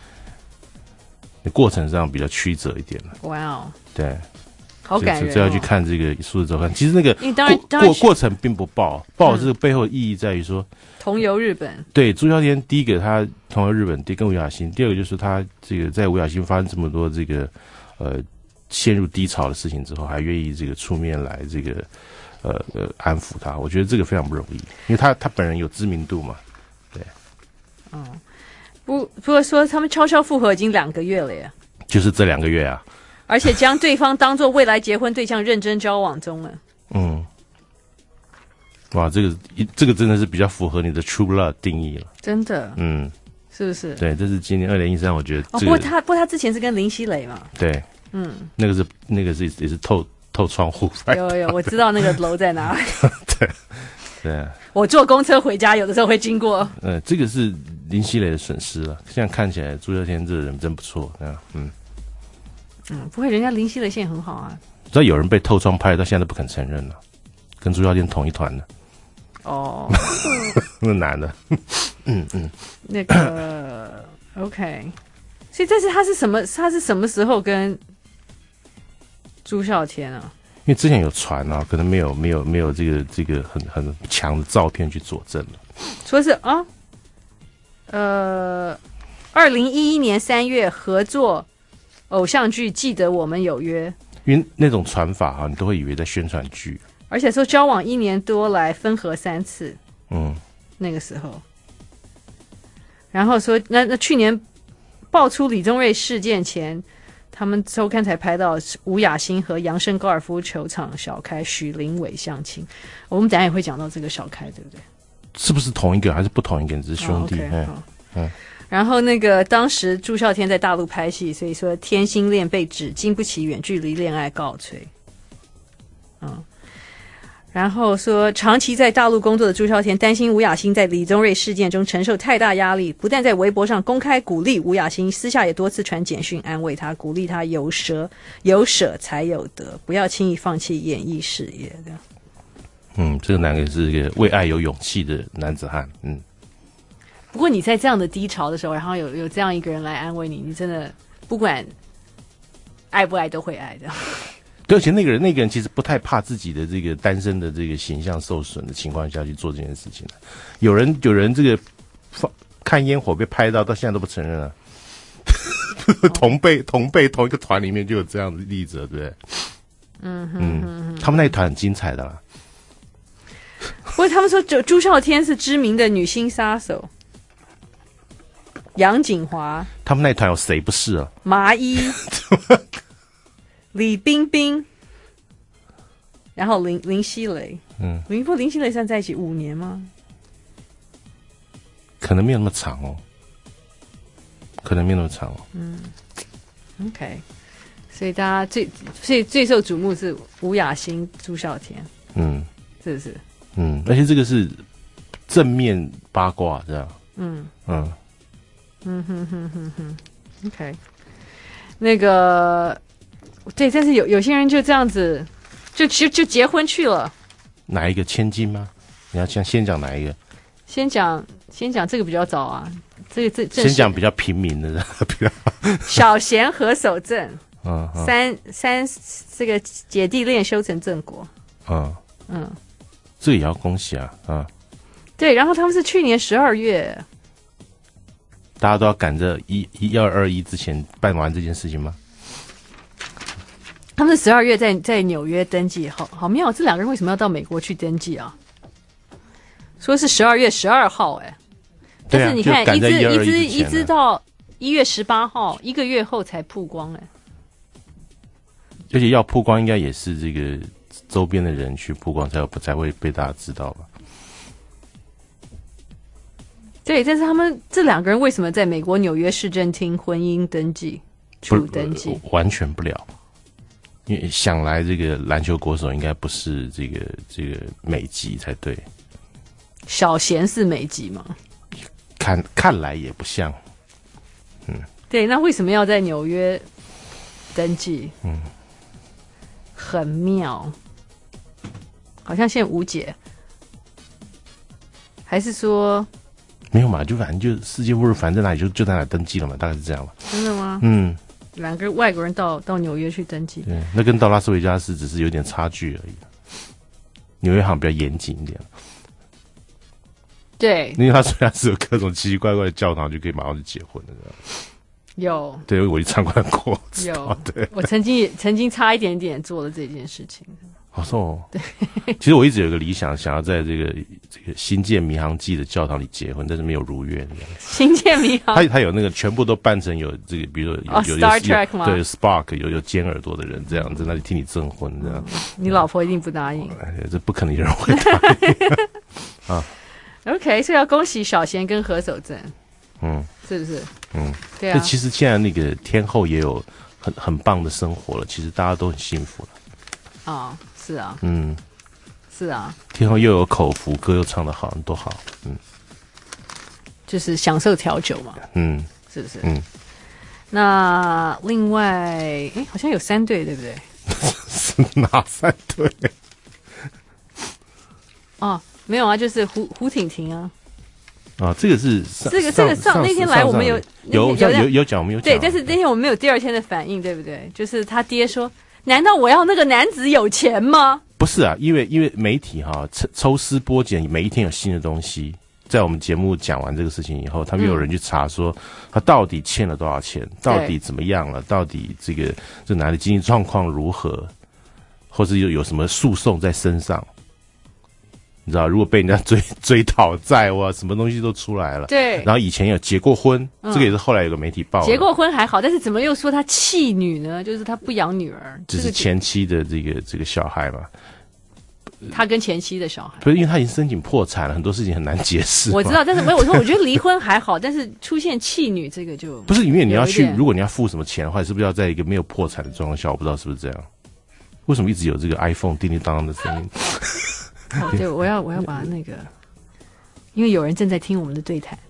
过程上比较曲折一点了。 哇哦！ 对， 好感人、哦。 这要去看这个数字周刊。其实那个当然当然过过程并不爆，爆这个背后的意义在于说，嗯、 同游日本。 对，朱孝天第一个他同游日本，第跟吴雅欣；第二个就是他这个在吴雅欣发生这么多这个呃陷入低潮的事情之后，还愿意这个出面来这个。呃呃，安抚他，我觉得这个非常不容易，因为他他本人有知名度嘛，对。 嗯，不不过说他们悄悄复合已经两个月了耶， 就是这两个月啊， 而且将对方当作未来结婚对象认真交往中了。 嗯，哇，这个这个真的是比较符合你的 true love 定义了， 真的， 嗯， 是不是？ 对，这是今年二零一三，我觉得、这个。 哦，不过他不过他之前是跟林熙蕾嘛， 对， 嗯， 那个是那个是也是透。透窗户， 有有，我知道那个楼在哪里。 对，对。 我坐公车回家，有的时候会经过。 呃，这个是林熙蕾的损失了。现在看起来，朱孝天这个人真不错，嗯嗯。 嗯，不会，人家林熙蕾现在很好啊。 知道有人被透窗拍，到现在都不肯承认了，跟朱孝天同一团的。 哦， 那男的，嗯嗯。 那个 OK， 所以这是他是什么？他是什么时候跟？朱孝天啊， 因为之前有传啊，可能没有没有没有这个这个很很强的照片去佐证了。 说是啊，呃，二零一一年三月合作偶像剧《记得我们有约》， 因为那种传法啊，你都会以为在宣传剧， 而且说交往一年多来分合三次， 嗯， 那个时候，然后说那那去年爆出李宗瑞事件前。他们周刊才拍到吴雅欣和扬生高尔夫球场小开许林伟相亲，我们等一下也会讲到这个小开，对不对？ 是不是同一个还是不同一个？只是兄弟。 哦 okay, 嗯好嗯。 然后那个当时朱孝天在大陆拍戏，所以说天星恋被指经不起远距离恋爱告吹。嗯。然后说，长期在大陆工作的朱孝天担心吴雅欣在李宗瑞事件中承受太大压力，不但在微博上公开鼓励吴雅欣，私下也多次传简讯安慰她，鼓励她有舍有舍才有得，不要轻易放弃演艺事业的。 嗯，这个男人是一个为爱有勇气的男子汉。嗯。 不过你在这样的低潮的时候，然后有有这样一个人来安慰你，你真的不管爱不爱都会爱的。 对，而且那个人，那个人其实不太怕自己的这个单身的这个形象受损的情况下去做这件事情。有人有人这个看烟火被拍到，到现在都不承认啊。同辈同辈同一个团里面就有这样的例子，对不对？ 嗯哼嗯哼， 他们那一团很精彩的啦。 不过他们说朱朱孝天是知名的女星杀手，杨锦华， 他们那一团有谁不是啊？ 麻衣，李冰冰，然后林林熙蕾，嗯，林不林熙蕾算在一起五年吗？ 可能没有那么长哦，可能没有那么长哦。 嗯 ，OK， 所以大家最所以最受瞩目是吴雅欣、朱孝天，嗯，是不是？ 嗯，而且这个是正面八卦，这样。嗯嗯嗯哼哼哼哼 ，OK， 那个对，但是有有些人就这样子，就就就结婚去了。 哪一个千金吗？你要先先讲哪一个？先讲先讲这个比较早啊，这个这先讲比较平民的，比较小贤何守正， 嗯，嗯三三这个姐弟恋修成正果，嗯嗯， 这个也要恭喜啊，啊、嗯， 对，然后他们是去年十二月， 大家都要赶着一一二二一之前办完这件事情吗？ 他们是十二月在在纽约登记，好好妙，这两个人为什么要到美国去登记啊？说是十二月十二号，哎、欸，但是你看，一直一直一直到一月十八号，一个月后才曝光，哎、欸。 而且要曝光，应该也是这个周边的人去曝光，才有才会被大家知道吧？ 对，但是他们这两个人为什么在美国纽约市政厅婚姻登记处登记？ 完全不了。因为想来这个篮球国手应该不是这个这个美籍才对。 小贤是美籍吗？ 看看来也不像。嗯， 对，那为什么要在纽约登记？嗯，很妙，好像现在无解，还是说没有嘛？就反正就世界末日，反正在哪里就就在哪里登记了嘛，大概是这样吧。 真的吗？ 嗯。 两个外国人到到纽约去登记， 对，那跟到拉斯维加斯只是有点差距而已。纽约好像比较严谨一点， 对， 因为拉斯维加斯有各种奇奇怪怪的教堂，就可以马上就结婚了。 有， 对，我去参观过， 有， 对， 我曾经也曾经差一点点做了这件事情。 好说哦， 对， 其实我一直有个理想，想要在这个这个新建民航机的教堂里结婚，但是没有如愿。 新建民航， 他他有那个全部都扮成有这个，比如说有、 哦、 有 Star Trek 吗？ 对 Spark 有有尖耳朵的人这样在那里替你证婚这样、嗯。 你老婆一定不答应， 哎、这不可能有人会答应啊。 OK， 所以要恭喜小贤跟何守正，嗯，是不是？嗯，对啊。 其实现在那个天后也有很很棒的生活了，其实大家都很幸福了。 哦。是啊， 嗯， 是啊， 天后又有口福，歌又唱得好，多好，嗯， 就是享受调酒嘛， 嗯， 是不是？ 嗯， 那另外，哎，好像有三队，对不对？ 是哪三队？ 哦，没有啊，就是胡胡婷婷啊。 啊，这个是这个这个上那天来我们有有有有讲，我们有讲， 对，但是那天我们没有第二天的反应，对不对？就是他爹说。难道我要那个男子有钱吗？ 不是啊，因为因为媒体哈抽抽丝剥茧，每一天有新的东西。在我们节目讲完这个事情以后，他们有人去查说他到底欠了多少钱，到底怎么样了，到底这个这男的经济状况如何，或是有有什么诉讼在身上。你知道，如果被人家追追讨债哇，什么东西都出来了。 对。然后以前有结过婚，嗯、这个也是后来有个媒体报。 结过婚还好，但是怎么又说他弃女呢？就是他不养女儿， 这是前妻的这个这个小孩嘛。 他跟前妻的小孩。 不是，因为他已经申请破产了，很多事情很难解释。 我知道，但是我我说我觉得离婚还好，但是出现弃女这个就不是，因为你要去，如果你要付什么钱的话，是不是要在一个没有破产的状况下？我不知道是不是这样。为什么一直有这个 iPhone 叮叮当当的声音？ 哦，对，我要我要把那个，因为有人正在听我们的对谈。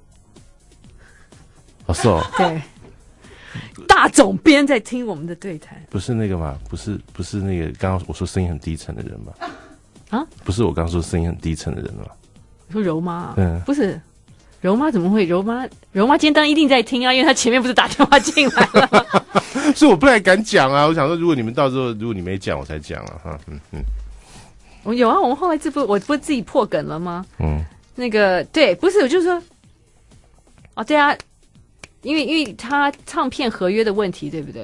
哦，是哦。 对，大总编在听我们的对谈。 不是那个嘛？不是不是那个刚刚我说声音很低沉的人吧？ 啊？ 不是我刚刚说声音很低沉的人吗？ 你说柔妈？ 嗯， 不是，柔妈怎么会？柔妈柔妈今天当然一定在听啊，因为她前面不是打电话进来了吗？ 所以我不太敢讲啊。我想说，如果你们到时候如果你没讲，我才讲啊。哈，嗯嗯。 我有啊，我们后来这不我不是自己破梗了吗？ 嗯， 那个对，不是，我就是说，哦，对啊，因为因为他唱片合约的问题，对不对？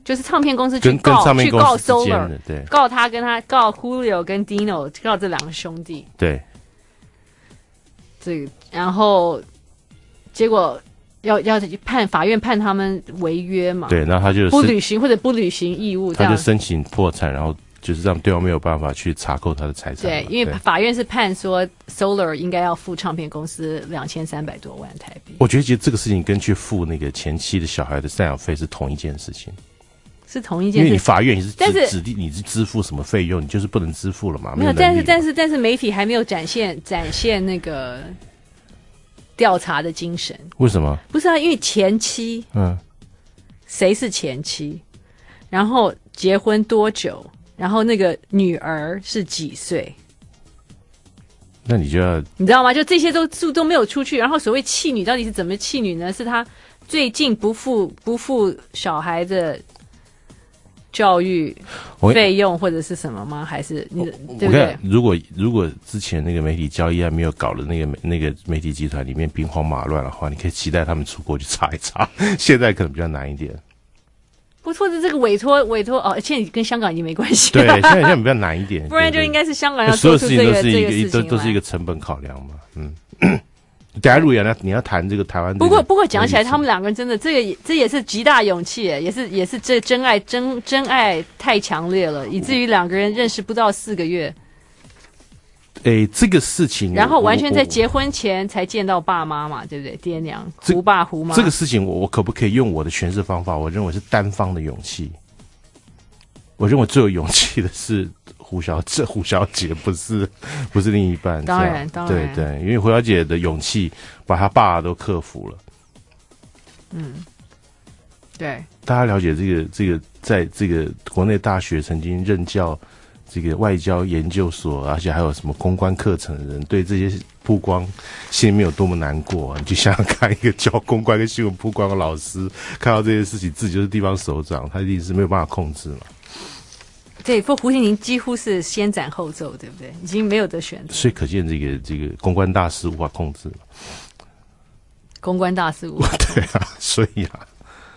就是唱片公司去跟跟告唱片公去告司之间 Solar， 的对告他跟他告 Julio 跟 Dino， 告这两个兄弟。 对， 这个然后结果要要判法院判他们违约嘛？ 对，然后他就不履行或者不履行义务，这样他就申请破产，然后就是让对方没有办法去查扣他的财产。 对，因为法院是判说 Solar 应该要付唱片公司两千三百多万台币。 我觉得其实这个事情跟去付那个前妻的小孩的赡养费是同一件事情。 是同一件事， 因为你法院也是但是指定你是支付什么费用，你就是不能支付了嘛。 没有， 能力但是但是但是媒体还没有展现展现那个调查的精神。 为什么？ 不是啊，因为前妻， 嗯， 谁是前妻？然后结婚多久？然后那个女儿是几岁？ 那你就要你知道吗？就这些都都都没有出去。然后所谓弃女到底是怎么弃女呢？是她最近不付不付小孩的教育费用或者是什么吗？还是你对不对？ 如果如果之前那个媒体交易案没有搞的那个那个媒体集团里面兵荒马乱的话，你可以期待他们出国去查一查。现在可能比较难一点。 不错的，这个委托委托哦，现在跟香港已经没关系对， 了。 现在现在比较难一点， 不然就应该是香港要所有做出这个事情都是一这个事情都都是一个成本考量嘛。嗯，等下如果你要谈这个台湾， 不过不过讲起来，他们两个人真的，这个也这也是极大勇气，也是也是这真爱真真爱太强烈了，以至于两个人认识不到四个月， 诶，这个事情， 然后完全在结婚前才见到爸妈嘛，对不对？爹娘胡爸胡妈， 这个事情我我可不可以用我的诠释方法？我认为是单方的勇气。我认为最有勇气的是胡小姐，胡小姐不是不是另一半。 当然，当然， 对对，因为胡小姐的勇气把她爸都克服了。 嗯，对。 大家了解这个这个，在这个国内大学曾经任教这个外交研究所，而且还有什么公关课程的人，对这些曝光心里面有多么难过啊！你就想想看，一个教公关跟新闻曝光的老师，看到这些事情，自己就是地方首长，他一定是没有办法控制嘛。 对，不，胡锡宁几乎是先斩后奏，对不对？已经没有得选择。 所以可见这个这个公关大师无法控制嘛。 公关大师无法控制。 对啊，所以啊。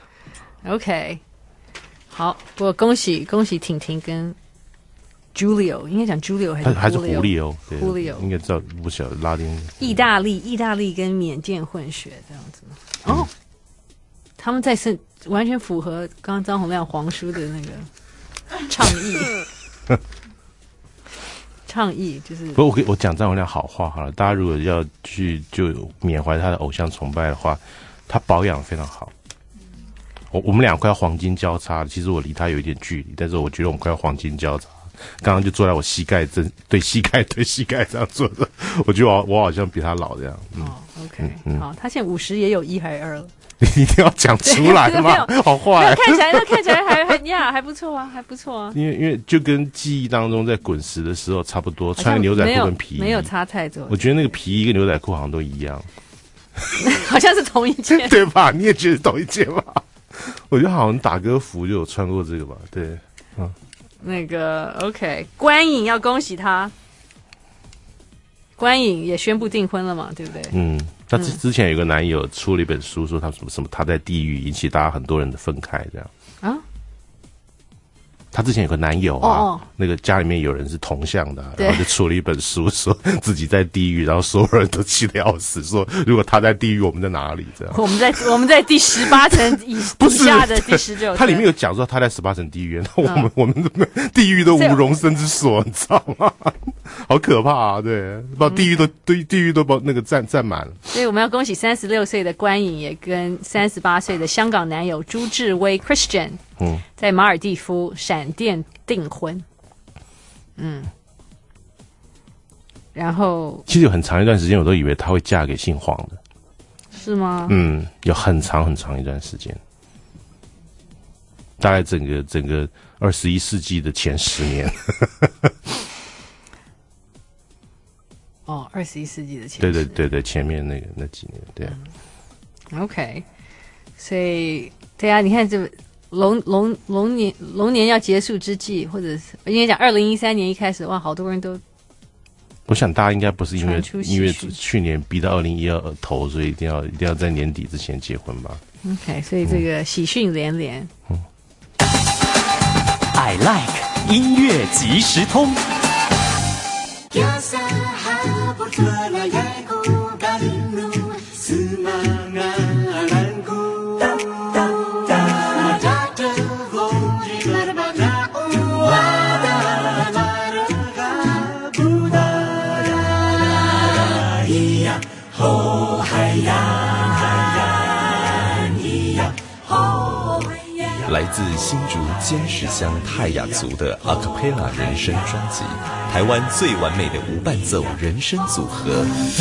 OK， 好，我恭喜恭喜婷婷跟 Julio， 应该讲 Julio 还是 Julio？ 还是狐狸哦 ，Julio 应该知道不晓得拉丁。 意大利意大利跟缅甸混血这样子吗？哦，他们在是完全符合刚刚张洪亮黄叔的那个。倡议，倡议就是。 不过我我讲张洪亮好话好了，大家如果要去就缅怀他的偶像崇拜的话，他保养非常好。我我们俩快要黄金交叉了，其实我离他有一点距离，但是我觉得我们快要黄金交叉。刚刚就坐在我膝盖正对膝盖对膝盖这样坐着，我觉得我我好像比他老这样。嗯、 哦 ，OK，、嗯、好，他现在五十也有一还是二了？ 你一定要讲出来吗？好坏， 看起来那看起来还还呀还不错啊，还不错啊。 因为因为就跟记忆当中在滚石的时候差不多，穿牛仔裤跟皮衣没有差太多。 我觉得那个皮衣跟牛仔裤好像都一样， 好像是同一件， 对吧？你也觉得同一件吧？我觉得好像打歌服就有穿过这个吧？对，嗯。 那个 OK， 关颖要恭喜他，关颖也宣布订婚了嘛，对不对？ 嗯。他之之前有个男友出了一本书，说他什么什么他在地狱，引起大家很多人的愤慨，这样啊。他之前有个男友啊，哦哦那个家里面有人是铜像的，然后就出了一本书，说自己在地狱，然后所有人都气得要死，说如果他在地狱，我们在哪里？这样。 我们在我们在第十八层以以下的第十九层。 他里面有讲说他在十八层地狱，然后我们、嗯、我们地狱都无容身之所，你知道吗？好可怕啊！对，把地狱都对、嗯、地狱都把那个占占满了。 所以我们要恭喜三十六岁的关颖，也跟三十八岁的香港男友朱志威 Christian， 嗯，在马尔地夫闪电订婚。嗯，然后其实有很长一段时间，我都以为她会嫁给姓黄的。 是吗？ 嗯，有很长很长一段时间，大概整个整个二十一世纪的前十年。 哦，二十一世纪的前对对对对，前面那个那几年，对、 嗯。OK， 所以对啊，你看这龙龙龙年龙年要结束之际，或者是应该讲二零一三年一开始，哇，好多人都。 我想大家应该不是因为因为去年逼到二零一二头，所以一定要一定要在年底之前结婚吧。 OK， 所以这个喜讯连连。嗯。 I like 音乐即时通。 来自新竹尖石乡泰雅族的阿卡贝拉人声专辑，台湾最完美的无伴奏人声组合。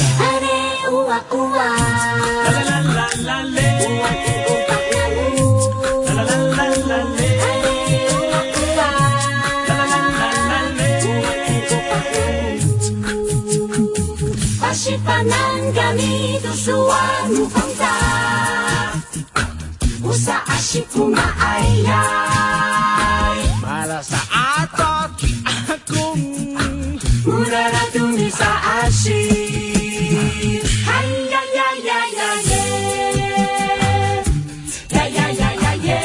Usa ashiku maayay Mala sa atot akong Murara dumi sa ashi Hay ya ya ya ya ya Ya ya ya ya ya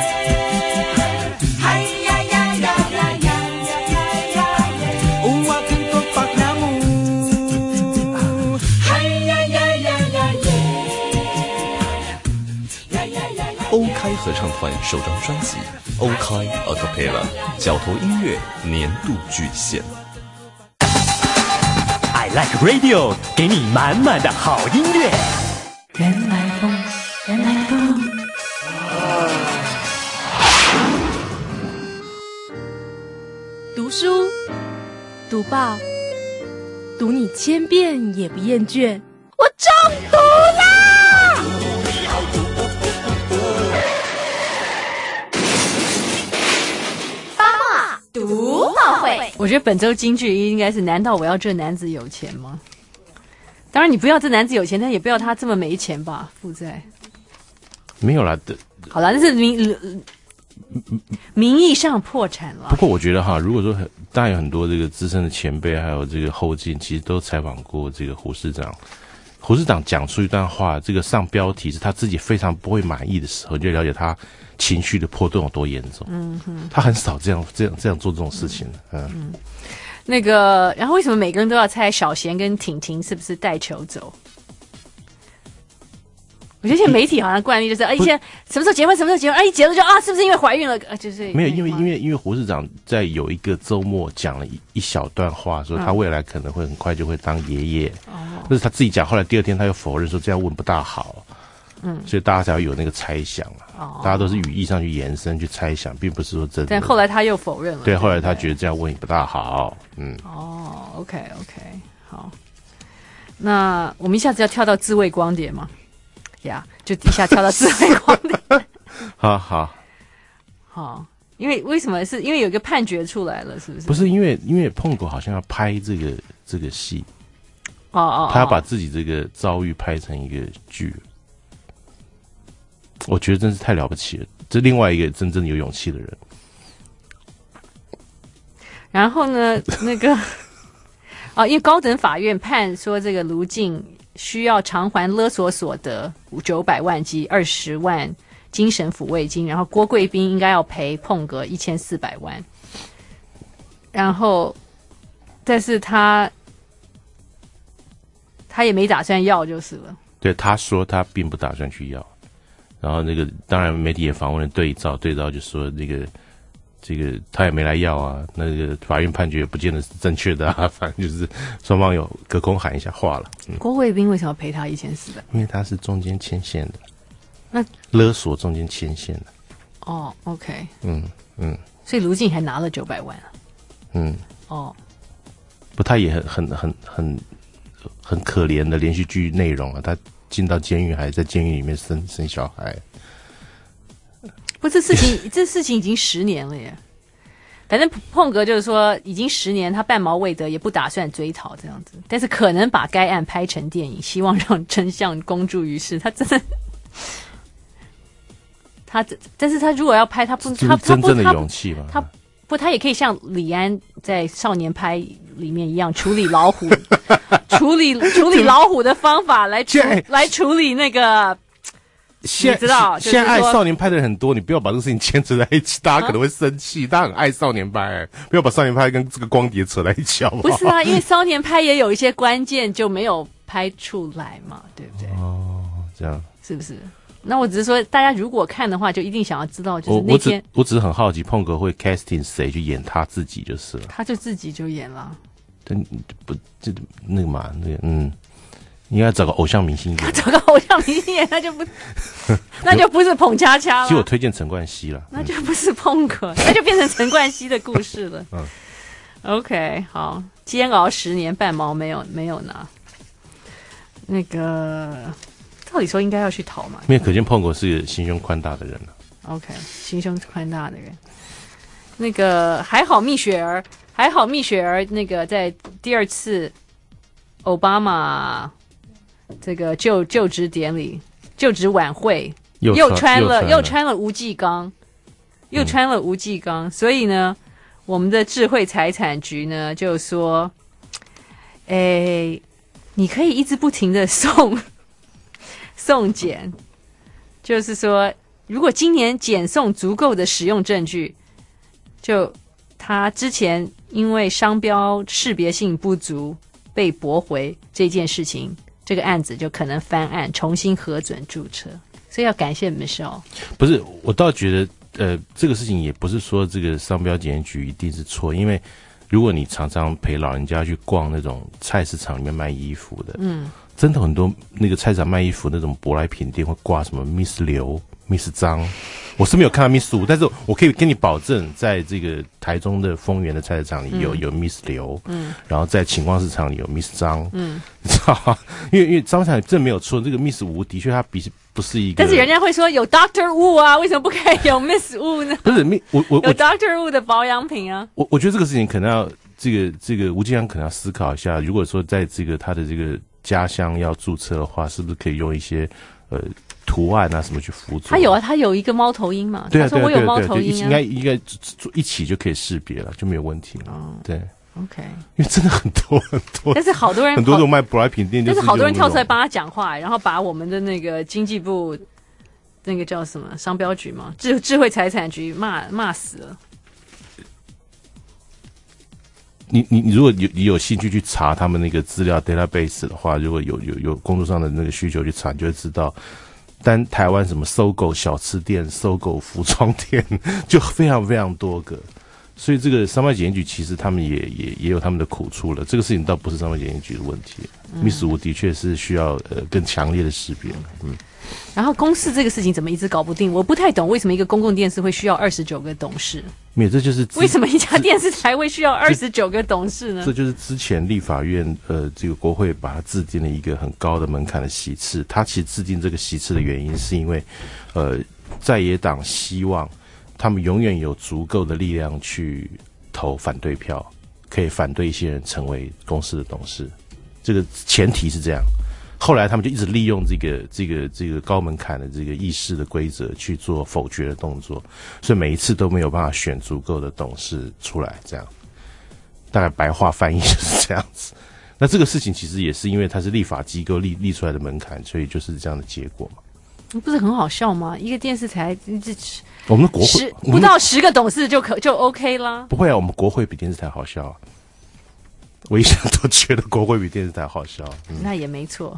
Hay ya ya ya ya ya ya ya ya Uwaking tupak na mo Hay ya ya ya ya ya 欧开合唱团首张专辑《欧开 A Cappella》，角头音乐年度巨献。 I like radio， 给你满满的好音乐。 原来风，原来风。 读书，读报，读你千遍也不厌倦。我中毒啦！ 读报会，我觉得本周金句应该是：难道我要这男子有钱吗？当然，你不要这男子有钱，但也不要他这么没钱吧，负债。 没有啦的。 好啦，那是名名义上破产了。 不过我觉得哈，如果说当然有很多这个资深的前辈，还有这个后进，其实都采访过这个胡市长。胡市长讲出一段话，这个上标题是他自己非常不会满意的时候，你就了解他情绪的波动有多严重。嗯哼，他很少这样这样这样做这种事情的。嗯，嗯那个，然后为什么每个人都要猜小贤跟婷婷是不是带球走？我觉得现在媒体好像惯例就是，哎，以前什么时候结婚，什么时候结婚，哎，一结了就啊，是不是因为怀孕了？啊，就是没有，因为因为因为胡市长在有一个周末讲了一一小段话，说他未来可能会很快就会当爷爷。哦，那是他自己讲，后来第二天他又否认说这样问不大好。嗯，所以大家才会有那个猜想啊。哦，大家都是语义上去延伸去猜想，并不是说真的。 但后来他又否认了。 对，后来他觉得这样问也不大好。嗯。 哦 ，OK OK， 好。那我们一下子要跳到自卫光碟吗？呀、yeah, ，就一下跳到自卫光碟。 好好好，因为为什么？是因为有一个判决出来了，是不是？ 不是，因为因为碰狗好像要拍这个这个戏。 哦哦。 他要把自己这个遭遇拍成一个剧。我觉得真是太了不起了，这另外一个真正有勇气的人。 然后呢，那个哦，因为高等法院判说这个卢静需要偿还勒索所得九百万及二十万精神抚慰金，然后郭贵宾应该要赔碰格一千四百万。然后，但是他他也没打算要就是了。 对，他说他并不打算去要。然后那个当然媒体也访问了对照，对照就说那个这个他也没来要啊，那个法院判决也不见得是正确的啊，反正就是双方有隔空喊一下话了。 嗯、郭贵宾为什么要赔他一千四百？ 因为他是中间牵线的， 那勒索中间牵线的。 哦 ，OK， 嗯嗯， 所以卢静还拿了九百万啊。 嗯， 哦， 不，他也很很很很很可怜的连续剧内容啊，他。进到监狱，还在监狱里面生生小孩。 不，这事情这事情已经十年了耶。反正碰格就是说，已经十年，他半毛未得，也不打算追讨这样子。但是可能把该案拍成电影，希望让真相公诸于世。他真的，他但是他如果要拍，他不，他他不， 真正的勇气嘛。 他不，他也可以像李安在《少年派》里面一样处理老虎。处理处理老虎的方法来处来处理那个现你知道，就是、 现在爱少年派的人很多，你不要把这个事情牵扯在一起，大家可能会生气。大家很爱少年派、欸，不要把少年派跟这个光碟扯在一起，好不好？ 不是啊，因为少年派也有一些关键就没有拍出来嘛，对不对？ 哦，这样是不是？那我只是说，大家如果看的话，就一定想要知道，就是那天我我只我只是很好奇，碰哥会 casting 谁去演他自己就是了。 他就自己就演了。 但不这那个嘛，那个嗯。应该找个偶像明星演， 找个偶像明星演，那就不，那就不是捧恰恰了。 其实我推荐陈冠希了， 那就不是碰哥，那就变成陈冠希的故事了。嗯 ，OK， 好，煎熬十年半毛没有没有拿，那个照理说应该要去讨嘛。 因为可见碰哥是心胸宽大的人了。 OK， 心胸宽大的人，那个还好蜜雪儿，还好蜜雪儿，那个在第二次奥巴马。这个就就职典礼、就职晚会又穿, 又穿了又穿了无忌钢，又穿了无忌钢、嗯，所以呢，我们的智慧财产局呢就说，哎，你可以一直不停的送送检，就是说，如果今年检送足够的使用证据，就他之前因为商标识别性不足被驳回这件事情。这个案子就可能翻案，重新核准注册，所以要感谢 Michelle。 不是，我倒觉得，呃，这个事情也不是说这个商标检验局一定是错，因为如果你常常陪老人家去逛那种菜市场里面卖衣服的，嗯，真的很多那个菜市场卖衣服那种舶来品店会挂什么 Miss 刘、Miss 张，我是没有看到 Miss 吴，但是我可以跟你保证，在这个台中的丰原的菜市场里有、嗯、有 Miss 刘，嗯，然后在晴光市场里有 Miss 张，嗯，你知道吗？因为因为张厂真没有错，这个 Miss 吴的确它比不是一个， 但是人家会说有 Doctor Wu 啊，为什么不可以有 Miss Wu 呢？ 不是，我我有 Doctor Wu 的保养品啊。 我我觉得这个事情可能要这个这个吴金阳可能要思考一下，如果说在这个他的这个家乡要注册的话，是不是可以用一些呃。图案啊什么去辅助？他有啊，他有一个猫头鹰嘛。 对啊， 他说我有猫头鹰、啊， 应该应该一起就可以识别了，就没有问题了。哦、对 ，OK。 因为真的很多很多， 但是好多人很多这种卖舶来品店， 但是好多人跳出来帮他讲话，然后把我们的那个经济部那个叫什么商标局嘛，智智慧财产局骂骂死了。 你你你如果有你有兴趣去查他们那个资料 database 的话，如果有有有工作上的那个需求去查，你就会知道。单台湾什么搜狗小吃店、搜狗服装店，就非常非常多个，所以这个商标检验局其实他们也也也有他们的苦处了。这个事情倒不是商标检验局的问题、嗯、，Miss 吴的确是需要呃更强烈的识别。嗯。 然后公视这个事情怎么一直搞不定？我不太懂为什么一个公共电视会需要二十九个董事？ 没有，这就是为什么一家电视台会需要二十九个董事呢？ 这就是之前立法院呃这个国会把它制定了一个很高的门槛的席次。它其实制定这个席次的原因是因为呃在野党希望他们永远有足够的力量去投反对票，可以反对一些人成为公司的董事。这个前提是这样。后来他们就一直利用这个这个这个高门槛的这个议事的规则去做否决的动作，所以每一次都没有办法选足够的董事出来，这样大概白话翻译就是这样子。那这个事情其实也是因为它是立法机构立立出来的门槛，所以就是这样的结果嘛。 不是很好笑吗？一个电视台这我们的国会不到十个董事就可就 OK 啦。 不会啊，我们国会比电视台好笑啊。我一向都觉得国会比电视台好笑、 嗯、那也没错。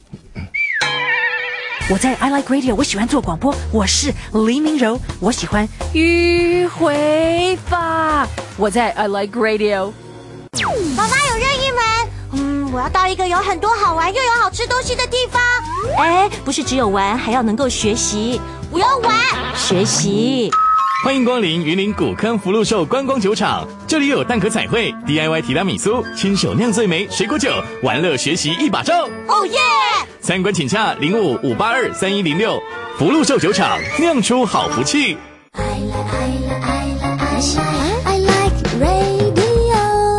我在 I Like Radio， 我喜欢做广播，我是黎明柔，我喜欢迂回法。 我在 I Like Radio。 妈妈有任意门，嗯，我要到一个有很多好玩又有好吃东西的地方。 哎，不是只有玩，还要能够学习。 我要玩， 学习。 欢迎光临云林古坑福禄寿观光酒厂，这里有蛋壳彩绘、D I Y 提拉米苏、亲手酿醉梅、水果酒，玩乐学习一把照。 哦耶！ 参观请洽零五五八二三一零六，福禄寿酒厂酿出好福气。 I like, I like, I like, I like radio。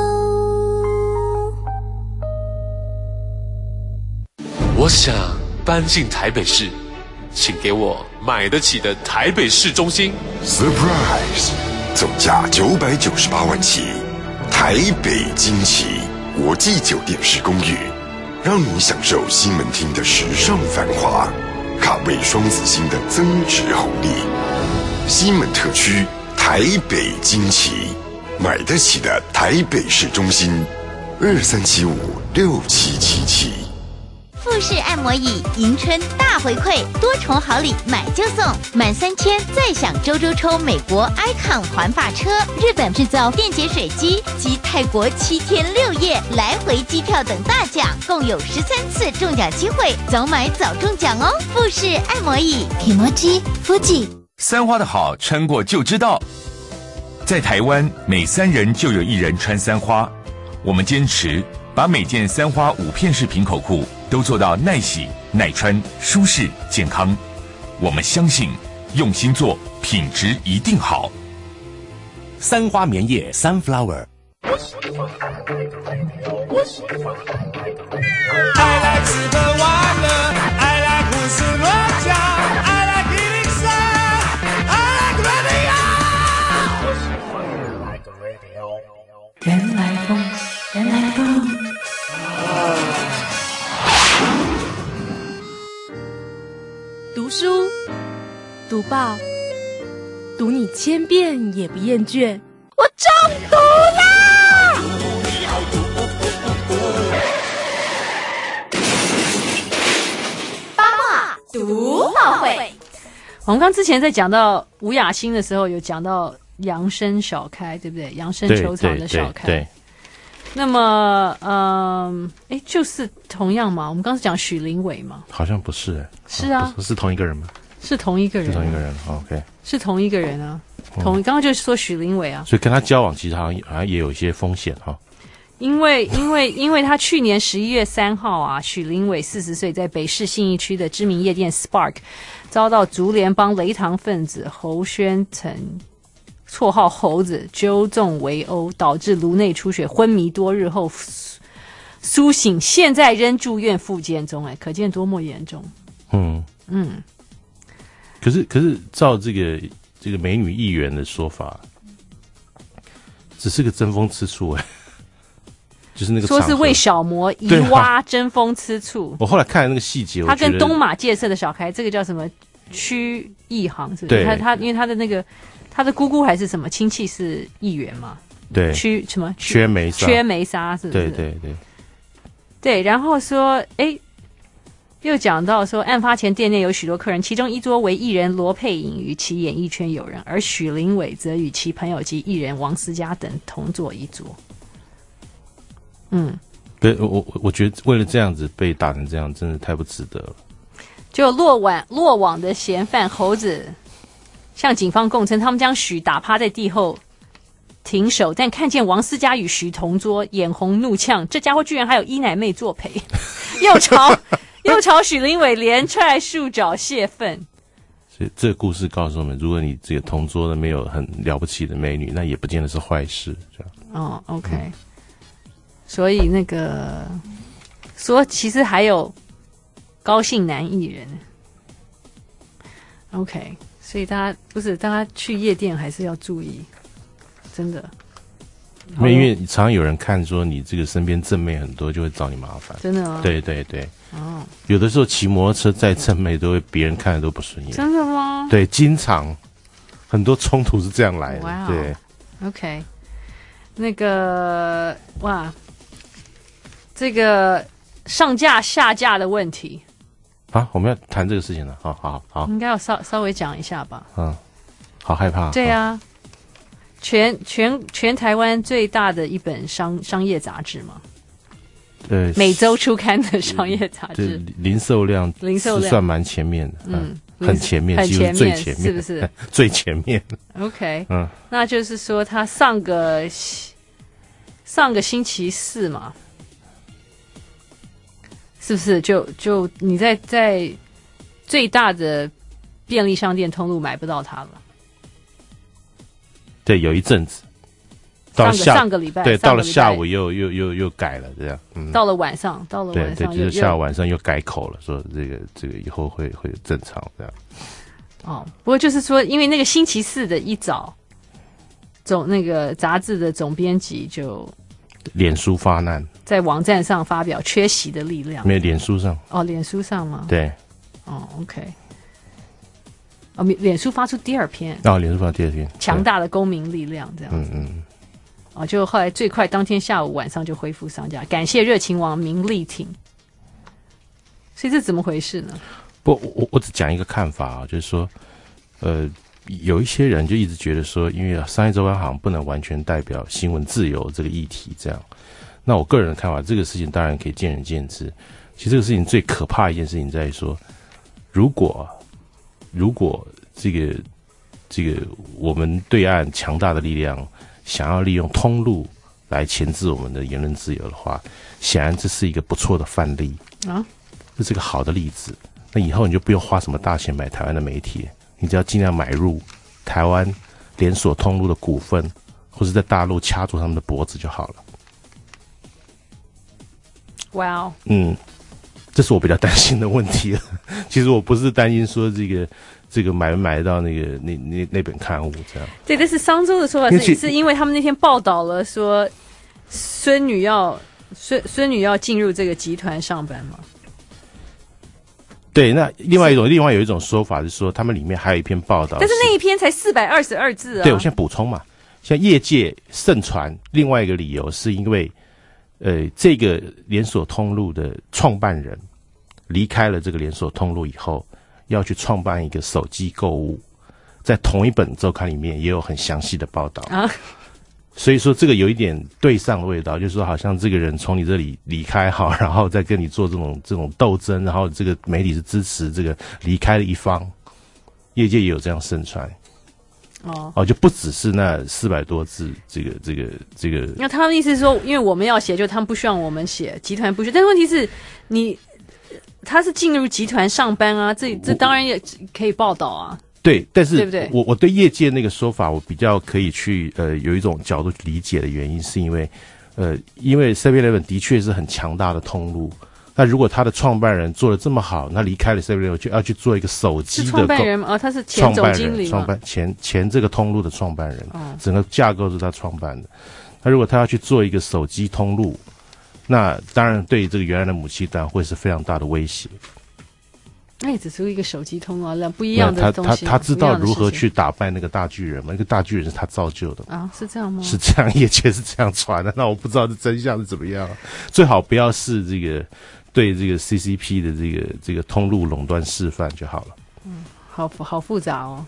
我想搬进台北市，请给我买得起的台北市中心。 Surprise！ 总价九百九十八万起，台北惊奇国际酒店式公寓，让你享受西门町的时尚繁华。 卡位双子星的增值红利。西门特区台北惊奇，买得起的台北市中心，二三七五六七七七。 富士按摩椅迎春大回馈，多重好礼买就送，满三千再享周周抽美国 Icon 环法车、日本制造电解水机及泰国七天六夜来回机票等大奖，共有十三次中奖机会，早买早中奖哦！富士按摩椅 Kimochi Fuji。 三花的好穿过就知道，在台湾每三人就有一人穿三花，我们坚持把每件三花五片式平口裤都做到耐洗、耐穿、舒适、健康。我们相信，用心做，品质一定好。 三花棉叶 Sunflower。 I like 吃喝玩乐 I like 胡思乱想 I like eating sad I like radio 原来风，原来风。 读书，读报，读你千遍也不厌倦。我中毒啦！ 八卦读报会。 我们刚之前在讲到吴雅欣的时候，有讲到扬生小开，对不对？扬生球场的小开。 对对对对。 那么，嗯，哎，就是同样嘛。我们刚才讲许林伟嘛， 好像不是哎。 是啊， 是, 是同一个人吗？ 是同一个人、啊， 是同一个人。OK， 是同一个人啊。同、嗯、刚刚就是说许林伟啊， 所以跟他交往其实好像好像也有一些风险哈。 因为因为因为他去年十一月三号啊，许林伟四十岁，在北市信义区的知名夜店 Spark 遭到竹联帮雷唐分子侯宣腾，绰号猴子纠纵围殴，导致颅内出血，昏迷多日后苏醒，现在仍住院复健中。哎，可见多么严重。 嗯嗯。 可是可是照这个这个美女议员的说法，只是个争风吃醋哎，就是那个说是为小魔遗挖争风吃醋。 我后来看了那个细节， 他跟东马戒色的小开，这个叫什么区议行是不是？他他因为他的那个。他的姑姑还是什么亲戚是议员嘛？ 对， 缺什么？ 缺梅沙， 缺梅沙是不是？ 对对对， 对。然后说，哎，又讲到说，案发前店内有许多客人，其中一桌为艺人罗佩颖与其演艺圈友人，而许林伟则与其朋友及艺人王思佳等同坐一桌。嗯， 对，我我觉得为了这样子被打成这样，真的太不值得了。 就落网落网的嫌犯猴子。向警方供称，他们将许打趴在地后停手，但看见王思佳与许同桌，眼红怒呛，这家伙居然还有伊奶妹作陪，又朝又朝许林伟连踹数脚泄愤。 所以这个故事告诉我们，如果你这个同桌的没有很了不起的美女，那也不见得是坏事。这样哦 ，OK、嗯。所以那个说，其实还有高姓男艺人 ，OK。所以大家不是大家去夜店还是要注意，真的。 因为因为常常有人看说你这个身边正妹很多，就会找你麻烦。 真的吗？ 对对对。 哦。 有的时候骑摩托车载正妹，都会别人看的都不顺眼。 真的吗？ 对，经常很多冲突是这样来的。 哇、wow 对。 OK， 那个哇，这个上架下架的问题。 啊，我们要谈这个事情了，好好好， 应该要稍稍微讲一下吧。 嗯，好害怕。 对啊，全全全台湾最大的一本商商业杂志嘛， 对， 每周出刊的商业杂志， 零售量零售量算蛮前面的， 嗯， 很前面， 很前面， 最前面， 是不是？ 最前面。 OK， 嗯， 那就是说，他上个上个星期四嘛。是不是就就你在在最大的便利商店通路买不到它了？ 对，有一阵子，到了下上个礼拜， 对，到了下午又又又又改了，这样。嗯， 到了晚上，到了晚上， 对对，就是下午晚上又改口了，说这个这个以后会会正常这样。 哦，不过就是说，因为那个星期四的一早，总那个杂志的总编辑就脸书发难。 在网站上发表缺席的力量， 没有脸书上哦，脸书上吗？ 对， 哦 ，OK。哦，脸书发出第二篇。 哦，脸书发出第二篇。 强大的公民力量，这样子。 嗯嗯。 哦，就后来最快当天下午晚上就恢复上架，感谢热情王明力挺。所以这怎么回事呢？ 不，我我只讲一个看法啊，就是说，呃，有一些人就一直觉得说，因为商业周刊好像不能完全代表新闻自由这个议题，这样。那我个人的看法，这个事情当然可以见仁见智。其实这个事情最可怕的一件事情在于说，如果如果这个这个我们对岸强大的力量想要利用通路来钳制我们的言论自由的话，显然这是一个不错的范例啊，这是个好的例子。那以后你就不用花什么大钱买台湾的媒体，你只要尽量买入台湾连锁通路的股份，或者在大陆掐住他们的脖子就好了。 哇哦， 嗯，这是我比较担心的问题了。其实我不是担心说这个这个买没买得到那个那那那本刊物这样。 对，这是商周的说法是，是因为他们那天报道了说孙女要孙孙女要进入这个集团上班嘛。 对，那另外一种另外有一种说法是说，他们里面还有一篇报道， 但是那一篇才四百二十二字啊。 对，我现在补充嘛，像业界盛传另外一个理由是因为，呃，这个连锁通路的创办人离开了这个连锁通路以后，要去创办一个手机购物，在同一本周刊里面也有很详细的报道啊。所以说这个有一点对上的味道，就是说好像这个人从你这里离开好，然后再跟你做这种这种斗争，然后这个媒体是支持这个离开的一方，业界也有这样盛传。哦哦，就不只是那四百多字，这个这个这个。 那他们的意思是说，因为我们要写，就他们不需要我们写，集团不需要。但是问题是，你他是进入集团上班啊，这这当然也可以报道啊。 对，但是对不对？ 我我对业界那个说法，我比较可以去呃有一种角度去理解的原因，是因为呃，因为 seven eleven 的确是很强大的通路。那如果他的创办人做得这么好，那离开了 seven eleven 就要去做一个手机的创办人吗？哦，他是前总经理吗？ 创办前前这个通路的创办人，哦，整个架构是他创办的。那如果他要去做一个手机通路，那当然对这个原来的母亲团会是非常大的威胁。 那也只是一个手机通啊，不一样的东西。 他他他知道如何去打败那个大巨人吗？那个大巨人是他造就的啊，是这样吗？ 是这样，业界是这样传的。那我不知道这真相是怎么样。最好不要是这个对这个 C C P 的这个这个通路垄断示范就好了。 嗯，好好复杂哦。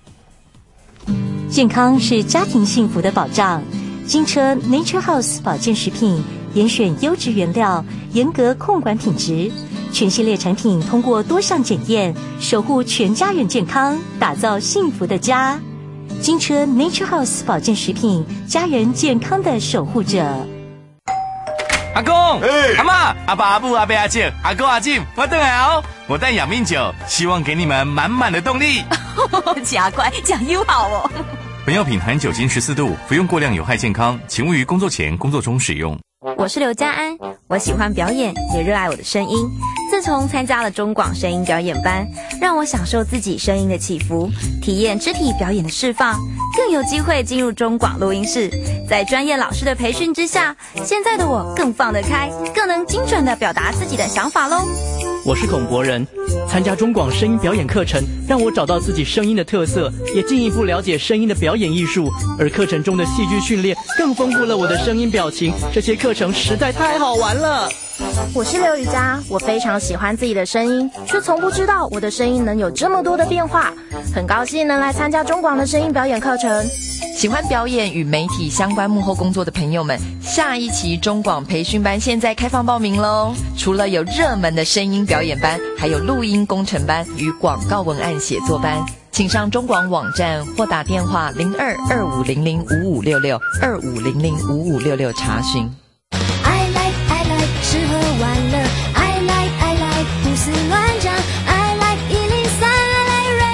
健康是家庭幸福的保障。金车 Nature House 保健食品严选优质原料，严格控管品质。全系列产品通过多项检验，守护全家人健康，打造幸福的家。金车 Nature House 保健食品，家人健康的守护者。 阿公、欸、阿嬷、阿爸、阿母、阿伯、阿姐、阿哥、阿静，我回来哦！我带养命酒，希望给你们满满的动力。 假乖，假友好哦。 本药品含酒精十四度，服用过量有害健康，请勿于工作前、工作中使用。 我是刘家安，我喜欢表演，也热爱我的声音。自从参加了中广声音表演班，让我享受自己声音的起伏，体验肢体表演的释放，更有机会进入中广录音室。在专业老师的培训之下，现在的我更放得开，更能精准地表达自己的想法咯。 我是孔博仁，参加中广声音表演课程，让我找到自己声音的特色，也进一步了解声音的表演艺术。而课程中的戏剧训练更丰富了我的声音表情，这些课程实在太好玩了。 我是刘瑜佳，我非常喜欢自己的声音，却从不知道我的声音能有这么多的变化。很高兴能来参加中广的声音表演课程。 喜欢表演与媒体相关幕后工作的朋友们，下一期中广培训班现在开放报名咯。除了有热门的声音表演班，还有录音工程班与广告文案写作班，请上中广网站或打电话零二二五零零五五六六二五零零五五六六查询。 I like I like 吃喝玩乐 I like I like 胡思乱想 I like 一零三 I like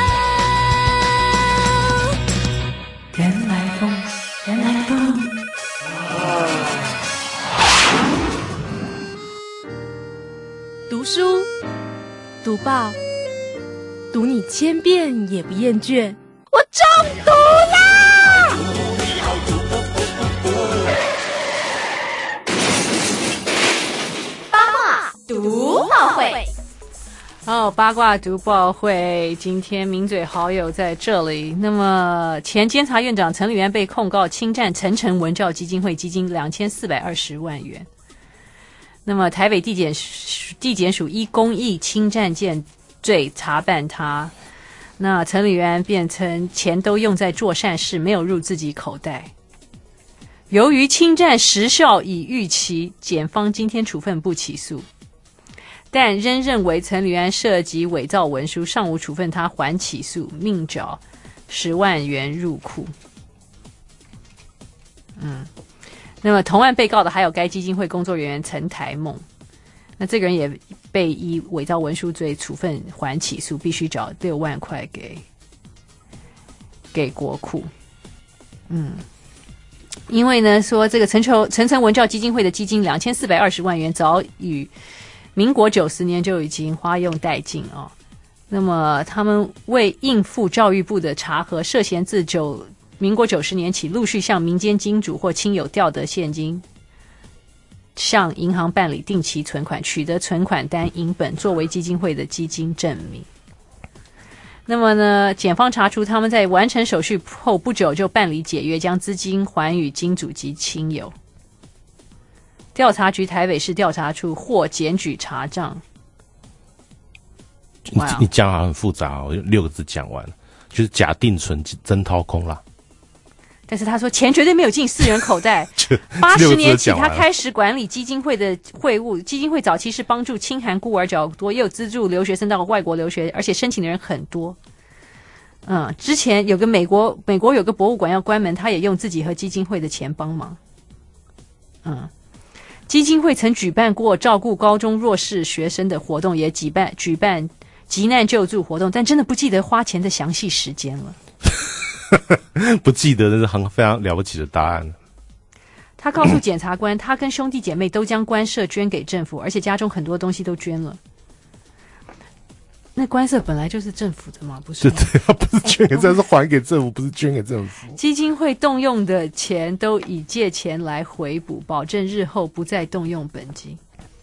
radio 原来风原来风读书读报读你千遍也不厌倦，我中毒啦！ 八卦读报会， 哦，八卦读报会，今天名嘴好友在这里。那么，前监察院长陈履元被控告侵占陈诚文教基金会基金两千四百二十万元。那么，台北地检地检署依公益侵占件罪查办他。那陈履元辩称钱都用在做善事，没有入自己口袋。由于侵占时效已逾期，检方今天处分不起诉。但仍认为陈履安涉及伪造文书，尚无处分他还起诉，命缴十万元入库。嗯，那么同案被告的还有该基金会工作人员陈台梦，那这个人也被以伪造文书罪处分还起诉，必须缴六万块给给国库。嗯，因为呢说这个陈诚陈诚文教基金会的基金两千四百二十万元早与民国九十年就已经花用殆尽哦。那么他们为应付教育部的查核，涉嫌自九民国九十年起陆续向民间金主或亲友调得现金，向银行办理定期存款，取得存款单影本作为基金会的基金证明。那么呢，检方查出他们在完成手续后不久就办理解约，将资金还予金主及亲友。调查局台北市调查处获检举查账。 你, 你讲好很复杂哦，六个字讲完了，就是假定存真掏空啦。 但是他说钱绝对没有进私人口袋。八十年起，他开始管理基金会的会务。基金会早期是帮助清寒孤儿较多，也有资助留学生到外国留学，而且申请的人很多。嗯，之前有个美国美国有个博物馆要关门，他也用自己和基金会的钱帮忙。嗯。基金会曾举办过照顾高中弱势学生的活动，也举办举办急难救助活动，但真的不记得花钱的详细时间了。 不记得，那是很非常了不起的答案。 他告诉检察官，他跟兄弟姐妹都将官舍捐给政府，而且家中很多东西都捐了。那官舍本来就是政府的嘛，不是吗？ 对对，他不是捐给政府，是还给政府，不是捐给政府。 基金会动用的钱都以借钱来回补，保证日后不再动用本金。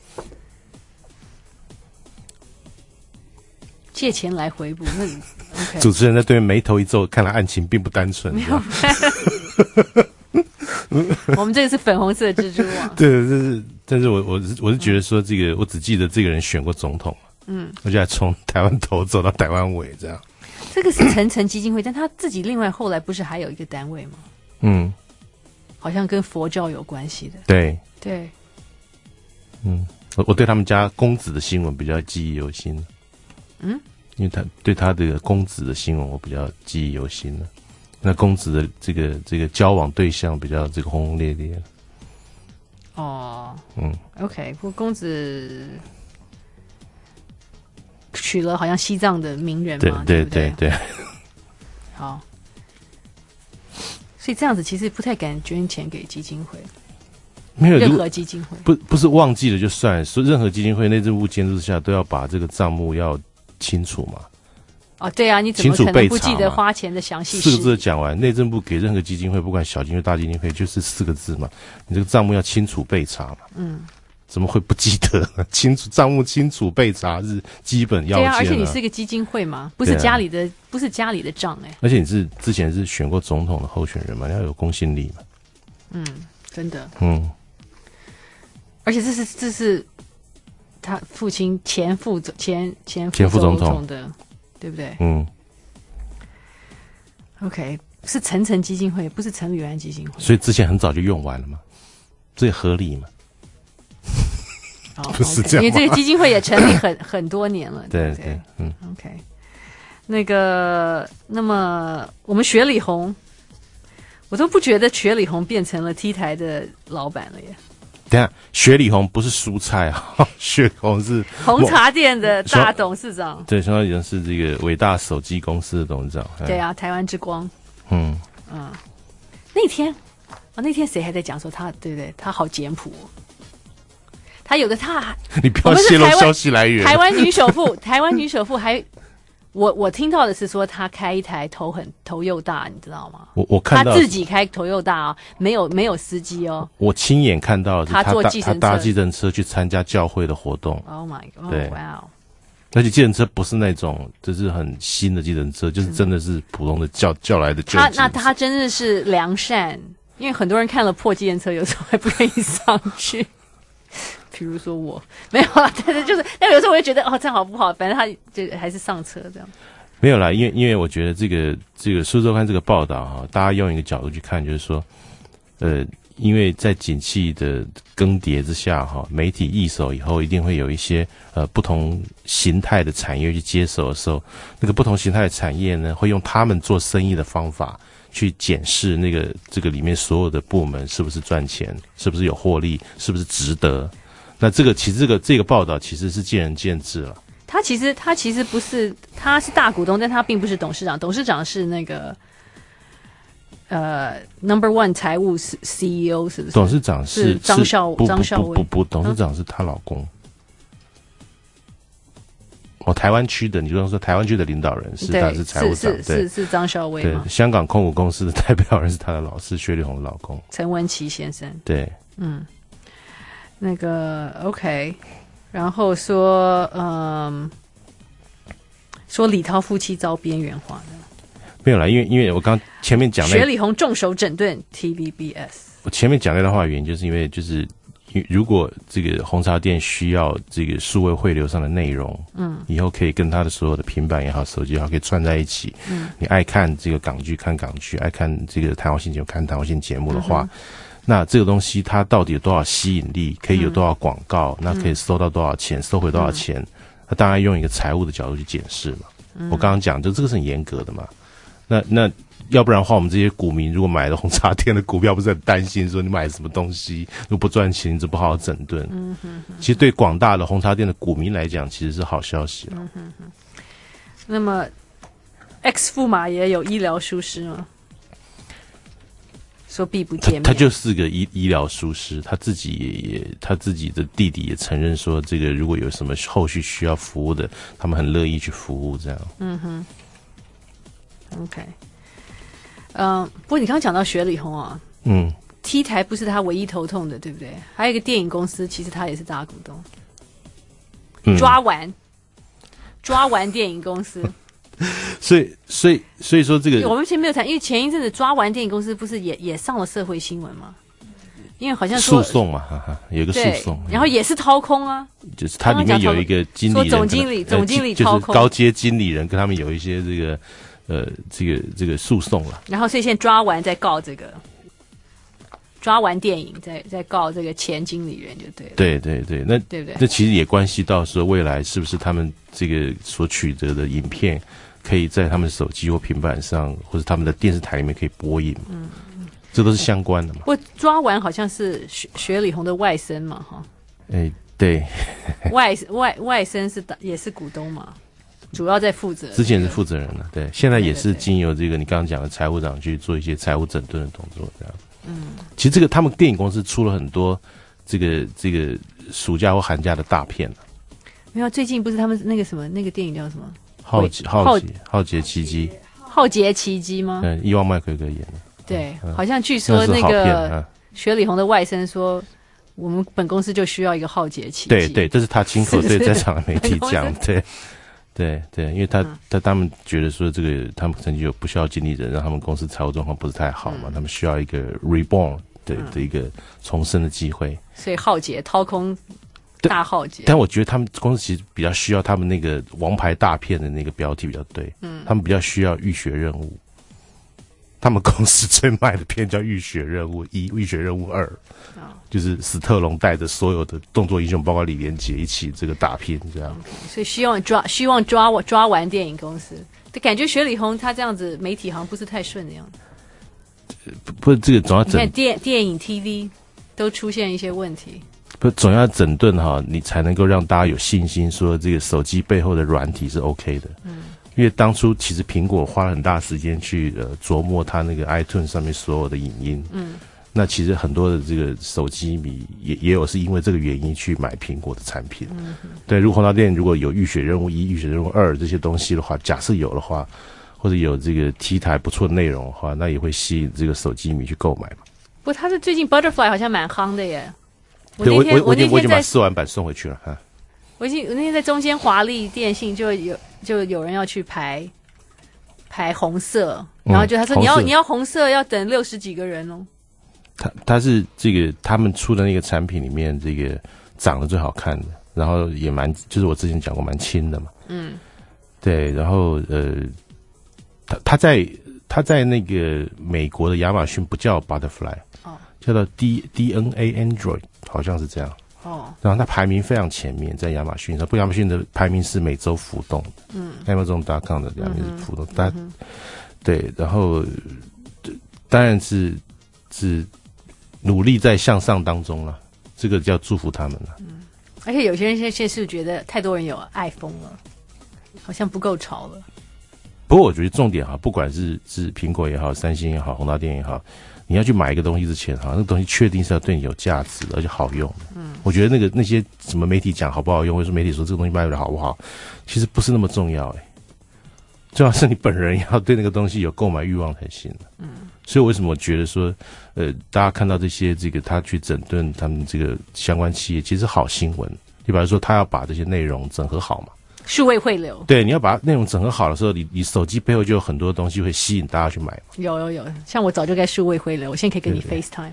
借钱来回补，那 OK。 主持人在对面眉头一皱，看来案情并不单纯。 没有，我们这个是粉红色蜘蛛网。 对，这是，但是我我是我是觉得说，这个我只记得这个人选过总统。嗯，而且还从台湾头走到台湾尾，这样。 这个是陈诚基金会，但他自己另外后来不是还有一个单位吗？嗯，好像跟佛教有关系的。 对对， 嗯，我我对他们家公子的新闻比较记忆犹新。嗯，因为他对他的公子的新闻我比较记忆犹新了。那公子的这个这个交往对象比较这个轰轰烈烈。 哦，嗯 ，OK， 不过公子娶了好像西藏的名人嘛， 对对对对, 对好，所以这样子其实不太敢捐钱给基金会， 没有任何基金会， 不不是忘记了就算，说任何基金会内政部监督下都要把这个账目要清楚嘛。 哦，对啊，你怎么可能不记得花钱的详细？ 四个字讲完，内政部给任何基金会，不管小基金会、大基金会，就是四个字嘛，你这个账目要清楚备查嘛。嗯。怎么会不记得呢？清楚账目清楚备查是基本要件、啊。 对啊，而且你是一个基金会嘛，不是家里的，啊、不是家里的账哎、欸。 而且你是之前是选过总统的候选人嘛，你要有公信力嘛。 嗯，真的。 嗯。 而且这是这是他父亲前副前前前副总统的，对不对？ 嗯。 OK， 是陈诚基金会，不是陈履安基金会。 所以之前很早就用完了嘛，这合理嘛？ 哦、 不是这样， 因为这个基金会也成立很很多年了，对不对？ 对，嗯 ，OK。那个，那么我们雪里红，我都不觉得雪里红变成了 T 台的老板了耶。 等一下，雪里红不是蔬菜啊，雪里红是红茶店的大董事长。 对，相当于是这个伟大手机公司的董事长。 对啊，台湾之光。 嗯嗯，那天啊，那天谁还在讲说他，对不对？他好简朴、哦。他有个他， 你不要泄露消息来源。 台湾女首富，台湾女首富还，我我听到的是说他开一台头很头又大，你知道吗？ 我我看到他自己开头又大哦，没有没有司机哦。 我亲眼看到的是他坐计程车， 他搭计程车去参加教会的活动。 Oh my god！ 对， 哇哦， 而且计程车不是那种就是很新的计程车，就是真的是普通的叫叫来的旧他那他真的是良善，因为很多人看了破计程车，有时候还不愿意上去。比如说我没有啦，但是就是，但有时候我会觉得哦，这样好不好？反正他就还是上车这样。 没有啦，因为因为我觉得这个这个《苏州刊》这个报道哈，大家用一个角度去看，就是说，呃，因为在景气的更迭之下哈，媒体易手以后，一定会有一些呃不同形态的产业去接手的时候，那个不同形态的产业呢，会用他们做生意的方法去检视那个这个里面所有的部门是不是赚钱，是不是有获利，是不是值得。那这个其实这个这个报道其实是见仁见智了。 他其实他其实不是，他是大股东，但他并不是董事长，董事长是那个呃 number one 财务 C E O 是不是？ 董事长是是张少张少伟， 不不不，董事长是她老公。嗯、哦，台湾区的，你就说台湾区的领导人是他是财务长， 是是是是张少伟吗？ 对，香港控股公司的代表人是他的老师薛立宏的老公陈文琪先生。 对， 嗯，那个 OK。然后说，嗯，说李涛夫妻遭边缘化的， 没有啦，因为因为我刚前面讲那薛礼宏重手整顿 T V B S， 我前面讲那段话的原因，就是因为就是如果这个红茶店需要这个数位汇流上的内容，嗯，以后可以跟他的所有的平板也好、手机也好，可以串在一起，嗯，你爱看这个港剧看港剧，爱看这个谈话性节目看谈话性节目的话。嗯，那这个东西它到底有多少吸引力？可以有多少广告？嗯、那可以收到多少钱？收回多少钱？嗯、那当然用一个财务的角度去检视嘛。嗯、我刚刚讲，就这个是很严格的嘛。那那要不然的话，我们这些股民如果买了红茶店的股票，不是很担心说你买什么东西如果不赚钱，你就不好好整顿。嗯哼哼，其实对广大的红茶店的股民来讲，其实是好消息了。嗯哼哼。 那么 ，X 驸马也有医疗疏失吗？说必不见面， 他, 他就是个医医疗疏失，他自己也也他自己的弟弟也承认说，这个如果有什么后续需要服务的，他们很乐意去服务这样。 嗯哼 ，OK， 嗯、呃，不过你刚刚讲到薛礼宏啊，嗯 ，T 台不是他唯一头痛的，对不对？还有一个电影公司，其实他也是大股东，嗯、抓完抓完电影公司。 所以，所以，所以说这个我们前没有谈，因为前一阵子抓完电影公司不是也也上了社会新闻吗？因为好像诉讼嘛，哈哈，有一个诉讼， 然后也是掏空啊， 就是它里面有一个经理人， 总经理，总经理掏空， 就是高阶经理人跟他们有一些这个呃这个这个诉讼了。 然后所以现在抓完再告这个，抓完电影再再告这个前经理人就对了。 对对对，那对不对？ 那其实也关系到说未来是不是他们这个所取得的影片。可以在他们手机或平板上，或者他们的电视台里面可以播映，嗯，这都是相关的嘛。 不过抓完好像是薛薛礼宏的外甥嘛，哈， 哎，对， 外外外甥是也是股东嘛，主要在负责。 之前是负责人了，对，现在也是经由这个你刚刚讲的财务长去做一些财务整顿的动作，这样。嗯，其实这个他们电影公司出了很多这个这个暑假或寒假的大片了。 没有，最近不是他们那个什么那个电影叫什么？ 浩劫浩劫浩劫奇迹， 浩劫奇迹吗？ 嗯，伊万麦奎格演的。 对，嗯、好像据说那个薛礼宏的外甥说，我们本公司就需要一个浩劫奇迹。 对对，这是他亲口对在场的媒体讲，对对对，因为他、嗯、他他们觉得说这个他们曾经有不需要经理人，让他们公司财务状况不是太好嘛，嗯、他们需要一个 reborn 的、嗯、的一个重生的机会。 所以浩劫掏空。大浩劫， 但我觉得他们公司其实比较需要他们那个王牌大片的那个标题比较对，嗯，他们比较需要浴血任务。他们公司最卖的片叫《浴血任务一》《浴血任务二》，哦，就是史特龙带着所有的动作英雄，包括李连杰一起这个大片这样。 Okay, 所以希望抓，希望抓我抓完电影公司，感觉薛礼宏他这样子媒体好像不是太顺的样子。 不不是这个总要整， 你看电电影 T V 都出现一些问题。 不总要整顿哈，你才能够让大家有信心，说这个手机背后的软体是 OK 的。嗯，因为当初其实苹果花了很大时间去呃琢磨它那个 iTunes 上面所有的影音。嗯，那其实很多的这个手机迷也也有是因为这个原因去买苹果的产品。嗯，对，如果红桃店如果有浴血任务一、浴血任务二这些东西的话，假设有的话，或者有这个 T 台不错的内容的话，那也会吸引这个手机迷去购买嘛。 不过他是最近 Butterfly 好像蛮夯的耶。 对，我我我已经我已经把试玩版送回去了哈。 我我记得那天在中间华丽电信就有就有人要去排排红色，然后就他说、嗯、你要你要红色要等六十几个人哦。 他他是这个他们出的那个产品里面这个长得最好看的，然后也蛮就是我之前讲过蛮轻的嘛。嗯，对，然后呃，他他在他在那个美国的亚马逊不叫 Butterfly， 哦，叫做 D D N A Android， 好像是这样。哦，然后它排名非常前面，在亚马逊上，不，亚马逊的排名是每周浮动的，嗯 ，Amazon dot com 的两面是浮动，但、嗯、对，然后当然是是努力在向上当中了，这个叫祝福他们了。嗯， 而且有些人现在是觉得太多人有 iPhone 了，好像不够潮了。 不过我觉得重点哈，不管是是苹果也好，三星也好，宏达电也好。你要去买一个东西之前，哈，那个东西确定是要对你有价值的，而且好用的。嗯，我觉得那个那些什么媒体讲好不好用，或者说媒体说这个东西卖的好不好，其实不是那么重要，哎、欸，重要是你本人要对那个东西有购买欲望才行的。嗯，所以为什么我觉得说，呃，大家看到这些这个他去整顿他们这个相关企业，其实好新闻。就比如说，他要把这些内容整合好嘛。 数位汇流， 对，你要把内容整合好的时候，你你手机背后就有很多东西会吸引大家去买嘛。 有有有，像我早就该数位汇流，我现在可以跟你 FaceTime。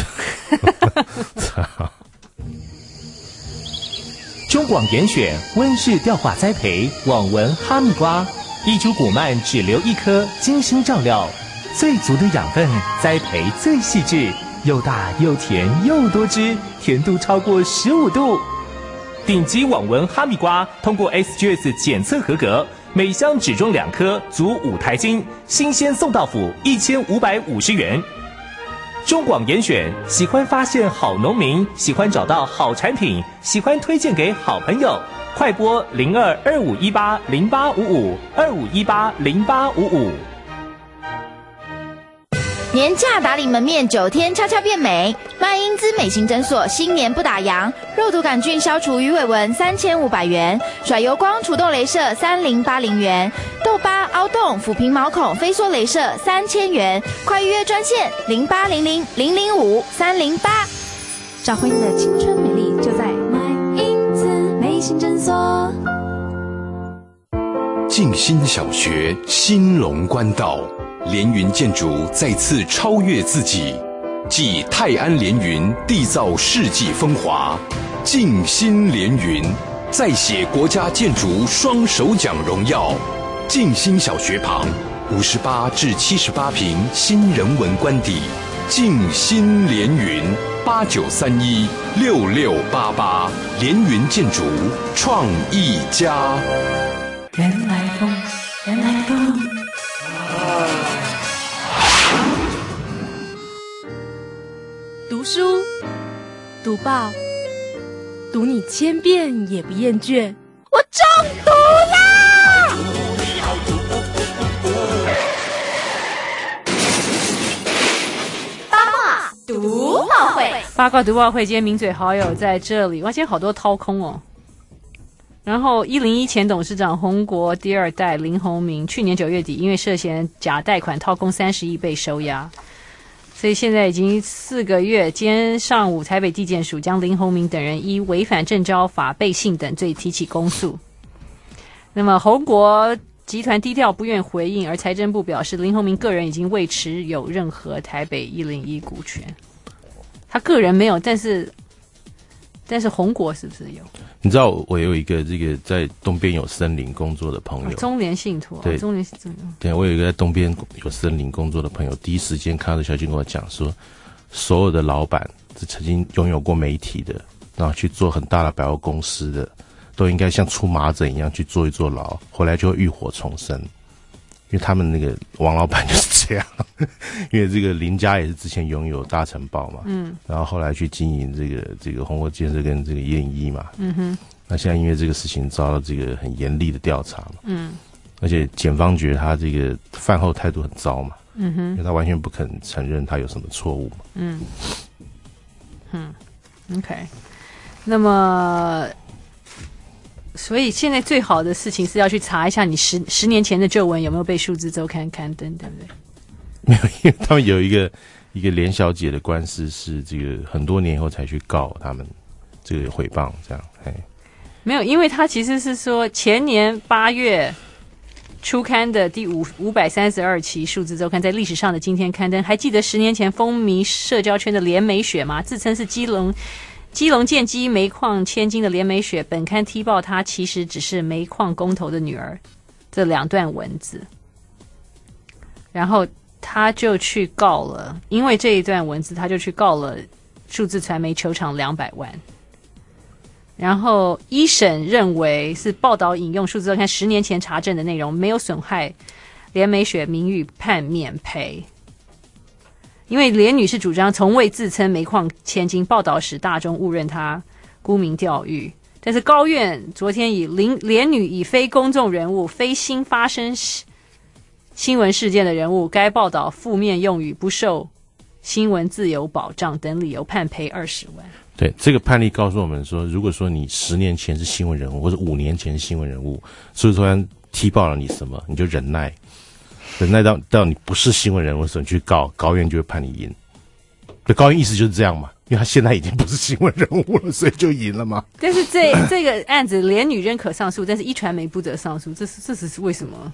中广严选温室吊化栽培网纹哈密瓜，一株谷蔓只留一颗，精心照料，最足的养分，栽培最细致，又大又甜又多汁，甜度超过十五度。顶级网纹哈密瓜通过 S G S 检测合格，每箱只装两颗，足五台斤，新鲜送到府，一千五百五十元。中广严选，喜欢发现好农民，喜欢找到好产品，喜欢推荐给好朋友。快拨零二二五一八零八五五二五一八零八五五。 年假打理门面九天悄悄变美，麦因兹美型诊所新年不打烊，肉毒杆菌消除鱼尾纹三千五百元，甩油光除痘雷射三零八零元，痘疤凹洞抚平毛孔飞梭雷射三千元，快预约专线零八零零零零五三零八。 找回你的青春美丽，就在麦因兹美型诊所。 静心小学兴隆关道。连云建筑再次超越自己，继泰安连云缔造世纪风华，静心连云再写国家建筑双首奖荣耀。静心小学旁五十八至七十八坪新人文官邸，静心连云八九三一六六八八，连云建筑创意家。 原来风，原来风。 读书，读报，读你千遍也不厌倦。我中毒啦！ 八卦读报会， 八卦读报会，今天名嘴好友在这里。哇，今天好多掏空哦。然后一零一前董事长宏国第二代林鸿明，去年九月底因为涉嫌假贷款掏空三十亿被收押。所以现在已经四个月，今天上午台北地检署将林鸿明等人依违反证交法、背信等罪提起公诉。那么宏国集团低调不愿回应，而财政部表示林鸿明个人已经未持有任何台北一零一股权。他个人没有，但是但是宏国是不是有？ 你知道我有一个这个在东边有森林工作的朋友， 哦、中联信托， 对， 哦、中联信托， 对，我有一个在东边有森林工作的朋友，第一时间看到这消息跟我讲说，所有的老板是曾经拥有过媒体的，然后去做很大的百货公司的，都应该像出麻疹一样去坐一坐牢，回来就会浴火重生。因为他们那个王老板就是这样，因为这个林家也是之前拥有大成报嘛，嗯，然后后来去经营这个这个宏国建设跟这个一零一嘛，嗯哼，那现在因为这个事情遭到这个很严厉的调查嘛，嗯，而且检方觉得他这个饭后态度很糟嘛，嗯哼，因为他完全不肯承认他有什么错误嘛， 嗯，嗯 ，OK， 那么。所以现在最好的事情是要去查一下你十十年前的旧闻有没有被数字周刊刊登，对不对？ 没有，因为他们有一个一个连小姐的官司是这个很多年以后才去告他们这个诽谤，这样。嘿， 没有，因为他其实是说前年八月初刊的第五五百三十二期数字周刊在历史上的今天刊登。还记得十年前风靡社交圈的连美雪吗？自称是基隆基隆建基煤矿千金的连美雪，本刊踢爆她其实只是煤矿工头的女儿。这两段文字，然后他就去告了，因为这一段文字他就去告了数字传媒求偿两百万。然后一审认为是报道引用数字周刊十年前查证的内容没有损害连美雪名誉，判免赔。因为连女士主张从未自称煤矿千金，报道时大众误认她沽名钓誉。但是高院昨天以连女以非公众人物、非新发生新闻事件的人物，该报道负面用语不受新闻自由保障等理由，判赔二十万。 对，这个判例告诉我们说，如果说你十年前是新闻人物，或者五年前是新闻人物，所以说踢爆了你什么，你就忍耐，忍耐到到你不是新闻人物的时候，你去告，高院就会判你赢。对，高院意思就是这样嘛。因为他现在已经不是新闻人物了，所以就赢了嘛。 但是这这个案子连女仍可上诉，但是一传媒不得上诉，这是这是为什么？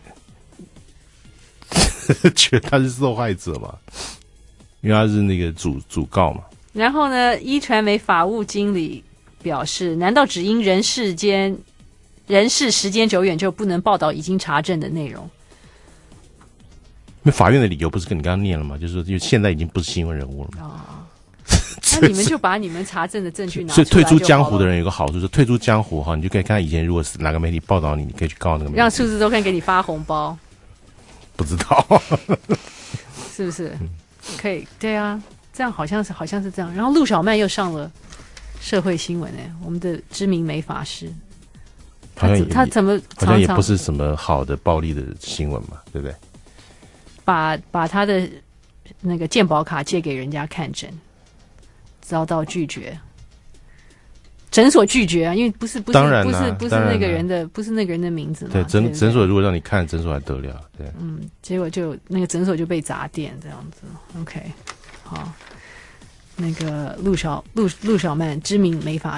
觉得他是受害者嘛，因为他是那个主主告嘛。 然后呢，一传媒法务经理表示，难道只因人世间人事时间久远就不能报道已经查证的内容？ 那法院的理由不是跟你刚刚念了吗？就是说，因为现在已经不是新闻人物了嘛。 哦，那你们就把你们查证的证据拿出来。 所以退出江湖的人有个好处，就是退出江湖哈，你就可以看以前如果是哪个媒体报道你，你可以去告那个媒体。 让数字周刊给你发红包。 不知道， 是不是？可以，对啊，这样好像是好像是这样。然后陆小曼又上了社会新闻哎，我们的知名美发师，他他怎么常常好像也不是什么好的暴力的新闻嘛，对不对？ 把把他的那个健保卡借给人家看诊，遭到拒绝，诊所拒绝啊，因为不是不是当然、啊、 不是不是那个人的不是那个人的名字嘛。 对，诊诊所如果让你看，诊所还得了？对， 嗯，结果就那个诊所就被砸店这样子。OK， 好，那个陆小陆陆小曼知名美发